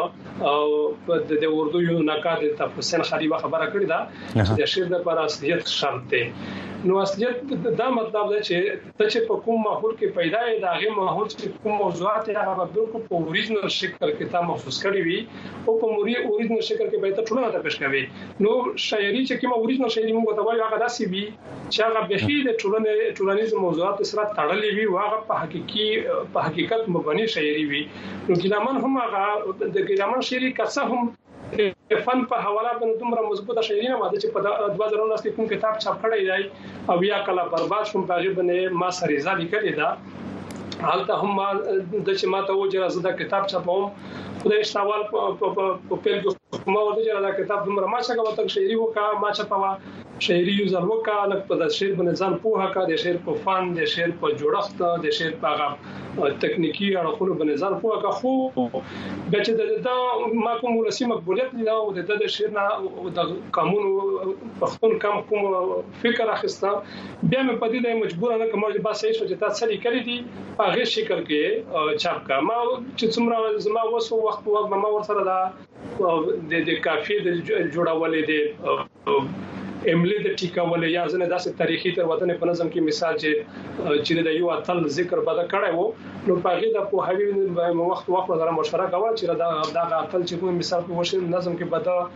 P: او د اردو یو نقاد تفسیر خلیفہ خبره کړې ده چې د شعر لپاره اصليت شرط دی نو اصليت دا مطلب دی چې چې په کوم ماحول کې پیدا دی دا غي ماحول چې کوم موضوعات هغه بالکل په اوریجنل شکل کې تا محسوس کړی وي او په موري اوریجنل شکل کې به ته ټولنه ته پېښ کوي نو شاعري چې کوم اوریجنل شاعري موږ ته وایو هغه داسې وي چې هغه به د ټولنې ټولنیز موضوعات سره تړلې وي او هغه په حقيقي په حقیقت مبني شاعري وي نو ګیلمن هم هغه د ګیلمن شاعري کڅه هم فن په حواله باندې دومره مضبوطه شاعري نه ماده چې په دوه زره نولس کې کوم کتاب چاپ کړی دی او یا کله برباد شوم په هغه باندې ما سریزا لیکلې ده حالته هم د چې ماته و چې زه دا کتاب چاپوم خدای شوال په پیل کې ما ورته چې دا کتاب دومره ما څنګه وته شاعري وکا ما چاپوا شاعري یو ځل وکا لکه په د شعر باندې ځان پوهه کا د شعر په فن د شعر په جوړښت د شعر په هغه تکنیکی اړخونو باندې ځان پوهه کا خو د چې دا ما کوم ولسی مقبولیت نه او د د شعر نه د قانون پښتون کم کوم فکر اخسته بیا مې په دې مجبور نه کوم چې باسه شو چې تاسو لري کړی دي په هغه شکل کې چاپ کا ما چې څومره زما وسو وخت وخت ما ور سره دا د د کافي د جوړولې دي املی د ټیکاولې یا ځنه داسې تاریخي تر وطن په نظم کې مثال چې چې د یو اتل ذکر بده کړی وو نو په هغه د پوهاوی وخت وخت سره مشوره کوي چې دا د اتل چې کوم مثال په وشي نظم کې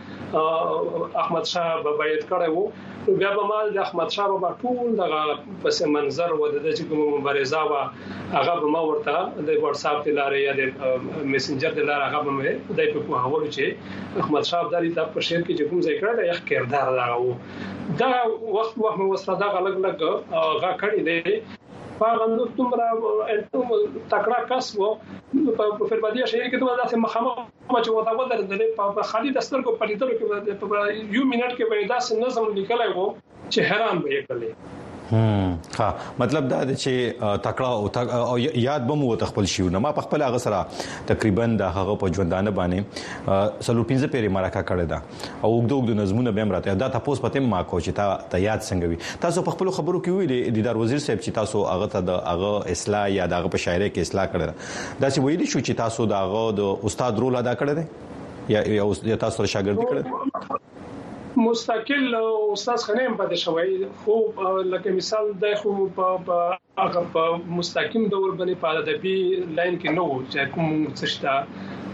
P: بده احمد شاه بیت کړی وو نو بیا به مال د احمد شاه بابا ټول دغه پس منظر و د چې کوم مبارزه وا هغه به ما ورته د واتس اپ د لارې یا د میسنجر د لارې هغه به مې دای په هغه چې احمد شاه دالي د په شعر کې چې کوم ځای کړی یو کردار دا وو دا وخت وخت مو وسره دا غلط لګ غا کړی دی په غندو تمرا انتم تکړه کس وو په فربادي شعر کې ته داسې مخامخ چې وتا ودر د په خالي دستر کو پلیدلو کې په یو منټ کې به داسې نظم لیکلای وو چې حیران به کړي
O: هم ها مطلب دا چې تکړه او یاد به مو تخپل شي نو ما په خپل هغه سره تقریبا د هغه په ژوندانه باندې سلور پنځه پیری مرکه کړی دا او وګدو وګدو نظمونه به امراته دا تاسو پته ما کو چې تا ته یاد څنګه وي تاسو په خپل خبرو کې ویلي دیدار وزیر صاحب چې تاسو هغه ته د هغه اصلاح یا د هغه په شاعري کې اصلاح کړل دا چې ویلي شو چې تاسو د هغه د استاد رول ادا کړی دی یا تاسو شاګردي کړی
P: مستقل استاد خنیم پاتې شوی خو لکه مثال د خو په هغه په مستقیم ډول باندې په ادبي لاین کې نو چې کوم څه شته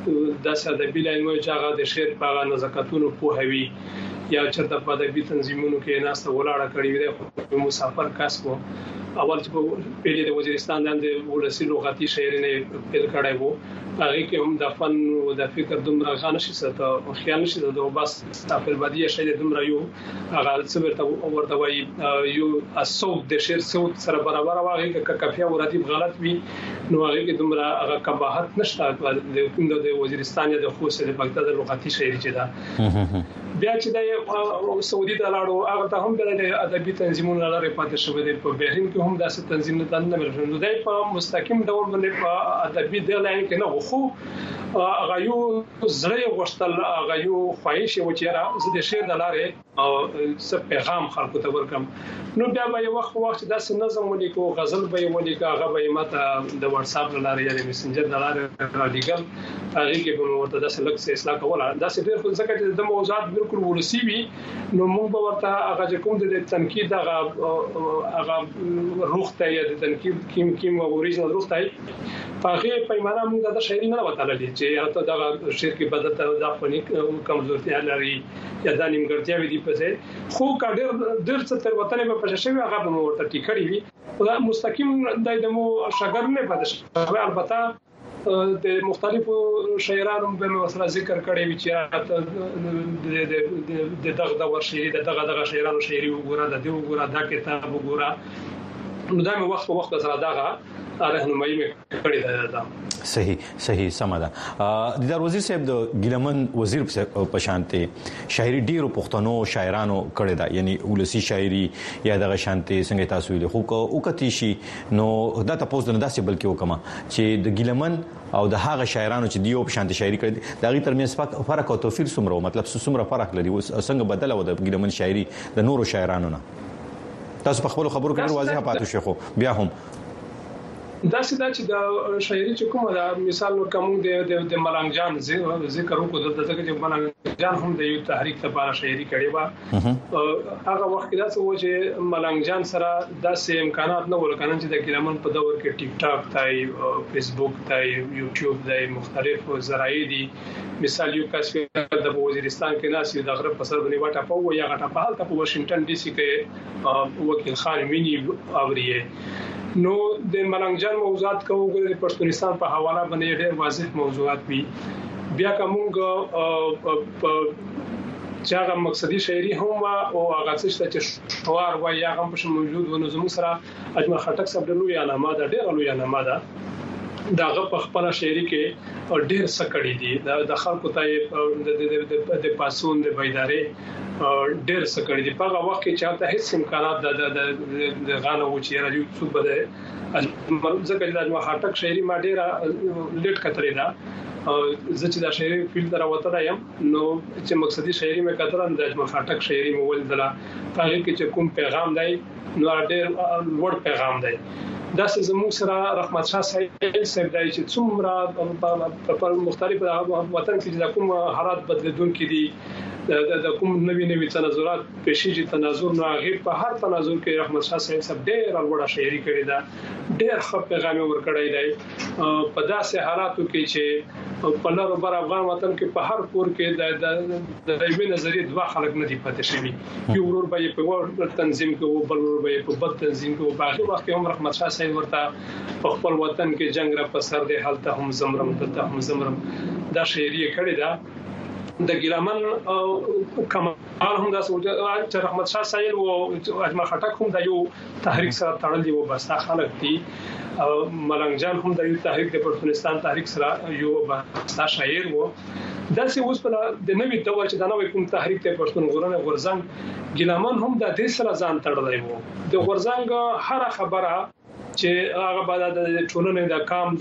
P: د ادبي لاینو چې هغه د شعر په نزاکتونو پوهوي یا چې د ادبي تنظیمونو کې ناسته ولاړه کړې وي د مسافر کس وو اول چې په پیلې د وزیرستان د ولسی لغاتي شعرونه پیل کړای وو هغه کې هم د فن او د فکر دومره غانه شي ستو او خیال نشي د بس خپل بدیه شي د دومره یو هغه څه ورته ورته وایي یو صوت د شعر صوت سره برابر واغی ک کافیه ورادي غلط وي نو هغه کې دومره هغه کباحت نشته د د وزیرستان د خوسه د بغداد لغاتي شعر چې دا بیا چې د سعودي د لاړو هغه ته هم د ادبي تنظیمونو لاره پاتې شوی دی په بهرین کې هم داسې تنظیم نه تنه مرجو دی په مستقیم ډول باندې په ادبي د لاین کې نه خو هغه یو زړه غوښتل هغه یو خواهش و چې را زه د شعر د لارې او څه پیغام خلکو ته ورکم نو بیا به یو وخت وخت داسې نظم ولیکو غزل به ولیکو هغه به ماته د واتس اپ لارې یا میسنجر د لارې را لګل هغه کې به ورته داسې لږ څه اصلاح کوله داسې ډېر خو ځکه د موضوعات بالکل ورسی وي نو موږ به ورته هغه کوم د تنقید هغه هغه روخته یا د تنقید کیم کیم او اوریجنل روخته هغه پیمانه موږ د شاعري نه وتاړلې چې یا ته د شعر کې بدلته د خپل کمزورتیا لري یا د نیمګړتیاوې دي په ځای خو کډر ډېر څه تر وطن په پښه شوی هغه به ورته ټیکړی وي دا مستقیم د دمو شاګرد نه پاتې شوی البته د مختلفو شاعرانو په مسله ذکر کړي وی چې د دغه د ورشي د دغه دغه شاعرانو شاعري وګوره د دې وګوره دا کتاب وګوره نو دا مې وخت په وخت سره دغه راهنمایي مې کړې ده
O: صحیح صحیح سمدا د دار وزیر صاحب د ګلمن وزیر په شانته شاعري ډیرو پښتنو شاعرانو کړی دا یعنی ولسی شاعري یا د شانته څنګه تاسو له خو او کتی شي نو دا تاسو نه داسې بلکې وکما چې د ګلمن او د هغه شاعرانو چې دیو په شانته شاعري کړي دا غي ترمنځ فرق او توفیر څومره مطلب څومره فرق لري څنګه بدله و د ګلمن شاعري د نورو شاعرانو نه تاسو په خپل خبرو کې واضح پاتې شئ خو بیا هم
P: دا سدا چې د شاعري چې کومه دا مثال نو کوم د د ملنګ جان ذکر وکړو د دغه چې ملنګ جان هم د یو تحریک لپاره شاعري کړې و هغه وخت کې دا څه و چې ملنګ جان سره داسې امکانات نه ول کنه چې د ګلمن په دور کې ټیک ټاک تای فیسبوک تای یوټیوب تای مختلف ذرایع دي مثال یو کس د وزیرستان کې ناس د غرب په سر باندې واټه په یا غټه په حالت په واشنگټن ډي سي کې وکیل خان مینی اوریه نو د ملنګ جان موضوعات کوو د پښتونستان په حواله باندې ډېر واضح موضوعات وي بیا کومګه په چاغه مقصدی شاعري هم او هغه څه چې شوار و یا هم په موجود و نو زموږ سره اجمل خټک صاحب د لوی علامه ده ډېر لوی علامه ده داغه په خپل شاعري کې ډېر سکړی دي د خلکو ته د پاسون د بيداري ډېر سکړی دي په هغه وخت کې چې ته هیڅ امکانات د د غانو و چې راځي څو بده ځکه چې د خټک شاعري ما ډېر لیټ کتلې ده زه چې د شاعري فیلډ راوته رایم نو چې مقصدی شاعري مې کتل د اجمل خټک شاعري مې ول دلا هغه کې چې کوم پیغام دی نو ډېر ورډ پیغام دی دا چې زموږ سره رحمت شاه صاحب دی چې څومره په مختلفو وطن کې د کوم حالات بدلیدونکو دي د کوم نوی نوی تناظرات پېښېږي تناظر نو هغه په هر تناظر کې رحمت شاه صاحب ډېر لوړه شاعري کړې ده ډېر ښه پیغام ورکړی دی په داسې حالاتو کې چې په لارو بر افغان وطن کې په هر کور کې د د ریوي نظریه دوا خلک نه دي پاتې شوی یو ورور به په ور تنظیم کې بل ورور به په بل تنظیم کې په هغه وخت کې هم رحمت شاه صاحب ورته په خپل وطن کې جنگ را پسر دی حالت هم زمرم ته هم زمرم دا شاعري کړې ده د ګلمن کمال هم دا چې رحمت شاه صاحب او اجمل خټک هم د یو تحریک سره تړلې و بس خلک دي او ملنګ جان هم د یو تحریک د پښتونستان تحریک سره یو بس شاعر وو دا چې اوس په د نوې دور چې د نوې کوم تحریک ته پښتون غورنه غورزنګ ګلمن هم د دې سره ځان تړلې وو د غورزنګ هر خبره چې هغه بعد د ټولنې د کام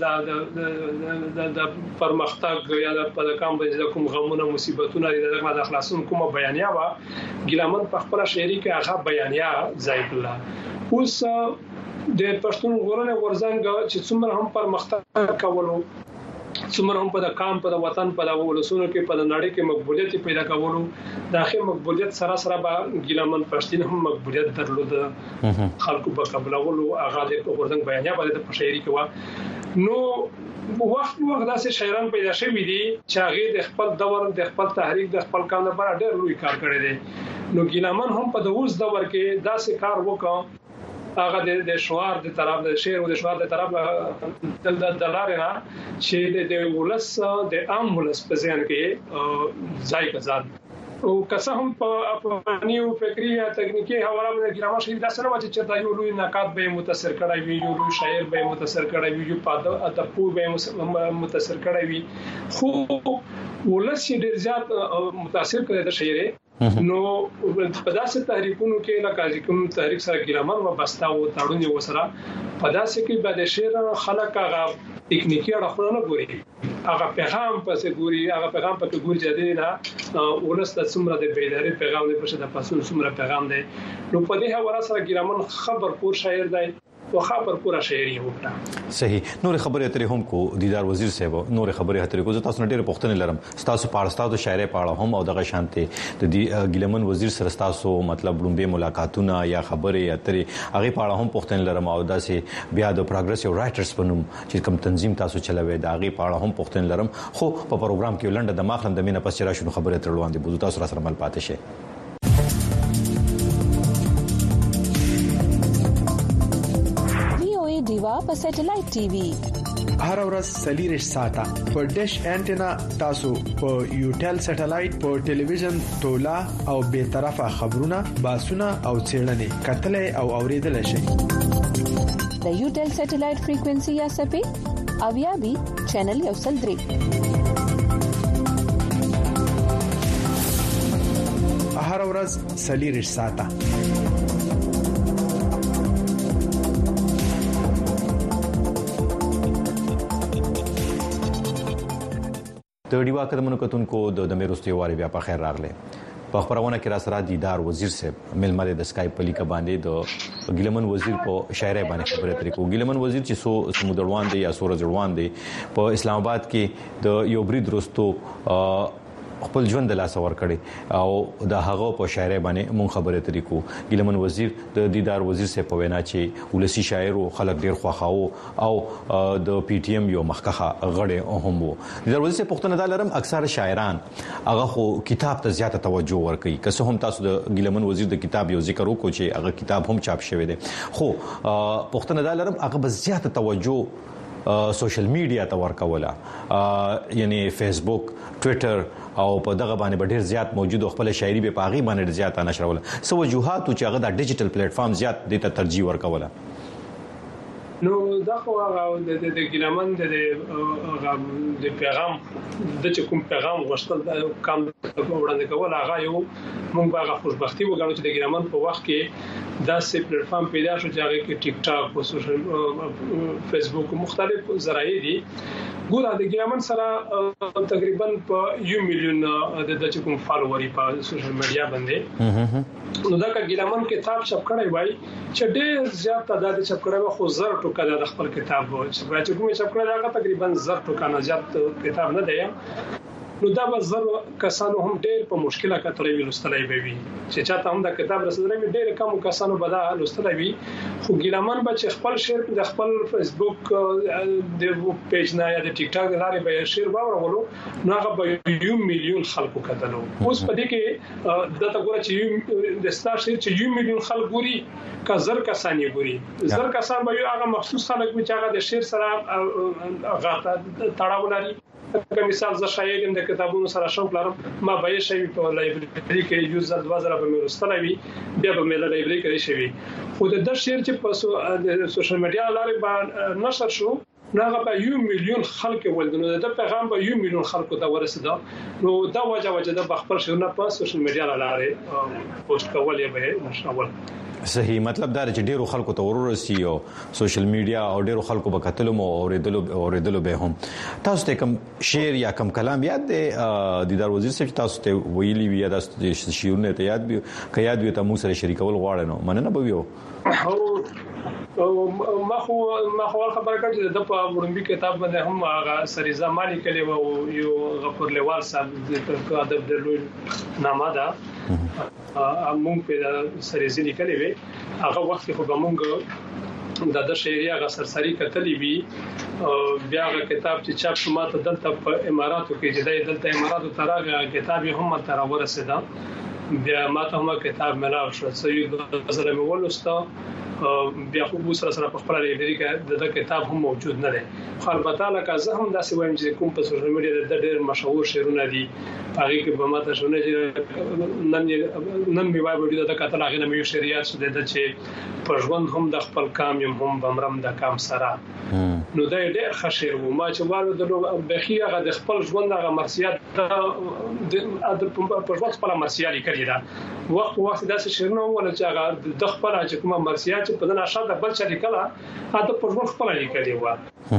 P: د د پرمختګ یا د کام د کوم غمونه مصیبتونه د خلاصون کومه بیانیا وا ګلمن په خپل شاعري کې هغه بیانیا زید الله اوس د پښتون غورنه غورزنګ چې څومره هم پرمختګ کولو څومره هم په د کام په د وطن په د ولسونو کې په د نړۍ کې مقبولیت پیدا کولو د اخر مقبولیت سره سره به ګلمن پښتون هم مقبولیت درلود خلکو په قبلولو هغه د غورزنګ بیانیا باندې په شاعري کې وا نو وخت وخت داسې شاعران پیدا شوي دي چې هغه د خپل دور د خپل تحریک د خپل کار لپاره ډېر لوی کار کړی دی نو ګیلمن هم په اوس دور کې داسې کار وکړ هغه د شعار د طرف د شعر او د شعار د طرف د دلارنا چې د ولس د عام ولس په ځان کې ځای کزاد او کسه هم په افغاني او فکری یا تکنیکی حواله باندې ګرامر شي دا سره چې دا یو لوی نقاد به متاثر کړای وي یو لوی شاعر به متاثر کړای وي یو په ادب به متاثر کړای وي خو ولس ډیر زیات متاثر کړي د شاعر نو په داسې تحریکونو کې لکه کوم تحریک سره ګرامر و بستا او تړونی وسره په داسې کې به د شعر خلک هغه تکنیکی اړخونه نه ګوري هغه پیغام پسې ګوري هغه پیغام پکې ګوري چې دا ولس د څومره د بیداری پیغام دی په شته پاسو څومره پیغام دی نو په دې حواله سره ګرامر خبر پور شاعر دی او خبر پورا شاعري وکړه
O: صحیح نور خبره اترې هم کو دیدار وزیر صاحب نور خبره اترې کو تاسو ډېر پښتنه لرم تاسو پارستاو شاعري پاړه هم او دغه شانته د ګیلمن وزیر سره تاسو مطلب لومبه ملاقاتونه یا خبره اترې هغه پاړه هم پښتنه لرم او داسې بیا د پروګرسیو رائټرز پنوم چې کوم تنظیم تاسو چلوي دا هغه پاړه هم پښتنه لرم خو په پروګرام کې لنډه د ماخلم د مینه پس را شنو خبره ترلوان دي بوزو تاسو سره مل پاتې شي
Q: دیوا په سټلایټ ټي وي
R: هر ورځ سلیریش ساته په ډیش انټینا تاسو په یوټل سټلایټ په ټلویزیون تولا او به طرفه خبرونه باسونه او چیرنې کتلې او اوریدل شي
Q: د یوټل سټلایټ فریکوئنسي یا سپې او یا بي چینل یو سل درې
R: هر ورځ سلیریش ساته
O: د ډیوا قدمونو کتونکو د دمیروستي واري بیا په خیر راغله په خبرونه کې را سره دیدار وزیر صاحب ملمره د سکایپ په لیکه باندې د ګیلمن وزیر په شاعرۍ باندې خبرې اترې کوي ګیلمن وزیر چې سو سمودروان دی یا سورجروان دی په اسلام آباد کې د یو برید رستو خپل ژوند د لاس ور کړی او د هغه په شاعرۍ باندې مون خبرې اترې کوي ګیلمن وزیر د دیدار وزیر صاحب په وینا چې ولسی شاعر او خلک ډیر خوخاو او د پی ټی ایم یو مخکخه غړي هم وو دیدار وزیر صاحب پښتون دالرم اکثر شاعران هغه خو کتاب ته زیاته توجه ورکوي که څه هم تاسو د ګیلمن وزیر د کتاب یو ذکر وکړو چې هغه کتاب هم چاپ شوی دی خو پښتون دالرم هغه به زیاته توجه سوشل میډیا ته ورکوله یعنی فیسبوک ټوئیټر او په دغه باندې ډېر زیات موجود خپل شاعري به پاغي باندې زیات نشروله سو وجوهات چې هغه د ډیجیټل پلیټ فارم زیات د ته ترجیح ورکوله
P: نو دا خو هغه د د ګیلمن د د پیغام د کوم پیغام غوښتل د کم وړاندې کول هغه یو مونږ هغه خوشبختی وګڼو چې د ګیلمن په وخت کې دا سي پلیټ فارم پیدا شو چې هغه کې ټیک ټاک او سوشل فیسبوک مختلف ذرایع دي ګوره د ګیلمن سره تقریبا په یو میلیون د د کوم فالووري په سوشل میډیا باندې نو دا کې ګیلمن کتاب چاپ کړی وای چې ډېر زیات تعداد چاپ کړی خو زر ټوکا د خپل کتاب چې چې کوم چاپ کړی هغه تقریبا زر ټوکا نه زیات کتاب نه دی نو دا به زر کسانو هم ډېر په مشکله کتلې ولستلې به وي چې چاته هم دا کتاب رسېدلې ډېر کم کسانو به دا لستلې وي خو ګیلمن به چې خپل شیر د خپل فیسبوک د پیج نه یا د ټیک ټاک لارې به شیر واورولو نو هغه به یو میلیون خلکو کتلو اوس په دې کې د تا ګوره چې د ستار شیر چې یو میلیون خلک ګوري کا زر کسان یې ګوري زر کسان به یو هغه مخصوص خلک چې هغه د شیر سره غاټه تړاو لري که مثال ز شاعر د کتابونو سره شوق لرم ما به شي په لایبرری کې یو ځل دوه ځله به مې ورستلوي بیا به مې لایبرری کې شي خو د شعر چې په سوشل میډیا لارې باندې نشر شو ناغه په یو میلیون خلک ولدنو د پیغام په یو میلیون خلکو ته ورسېده نو دا وجه وجه د خپل شعرونه په سوشل میډیا لارې پوسټ کول یې به نشول
O: صحیح مطلب دا چې ډیرو خلکو ته ورورسي او سوشل میډیا او ډیرو خلکو به کتلو او اوریدلو اوریدلو به هم تاسو ته کوم شعر یا کوم کلام یاد دی دیدار وزیر صاحب تاسو ته ویلي وي یا تاسو شعرونه ته یاد وي که یاد وي ته مو سره شریکول غواړئ نو مننه به ویو
P: ما خو ما خو خبره کړم چې د په وړاندې کتاب باندې هم هغه سریزه مالی کلی وو یو غفور لیوال صاحب د ادب د لوی نامه ده مونږ په سریزه لیکلې وي هغه وخت خو مونږ د د شعري هغه سرسری کتلی وی بیا هغه کتاب چې چاپ شو ماته دلته په اماراتو کې چې دلته اماراتو ترغه کتاب هم تر ورسېدا بیا ماته هم کتاب ملاو شو سید غزل مولستا بیا خو بو سره سره په خپل لري کې د کتاب هم موجود نه دی خو البته لکه زه هم داسې وایم چې کوم په سوشل میډیا د ډېر مشهور شعرونه دي هغه کې به ماته شونه چې نن نن می وای وړي د کتل هغه نه یو شریعت څه د چې په ژوند هم د خپل کام یم هم بمرم د کام سره نو دا ډېر خشیر و ما چې والو د بخي هغه د خپل ژوند هغه مرسیات د په ژوند خپل مرسیالي کړی دا وخت وخت داسې شعرونه ولا چې هغه د خپل چې کومه مرسیات په دنا شاده بل چا لیکلا اته په ژوند خپل لیکلی و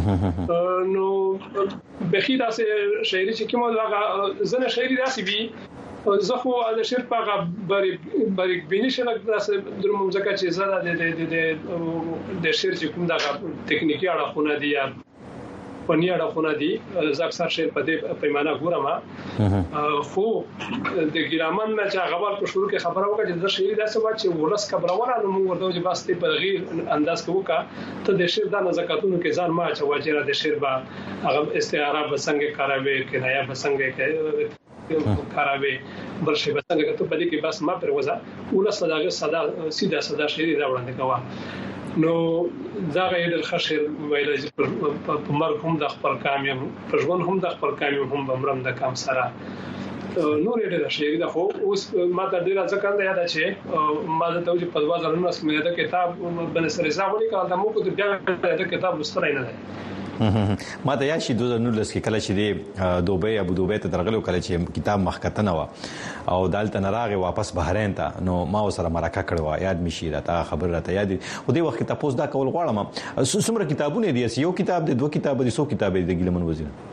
P: نو بخي داسې شاعري چې کومه هغه زنه شاعري داسې وي زه خو د شعر په هغه بری بری بینی شنه داسې درمو ځکه چې زړه د د د شعر چې کوم دغه ټکنیکی اړه خونه دی یا پنی اړه خونه دی زه اکثر شعر په دې پیمانه ګورم خو د ګرامن نه چې غوړ په شروع کې خبره وکړه چې د شعر داسې و چې ولس خبرونه نو موږ ورته چې بس په غیر انداز کې وکړه ته د شعر د نزاکتونو کې ځان ما چې واجره د شعر با هغه استعاره به څنګه کاروي کنایا به څنګه کاروي بل شي به څنګه ته په دې کې بس ما پر وځه ولس دغه صدا سیده صدا شعر دا وړاندې کوه نو دا غیر الخشر ویل چې په مرګ هم د خپل کامیاب په ژوند هم د خپل کامیاب هم بمرم د کام سره نور دې د شعر د خو اوس ما ته ډیر ځکه نه یاد چې ما ته چې په دوه ځلونو اسمه د کتاب بن سره ځاولي کله د مو کو د بیا د کتاب لوستل نه ده
O: ما ته یاد شي دوه نور لس کې کله چې دی دوبه ابو دوبه ته درغلو کله چې کتاب مخکته نه و او دالته نراغه واپس بحرین ته نو ما سره مرکه کړو یاد مشي راته خبر راته یاد او دی وخت ته پوس دا کول غواړم څومره کتابونه دي یو کتاب دي دوه کتاب دي سو کتاب دي ګلمن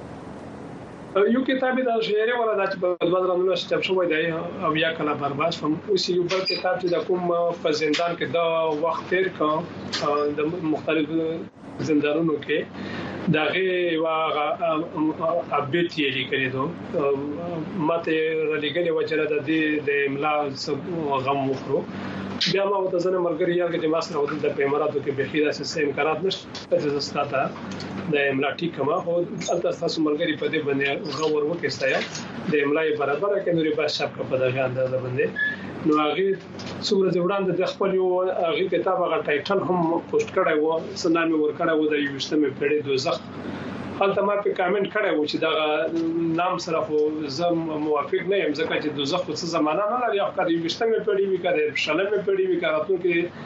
O: وزیر
P: یو کتاب د شعر ولا د بدر نو شتب شوی دی او یا کله برباش هم اوس یو بل کتاب چې د کوم په زندان کې دا وخت تیر کا د مختلف زندانونو کې دغه واغه ابډیټ یې لیکلی دو ماته رلیګلې وجره د دې د املا غم مخرو بیا ما وته زنه مرګري یار کې ما سره ود د پیمراتو کې بخیره سه امکانات نشته چې زستاته د املا ټیک ما هو البته تاسو مرګري په دې باندې غور وکړئ د املا برابر کې نوري بس شپ په دغه اندازه باندې نو هغه څومره وړاندې د خپل یو هغه کتاب هغه ټایټل هم پوسټ کړی و سنامي ور کړی و د یوشتمه پیړۍ دوزخ هلته ما په کامنټ کړی و چې دا نام سره خو زه موافق نه یم ځکه چې دوزخ څه زمانہ نه لري او کله یوشتمه پیړۍ وی کړي شلمه پیړۍ وی کړه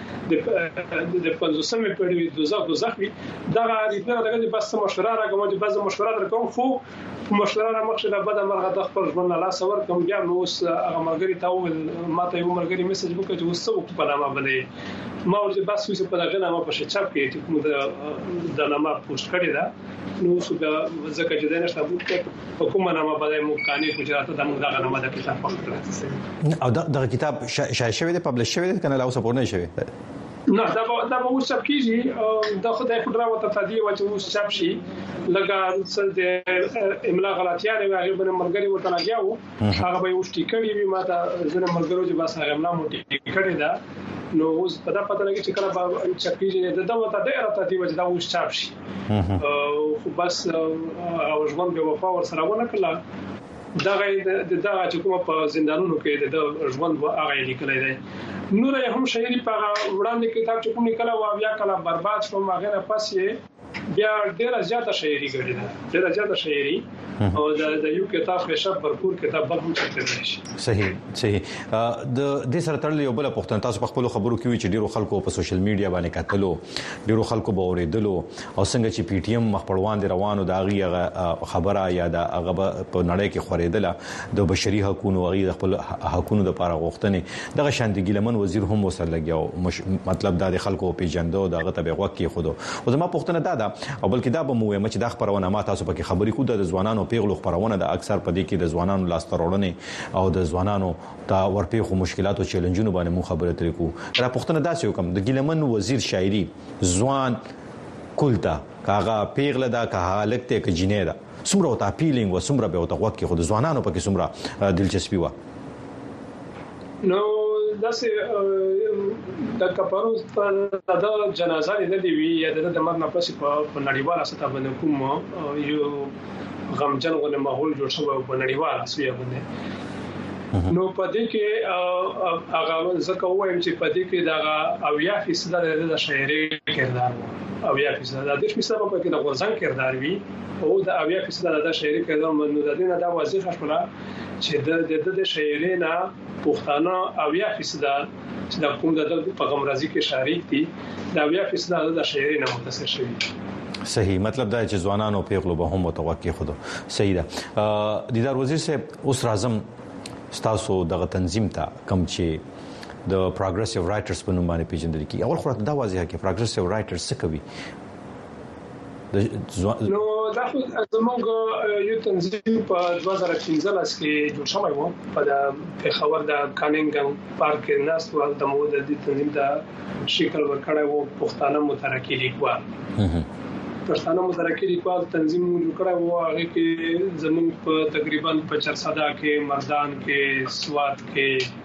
P: کې د پنځوسمه پیړۍ وی دوزخ دوزخ وی دا ریته دغه بس مشوره راغوم چې بس مشوره درکوم خو مشوره را مخشه د بده مرغه د خپل ژوند لا سور کوم بیا نو اوس هغه مرګري تاو ماته یو مرګري میسج وکړ چې اوس څه په نامه باندې ما ورته بس وسه په دغه نامه په شچاب کې چې کوم د نامه پوسټ کړی دا نو څه ځکه چې د نشته بوت په کومه نامه باندې مو کاني کوجراته د موږ دغه نامه د کتاب پخته
O: او دا کتاب شایع شوی دی پبلش شوی دی کنه لا اوس پورنه شوی
P: نه دا به دا به اوس چاپ کیږي دا خدای خدای وته تدی و چې اوس چاپ شي لکه څل د املا غلطیانه وي هغه باندې مرګري ورته لګیاو هغه به اوس ټیکړی وي ماته زنه مرګرو چې بس هغه املا مو ټیکړی دا نو اوس په دا پته لګی چې کله به چاپ کیږي دا وته ډیره تدی و چې دا اوس چاپ شي خو بس او ژوند به وفا ور سره ونه کړل دا غي د دغه چې کومه په زندانونو کې د ژوند و هغه لیکلای دی نور هم شاعري په وړاندې کتاب چې کوم لیکلا و بیا کله برباد شو هغه نه پسې بیا ډیره زیاته شاعري غړي ده ډیره زیاته شاعري او د یو کتاب خشب برپور کتاب بل هم چلته شي
O: صحیح صحیح د دې سره تړل یو بل پښتون تاسو په خپل خبرو کې وی چې ډیرو خلکو په سوشل میډیا باندې کتلو ډیرو خلکو به اوریدلو او څنګه چې پی ټی ایم مخپړوان دي روانو د هغه خبره یا د هغه په نړۍ کې خوریدله د بشري حقوقو او خپل حقوقو د لپاره غوښتنې دغه شاندګیلمن وزیر هم وسر لګیاو مطلب دا د خلکو پیجندو دغه ته بغوک کې خودو او زما پښتنه دا او بلکې دا به مو چې د خبرونه ما تاسو پکې خبرې کو د ځوانانو پیغلو خبرونه د اکثر په دې کې د ځوانانو لاسترولنې او د ځوانانو تا ورپېخو مشکلاتو چیلنجونو باندې مو خبرې ترې کو را پښتنه داسې وکم د ګیلمن وزیر شاعري ځوان کولتا کاغه پیغله دا که حالت ته کې جنې دا سمره او تا پیلینګ و سمره به او تغوت کې خود ځوانانو پکې سمره دلچسپي و
P: نو داسې د کپارو د جنازه د دی وی یا د مرګ نه پس په نړیواله سطح باندې کوم یو غمجن غو ماحول جوړ شو په نړیواله سویه باندې نو پدې کې هغه ځکه وایم چې پدې کې دا اویا فیصد د شاعري کردار او اویا فیصد د دې فیصد په کې د غورځنګ کردار وی او د اویا فیصد د شاعري کردار منو د دې نه دا واضح شوه چې د د شاعري نه پښتانه اویا فیصد چې د کوم د پیغام راځي کې شریک دي د اویا فیصد د شاعري نه متاثر شوی
O: صحیح مطلب دا چې ځوانانو پیغلو به هم متوقع خود صحیح ده دیدار وزیر صاحب اوس راځم ستاسو دغه تنظیم ته کم چې د پروګریسیو رائټرز په نوم باندې پیژندل کی اول خو دا واضحه کې پروګریسیو رائټرز څه کوي
P: نو دا زموږ یو تنظیم په دوه زره پنځلس کې جوړ شوی و په د پیښور د کانینګم پارک کې ناس و د مو د تنظیم د شکل ورکړی وو پښتانه مترقي لیکوال پښتانه مترقي لیکوال تنظیم جوړ کړی وو هغه کې زموږ په تقریبا په چرسادا کې مردان کې سوات کې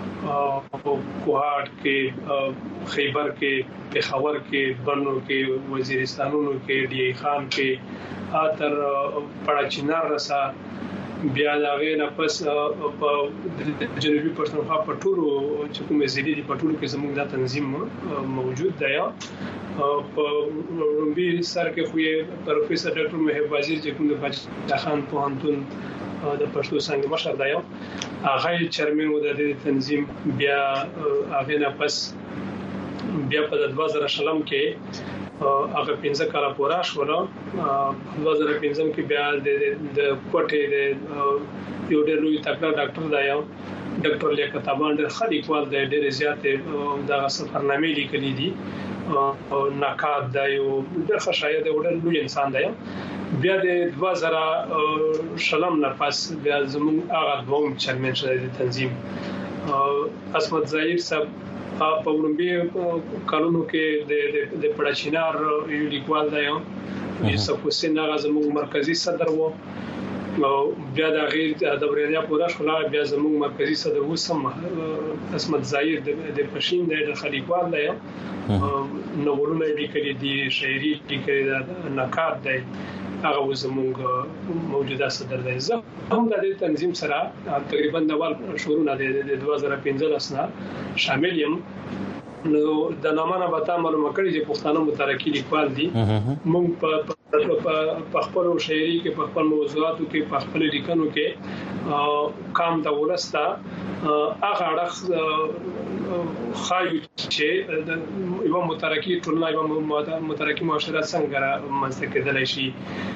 P: کوهاټ کې خیبر کې پیښور کې بنو کې وزیرستانونو کې ډی خان کې اتر پړاچینار رسا بیا داغه نه پس په جنوبي پښتونخوا په ټولو چې کومې ځلې دي په ټولو کې زموږ د تنظیم موجود دی په رومبي سر کې خو پروفیسور ډاکټر محب وزیر چې کوم د بچا خان پوهنتون د پښتو څنګه مشر دی هغه چیرمن و د دې تنظیم بیا هغه نه پس بیا په دوه زره شلم کې هغه پنځه کاله پورا شو نو دوه زره پنځم کې بیا د کوټې د یو ډېر لوی تکړه ډاکټر دی ډاکټر لیاقت باندې خلیقوال د ډېر زیاتې د سفرنامې لیکلي دي او نقاد دی او د خشایه د ډېر لوی انسان دی بیا د دوه زره شلم نه پس بیا زموږ هغه دوم چیرمن شوی د تنظیم اسمت ظاهر صاحب په ورمبي کارونو کې د د پړاچینار یو لیکوال دی یوسف حسین هغه زموږ مرکزی صدر وو او بیا د غیر د بریا پورا شولا بیا زموږ مرکزی صدر وسم اسمت ظاهر د پښین د خلیقوال دی نو ورونه لیکلي دي شاعري لیکلي ده نقاد دی هغه زموږ موجوده صدر دی زه هم د دې تنظیم سره تقریبا د ول شورونه د دوه زره پنځلس نه شامل یم نو د نامه به تا معلومه کړی چې پښتانه مترقي لیکوال دي موږ په خپل شاعري کې په خپل موضوعاتو کې په خپل لیکنو کې کام د ورستا هغه اړه خایو چې یو مترقي ټولنه یو مترقي معاشره څنګه منځته کېدلای شي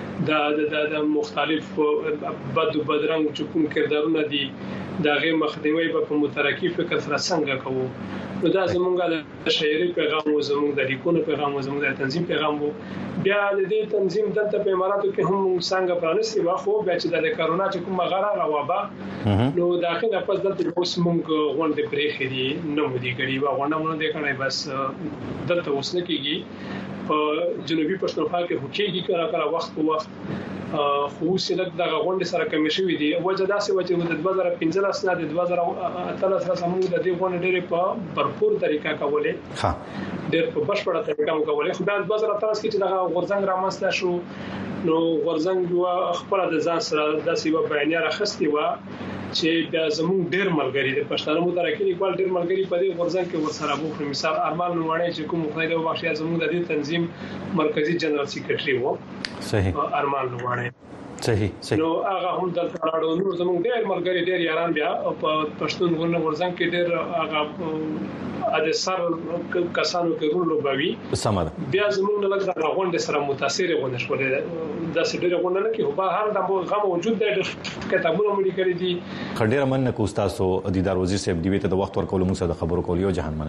P: د د مختلف بد او بدرنګ چې کوم کردارونه دي دغه مخدمي په مترقي فکر سره څنګه کوو نو دا زمونږ د شاعري پیغام او زمونږ د لیکونو پیغام او زمونږ د تنظیم پیغام وو بیا د دې تنظیم دلته په اماراتو کې هم څنګه پرانسي واخو بیا چې د کرونا چې کوم غره راوبا نو داخله پس دلته اوس مونږ غونډه پرې خېدي نو مودي کړي وا غونډه مونږ دې کړای بس دلته اوس نه کېږي په جنوبي پښتونخوا کې هوکېږي کړه کړه وخت په وخت خو سلک د غونډې سره کمی شوې دي وجه داسې و چې د دوه زره پنځلس نه د دوه زره اتلس سره موږ د دې غونډې ډېر په भरपूर طریقه کولې ها ډېر په بشپړه طریقه کولې خو د دوه زره اتلس کې چې د غورځنګ رامنځته شو نو غورځنګ یو خپل د ځان سره داسې و بیانیه راخستې و چې بیا زموږ ډېر ملګری د پښتنو مترقي لیکوال ډېر ملګری په دې غورځنګ کې ورسره وو مثال ارمان نوماړي چې کوم خدای د واقعیا زموږ د دې تنظیم مرکزی جنرال سیکریټري وو صحیح ارمان نوماړي صحیح صحیح نو هغه هم د تړاړو نو زموږ ډېر ملګری ډېر یاران بیا په پښتون غورځنګ کې ډېر هغه د سر کسانو کې رول لوبوي سمه بیا زموږ نه لږ د غونډې سره متاثر غونډه شولې د سړي غونډه نه کې په هر د غو موجود دی کتابونه ملي کړی دي خډیر من کو تاسو دیدار وزیر صاحب دی ته د وخت ورکول موږ سره خبرو کول یو جهان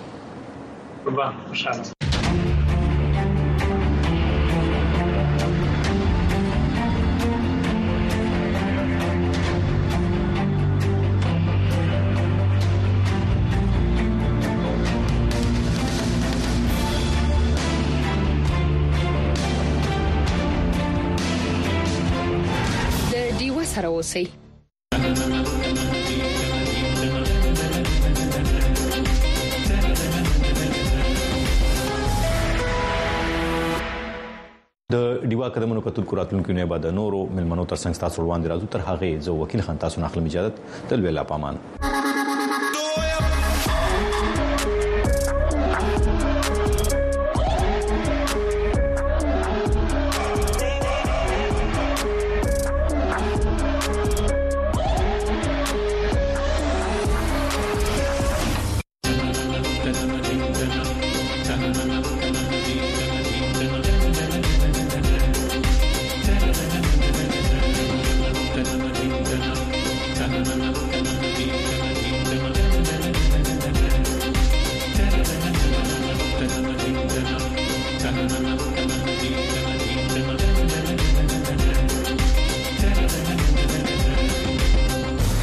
P: مننه واه خوشاله
G: سره اوسئ
O: با قدمونو کتل کوراتونکو نه بعد نورو ملمنو تر څنګه تاسو وړاندې راځو تر هغه زه وکیل خان تاسو نخلم اجازه تل ویلا پامان